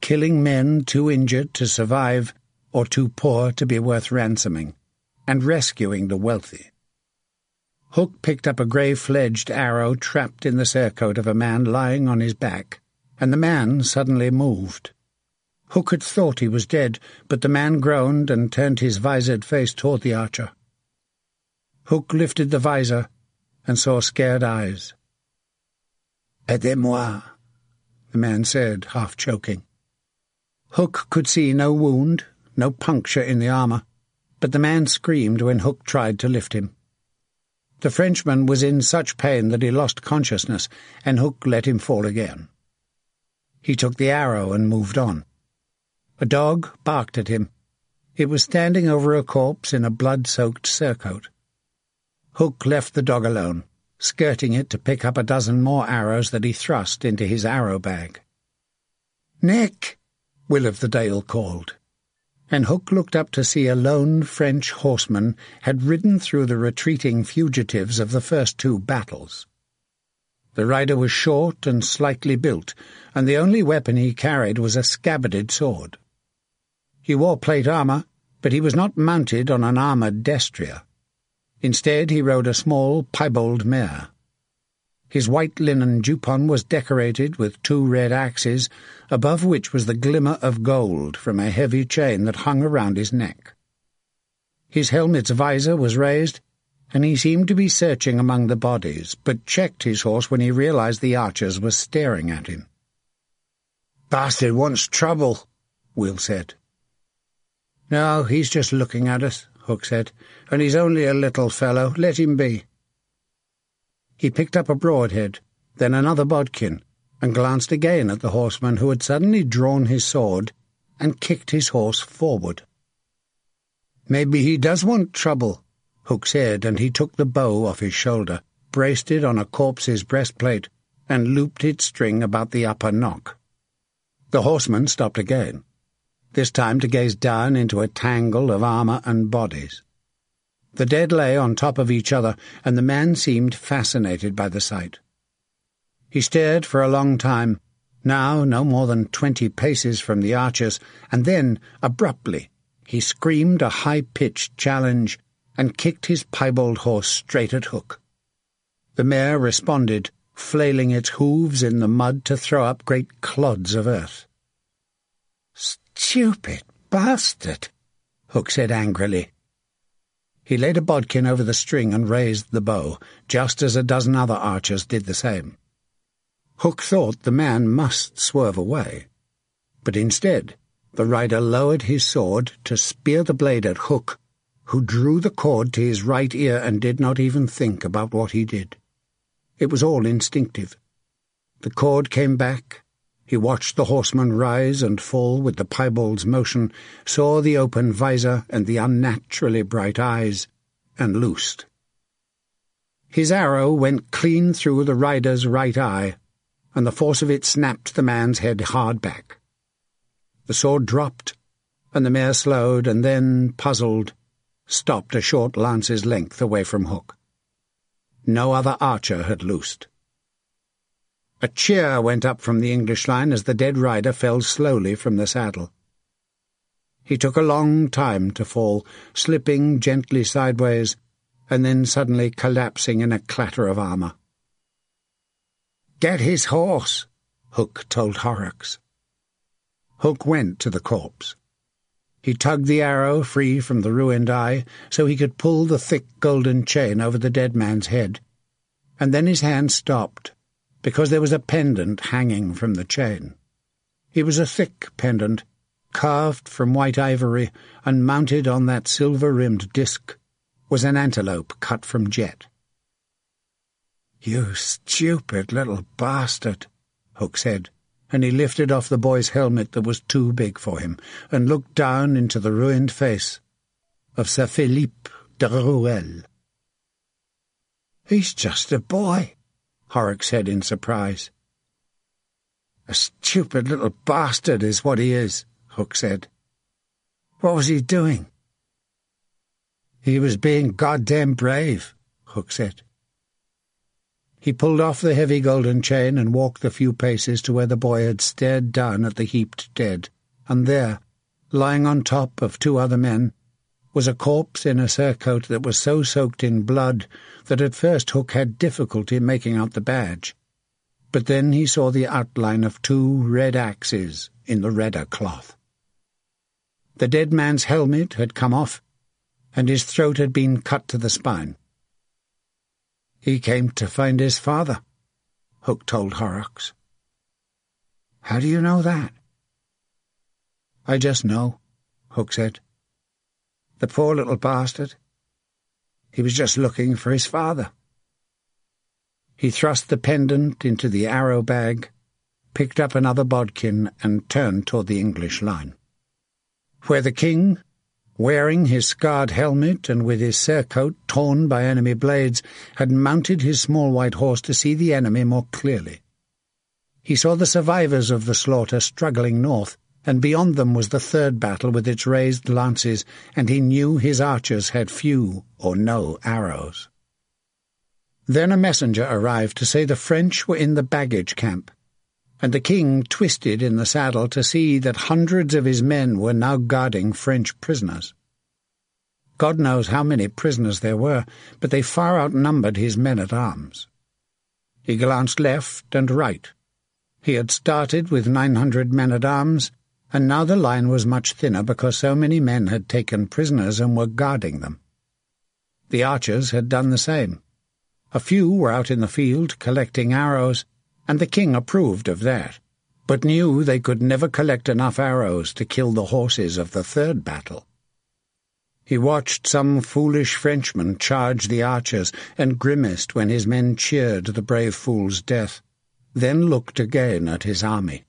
killing men too injured to survive or too poor to be worth ransoming, and rescuing the wealthy. Hook picked up a grey-fledged arrow trapped in the surcoat of a man lying on his back, and the man suddenly moved. Hook had thought he was dead, but the man groaned and turned his visored face toward the archer. Hook lifted the visor and saw scared eyes. "Aidez-moi," the man said, half choking. Hook could see no wound, no puncture in the armour, but the man screamed when Hook tried to lift him. The Frenchman was in such pain that he lost consciousness, and Hook let him fall again. He took the arrow and moved on. A dog barked at him. It was standing over a corpse in a blood-soaked surcoat. Hook left the dog alone, skirting it to pick up a dozen more arrows that he thrust into his arrow bag. "Nick!" Will of the Dale called, and Hook looked up to see a lone French horseman had ridden through the retreating fugitives of the first two battles. The rider was short and slightly built, and the only weapon he carried was a scabbarded sword. He wore plate armour, but he was not mounted on an armoured destrier. Instead, he rode a small, piebald mare. His white linen jupon was decorated with 2 red axes, above which was the glimmer of gold from a heavy chain that hung around his neck. His helmet's visor was raised, and he seemed to be searching among the bodies, but checked his horse when he realized the archers were staring at him. "Bastard wants trouble," Will said. "No, he's just looking at us," Hook said, "and he's only a little fellow. Let him be." He picked up a broadhead, then another bodkin, and glanced again at the horseman who had suddenly drawn his sword and kicked his horse forward. "Maybe he does want trouble," Hook said, and he took the bow off his shoulder, braced it on a corpse's breastplate, and looped its string about the upper nock. The horseman stopped again, this time to gaze down into a tangle of armour and bodies. The dead lay on top of each other, and the man seemed fascinated by the sight. He stared for a long time, now no more than 20 paces from the archers, and then, abruptly, he screamed a high-pitched challenge and kicked his piebald horse straight at Hook. The mare responded, flailing its hooves in the mud to throw up great clods of earth. "Stupid bastard," Hook said angrily. He laid a bodkin over the string and raised the bow, just as a dozen other archers did the same. Hook thought the man must swerve away, but instead the rider lowered his sword to spear the blade at Hook, who drew the cord to his right ear and did not even think about what he did. It was all instinctive. The cord came back. He watched the horseman rise and fall with the piebald's motion, saw the open visor and the unnaturally bright eyes, and loosed. His arrow went clean through the rider's right eye, and the force of it snapped the man's head hard back. The sword dropped, and the mare slowed, and then, puzzled, stopped a short lance's length away from Hook. No other archer had loosed. A cheer went up from the English line as the dead rider fell slowly from the saddle. He took a long time to fall, slipping gently sideways, and then suddenly collapsing in a clatter of armour. "Get his horse," Hook told Horrocks. Hook went to the corpse. He tugged the arrow free from the ruined eye so he could pull the thick golden chain over the dead man's head, and then his hand stopped, because there was a pendant hanging from the chain. It was a thick pendant, carved from white ivory, and mounted on that silver-rimmed disc was an antelope cut from jet. "You stupid little bastard," Hook said, and he lifted off the boy's helmet that was too big for him, and looked down into the ruined face of Sir Philippe de Rouelle. "He's just a boy," Horrocks said in surprise. "A stupid little bastard is what he is," Hook said. "What was he doing?" "He was being goddamn brave," Hook said. He pulled off the heavy golden chain and walked the few paces to where the boy had stared down at the heaped dead, and there, lying on top of 2 other men, was a corpse in a surcoat that was so soaked in blood that at first Hook had difficulty making out the badge. But then he saw the outline of 2 red axes in the redder cloth. The dead man's helmet had come off, and his throat had been cut to the spine. "He came to find his father," Hook told Horrocks. "How do you know that?" "I just know," Hook said. "The poor little bastard. He was just looking for his father." He thrust the pendant into the arrow bag, picked up another bodkin, and turned toward the English line, where the king, wearing his scarred helmet and with his surcoat torn by enemy blades, had mounted his small white horse to see the enemy more clearly. He saw the survivors of the slaughter struggling north, and beyond them was the third battle with its raised lances, and he knew his archers had few or no arrows. Then a messenger arrived to say the French were in the baggage camp, and the king twisted in the saddle to see that hundreds of his men were now guarding French prisoners. God knows how many prisoners there were, but they far outnumbered his men-at-arms. He glanced left and right. He had started with 900 men-at-arms, and now the line was much thinner because so many men had taken prisoners and were guarding them. The archers had done the same. A few were out in the field collecting arrows, and the king approved of that, but knew they could never collect enough arrows to kill the horses of the third battle. He watched some foolish Frenchman charge the archers, and grimaced when his men cheered the brave fool's death, then looked again at his army.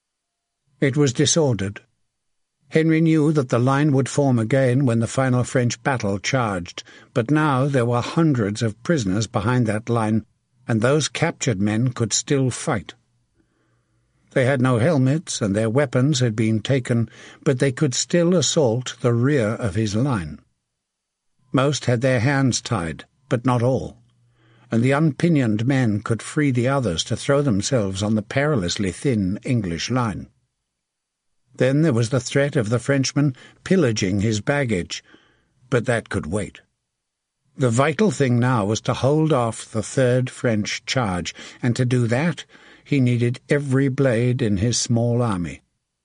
It was disordered. Henry knew that the line would form again when the final French battle charged, but now there were hundreds of prisoners behind that line, and those captured men could still fight. They had no helmets, and their weapons had been taken, but they could still assault the rear of his line. Most had their hands tied, but not all, and the unpinioned men could free the others to throw themselves on the perilously thin English line. Then there was the threat of the Frenchman pillaging his baggage, but that could wait. The vital thing now was to hold off the third French charge, and to do that he needed every blade in his small army.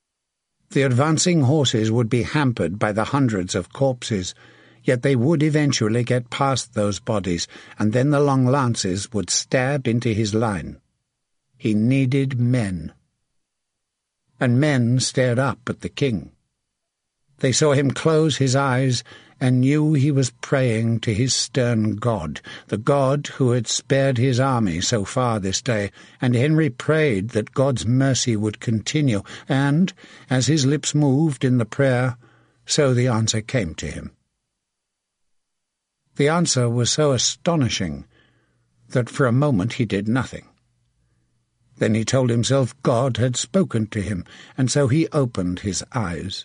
The advancing horses would be hampered by the hundreds of corpses, yet they would eventually get past those bodies, and then the long lances would stab into his line. He needed men. And men stared up at the king. They saw him close his eyes and knew he was praying to his stern God, the God who had spared his army so far this day, and Henry prayed that God's mercy would continue, and, as his lips moved in the prayer, so the answer came to him. The answer was so astonishing that for a moment he did nothing. Then he told himself God had spoken to him, and so he opened his eyes.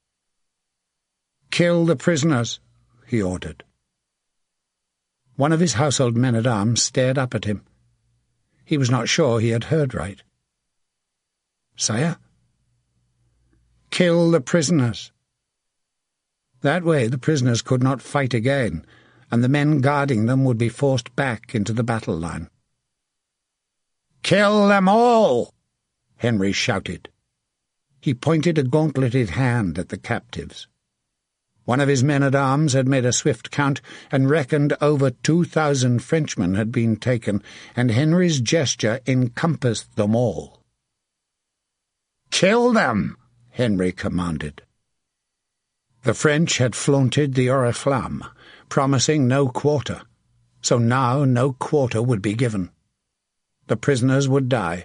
"Kill the prisoners," he ordered. One of his household men-at-arms stared up at him. He was not sure he had heard right. "Sire?" "Kill the prisoners." That way the prisoners could not fight again, and the men guarding them would be forced back into the battle line. "Kill them all!" Henry shouted. He pointed a gauntleted hand at the captives. One of his men-at-arms had made a swift count and reckoned over 2,000 Frenchmen had been taken, and Henry's gesture encompassed them all. "Kill them!" Henry commanded. The French had flaunted the oriflamme, promising no quarter, so now no quarter would be given. The prisoners would die.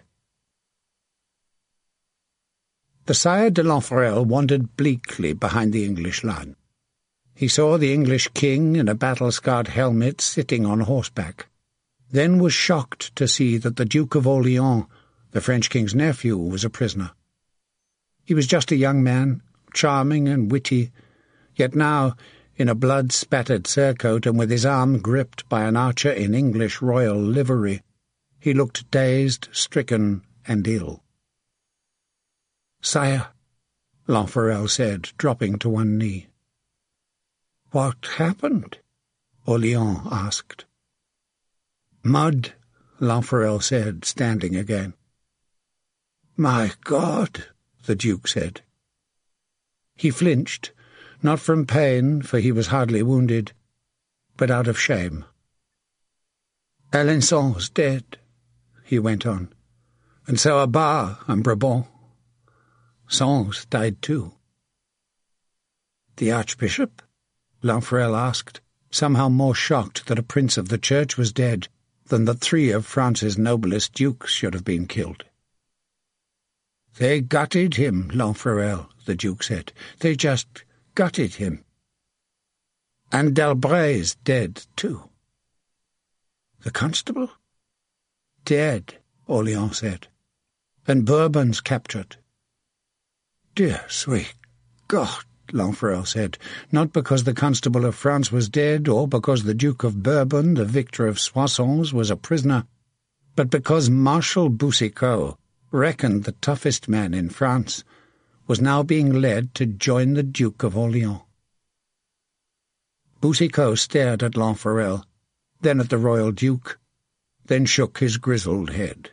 The Sire de Lanfrel wandered bleakly behind the English line. He saw the English king in a battle-scarred helmet sitting on horseback, then was shocked to see that the Duke of Orleans, the French king's nephew, was a prisoner. He was just a young man, charming and witty, yet now, in a blood-spattered surcoat and with his arm gripped by an archer in English royal livery, He looked dazed, stricken, and ill. "Sire," Lanfarel said, dropping to one knee. "What happened?" Orleans asked. "Mud," Lanfarel said, standing again. "My God," the Duke said. He flinched, not from pain, for he was hardly wounded, but out of shame. "Alençon's dead," he went on, "and so are Bar and Brabant. Sens died too." "The Archbishop?" Lanfarel asked, somehow more shocked that a prince of the Church was dead than that 3 of France's noblest dukes should have been killed. "They gutted him, Lanfarel," the Duke said. "They just gutted him. And D'Albret's dead too." "The constable?" "Dead," Orleans said. "And Bourbon's captured." "Dear sweet God," Lanfarel said, not because the Constable of France was dead, or because the Duke of Bourbon, the victor of Soissons, was a prisoner, but because Marshal Boucicaut, reckoned the toughest man in France, was now being led to join the Duke of Orleans. Boucicaut stared at Lanfarel, then at the royal Duke, then shook his grizzled head.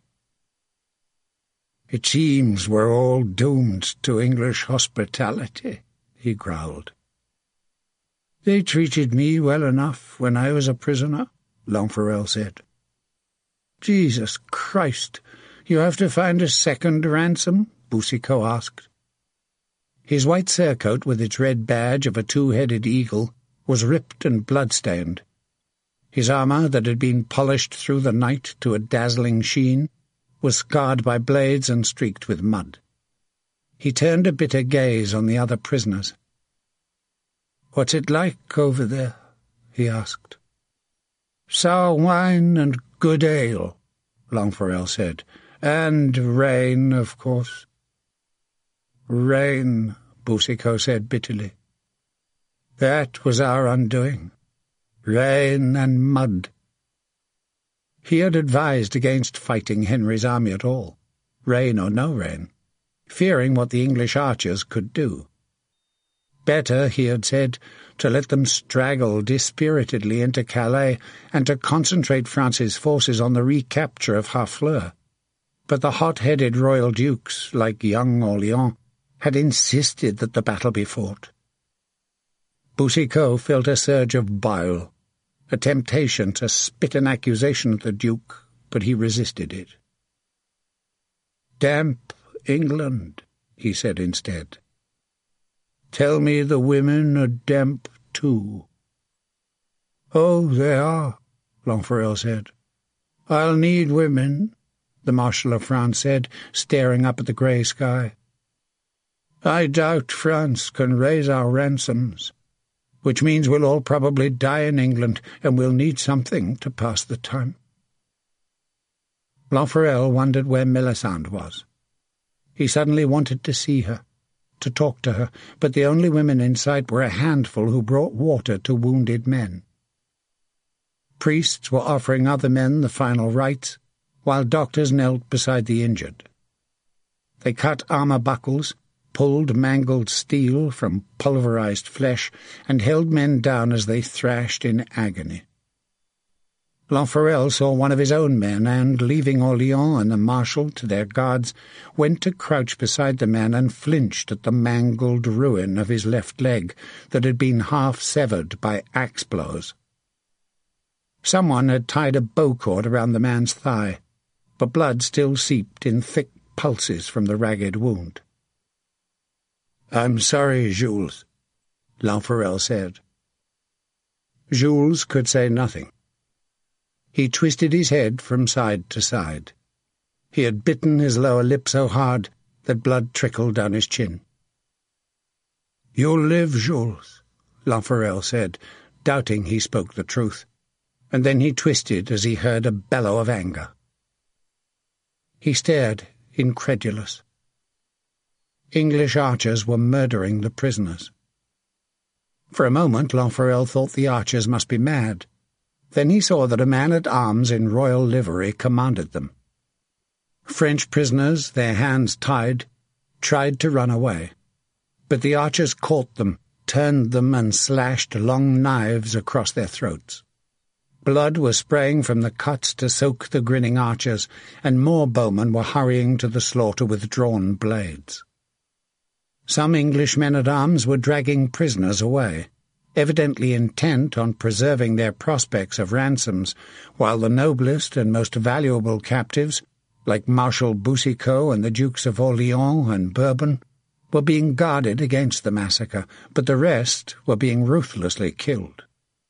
"It seems we're all doomed to English hospitality," he growled. "They treated me well enough when I was a prisoner," Lanfarel said. "Jesus Christ, you have to find a second ransom?" Boucicaut asked. His white surcoat with its red badge of a 2-headed eagle was ripped and blood-stained. His armour, that had been polished through the night to a dazzling sheen, was scarred by blades and streaked with mud. He turned a bitter gaze on the other prisoners. "What's it like over there?" he asked. "Sour wine and good ale," Lanfarel said. "And rain, of course." "Rain," Boucicaut said bitterly. "That was our undoing. Rain and mud." He had advised against fighting Henry's army at all, rain or no rain, fearing what the English archers could do. Better, he had said, to let them straggle dispiritedly into Calais and to concentrate France's forces on the recapture of Harfleur. But the hot-headed royal dukes, like young Orleans, had insisted that the battle be fought. Boucicaut felt a surge of bile, a temptation to spit an accusation at the Duke, but he resisted it. "Damp England," he said instead. "Tell me the women are damp too." "Oh, they are," Lanfarel said. "I'll need women," the Marshal of France said, staring up at the grey sky. "I doubt France can raise our ransoms, which means we'll all probably die in England, and we'll need something to pass the time." Lanfarel wondered where Melisande was. He suddenly wanted to see her, to talk to her, but the only women in sight were a handful who brought water to wounded men. Priests were offering other men the final rites, while doctors knelt beside the injured. They cut armour buckles, pulled mangled steel from pulverized flesh, and held men down as they thrashed in agony. Lanfarel saw one of his own men and, leaving Orleans and the Marshal to their guards, went to crouch beside the man and flinched at the mangled ruin of his left leg that had been half severed by axe blows. Someone had tied a bowcord around the man's thigh, but blood still seeped in thick pulses from the ragged wound. "I'm sorry, Jules," Lanfarel said. Jules could say nothing. He twisted his head from side to side. He had bitten his lower lip so hard that blood trickled down his chin. "You'll live, Jules," Lanfarel said, doubting he spoke the truth, and then he twisted as he heard a bellow of anger. He stared, incredulous. English archers were murdering the prisoners. For a moment Lanfarel thought the archers must be mad, Then he saw that a man-at-arms in royal livery commanded them. French prisoners, their hands tied, tried to run away, but the archers caught them, turned them, and slashed long knives across their throats. Blood was spraying from the cuts to soak the grinning archers, and more bowmen were hurrying to the slaughter with drawn blades. Some English men-at-arms were dragging prisoners away, evidently intent on preserving their prospects of ransoms, while the noblest and most valuable captives, like Marshal Boucicaut and the Dukes of Orleans and Bourbon, were being guarded against the massacre, but the rest were being ruthlessly killed.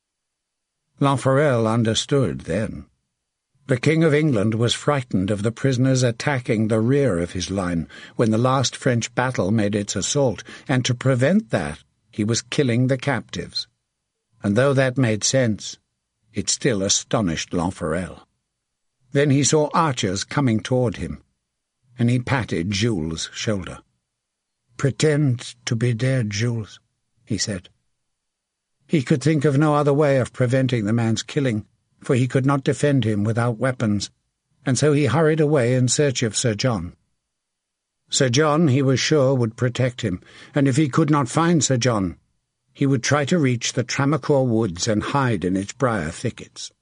Lanfarel understood then. The King of England was frightened of the prisoners attacking the rear of his line when the last French battle made its assault, and to prevent that, he was killing the captives. And though that made sense, it still astonished Lanfarel. Then he saw archers coming toward him, and he patted Jules' shoulder. "Pretend to be dead, Jules," he said. He could think of no other way of preventing the man's killing, for he could not defend him without weapons, and so he hurried away in search of Sir John. Sir John, he was sure, would protect him, and if he could not find Sir John, he would try to reach the Tramecourt woods and hide in its briar thickets.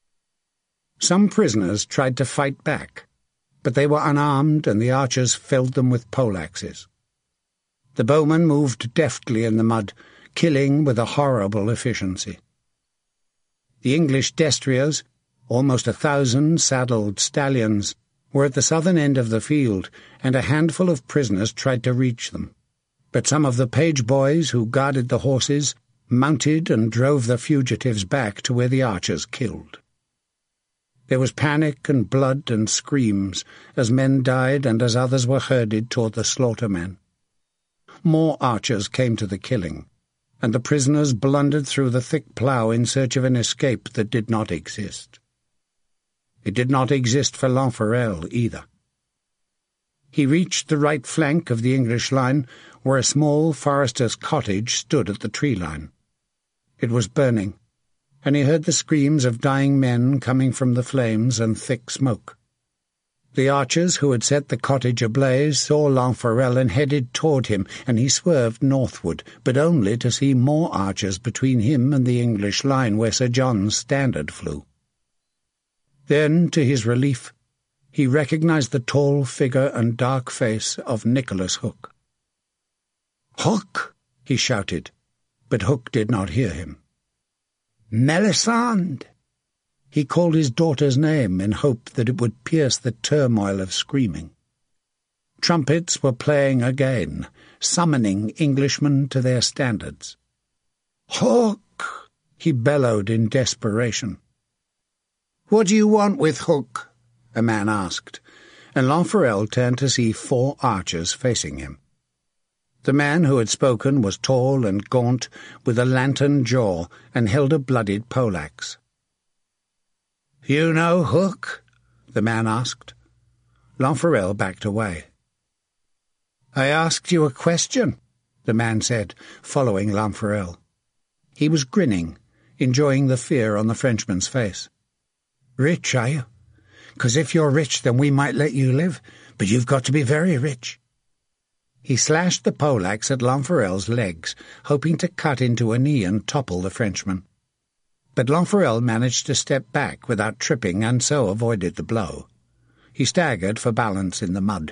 Some prisoners tried to fight back, but they were unarmed, and the archers felled them with poleaxes. The bowmen moved deftly in the mud, killing with a horrible efficiency. The English destriers, almost 1,000 saddled stallions, were at the southern end of the field, and a handful of prisoners tried to reach them. But some of the page boys who guarded the horses mounted and drove the fugitives back to where the archers killed. There was panic and blood and screams as men died and as others were herded toward the slaughtermen. More archers came to the killing, and the prisoners blundered through the thick plough in search of an escape that did not exist. It did not exist for Lanfarel either. He reached the right flank of the English line, where a small forester's cottage stood at the tree line. It was burning, and he heard the screams of dying men coming from the flames and thick smoke. The archers who had set the cottage ablaze saw Lanfarel and headed toward him, and he swerved northward, but only to see more archers between him and the English line where Sir John's standard flew. Then, to his relief, he recognized the tall figure and dark face of Nicholas Hook. "Hook!" he shouted, but Hook did not hear him. "Melisande!" He called his daughter's name in hope that it would pierce the turmoil of screaming. Trumpets were playing again, summoning Englishmen to their standards. "Hook!" he bellowed in desperation. "What do you want with Hook?" a man asked, and Lanfarel turned to see 4 archers facing him. The man who had spoken was tall and gaunt, with a lantern jaw, and held a bloodied poleaxe. "You know Hook?" the man asked. Lanfarel backed away. "I asked you a question," the man said, following Lanfarel. He was grinning, enjoying the fear on the Frenchman's face. "Rich, are you? 'Cause if you're rich, then we might let you live, but you've got to be very rich." He slashed the poleaxe at Lanfarel's legs, hoping to cut into a knee and topple the Frenchman. But Lanfarel managed to step back without tripping and so avoided the blow. He staggered for balance in the mud.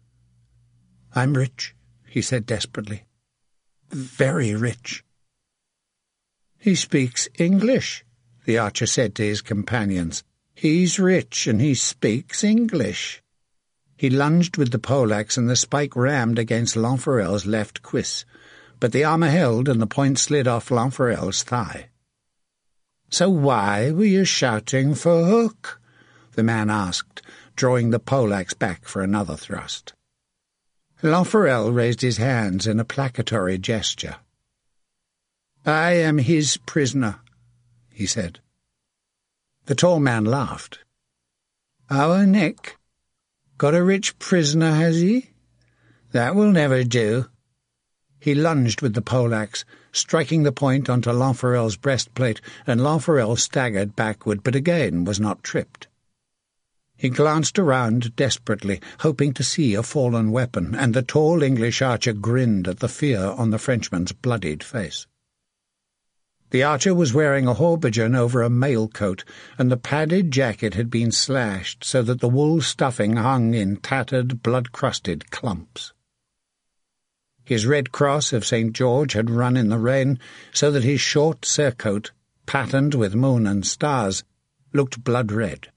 "I'm rich," he said desperately. "Very rich." "He speaks English," the archer said to his companions. "He's rich and he speaks English." He lunged with the poleaxe and the spike rammed against Lanfarel's left cuisse, but the armour held and the point slid off Lanfarel's thigh. "So why were you shouting for Hook?" the man asked, drawing the poleaxe back for another thrust. Lanfarel raised his hands in a placatory gesture. "I am his prisoner," he said. The tall man laughed. "Our Nick? Got a rich prisoner, has he? That will never do. He lunged with the poleaxe, striking the point onto Lanfarel's breastplate, and Lanfarel staggered backward, but again was not tripped. He glanced around desperately, hoping to see a fallen weapon, and the tall English archer grinned at the fear on the Frenchman's bloodied face. The archer was wearing a haubergeon over a mail coat, and the padded jacket had been slashed so that the wool stuffing hung in tattered, blood-crusted clumps. His red cross of St. George had run in the rain, so that his short surcoat, patterned with moon and stars, looked blood-red.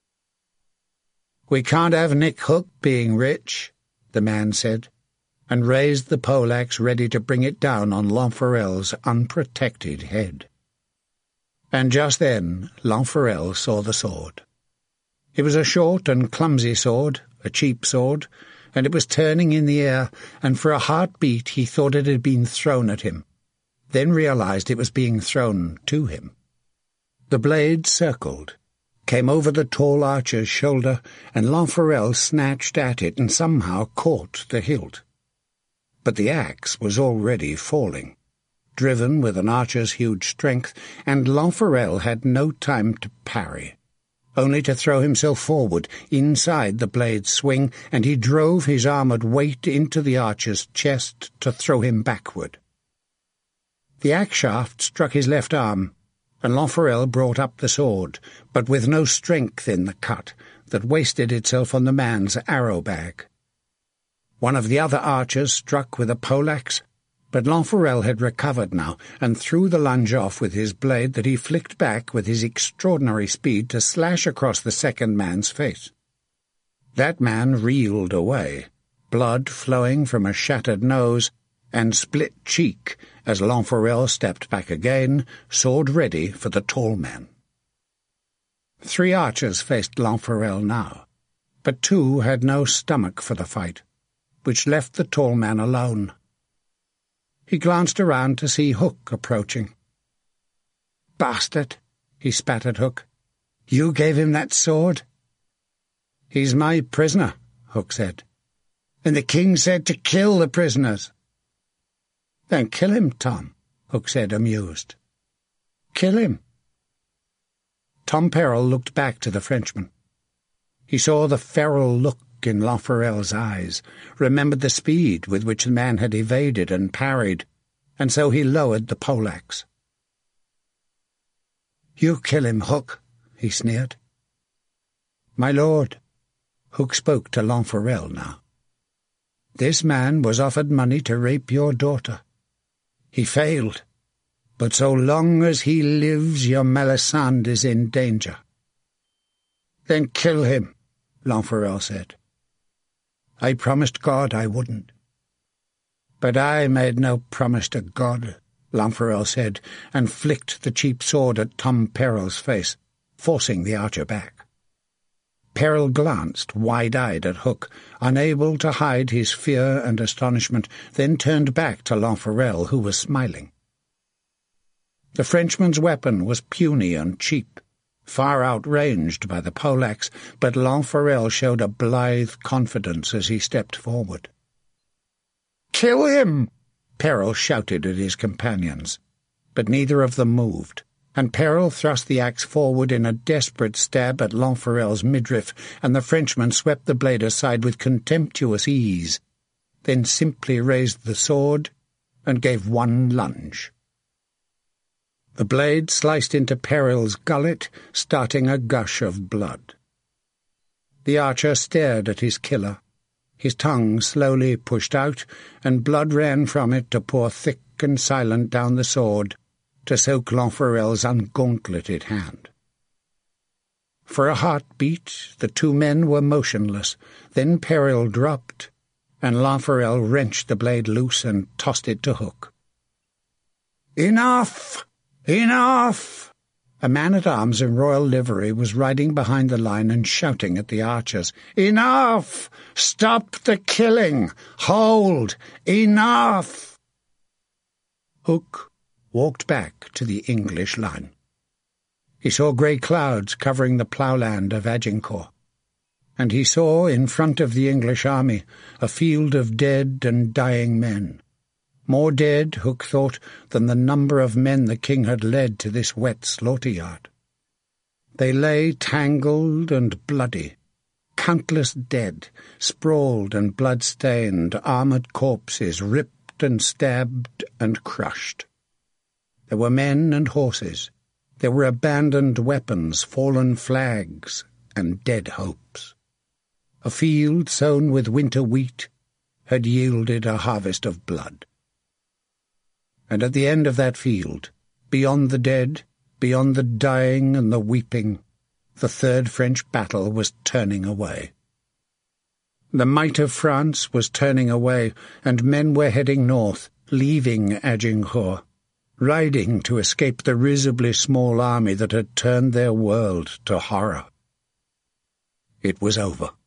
"We can't have Nick Hook being rich," the man said, and raised the poleaxe ready to bring it down on Lanfarel's unprotected head. And just then Lanfarel saw the sword. It was a short and clumsy sword, a cheap sword, and it was turning in the air, and for a heartbeat he thought it had been thrown at him, then realized it was being thrown to him. The blade circled, came over the tall archer's shoulder, and Lanfarel snatched at it and somehow caught the hilt. But the axe was already falling, driven with an archer's huge strength, and Lanfarel had no time to parry, only to throw himself forward inside the blade's swing, and he drove his armoured weight into the archer's chest to throw him backward. The axe shaft struck his left arm, and Lanfarel brought up the sword, but with no strength in the cut that wasted itself on the man's arrow-bag. One of the other archers struck with a poleaxe, but Lanfarel had recovered now, and threw the lunge off with his blade that he flicked back with his extraordinary speed to slash across the second man's face. That man reeled away, blood flowing from a shattered nose and split cheek as Lanfarel stepped back again, sword ready for the tall man. 3 archers faced Lanfarel now, but 2 had no stomach for the fight, which left the tall man alone. He glanced around to see Hook approaching. "Bastard," he spat at Hook. "You gave him that sword?" "He's my prisoner," Hook said. "And the king said to kill the prisoners." "Then kill him, Tom," Hook said, amused. "Kill him." Tom Peril looked back to the Frenchman. He saw the feral look in Lanfarel's eyes, remembered the speed with which the man had evaded and parried, and so he lowered the poleaxe. "You kill him, Hook," he sneered. "My lord," Hook spoke to Lanfarel now, "this man was offered money to rape your daughter. He failed, but so long as he lives, your Melisande is in danger." "Then kill him," Lanfarel said. "I promised God I wouldn't." "But I made no promise to God," Lanfarel said, and flicked the cheap sword at Tom Peril's face, forcing the archer back. Peril glanced wide-eyed at Hook, unable to hide his fear and astonishment, then turned back to Lanfarel, who was smiling. The Frenchman's weapon was puny and cheap, far outranged by the poleaxe, but Lanfarel showed a blithe confidence as he stepped forward. "Kill him!" Peril shouted at his companions, but neither of them moved, and Peril thrust the axe forward in a desperate stab at Lanfarel's midriff, and the Frenchman swept the blade aside with contemptuous ease, then simply raised the sword and gave one lunge. The blade sliced into Peril's gullet, starting a gush of blood. The archer stared at his killer. His tongue slowly pushed out, and blood ran from it to pour thick and silent down the sword, to soak Lanfarel's ungauntleted hand. For a heartbeat the 2 men were motionless, then Peril dropped, and Lanfarel wrenched the blade loose and tossed it to Hook. "Enough! Enough!" A man-at-arms in royal livery was riding behind the line and shouting at the archers. "Enough! Stop the killing! Hold! Enough!" Hook walked back to the English line. He saw grey clouds covering the ploughland of Agincourt, and he saw in front of the English army a field of dead and dying men, More dead, Hook thought, than the number of men the king had led to this wet slaughter-yard. They lay tangled and bloody, countless dead, sprawled and blood-stained, armoured corpses, ripped and stabbed and crushed. There were men and horses. There were abandoned weapons, fallen flags, and dead hopes. A field sown with winter wheat had yielded a harvest of blood. And at the end of that field, beyond the dead, beyond the dying and the weeping, the third French battle was turning away. The might of France was turning away, and men were heading north, leaving Agincourt, riding to escape the risibly small army that had turned their world to horror. It was over.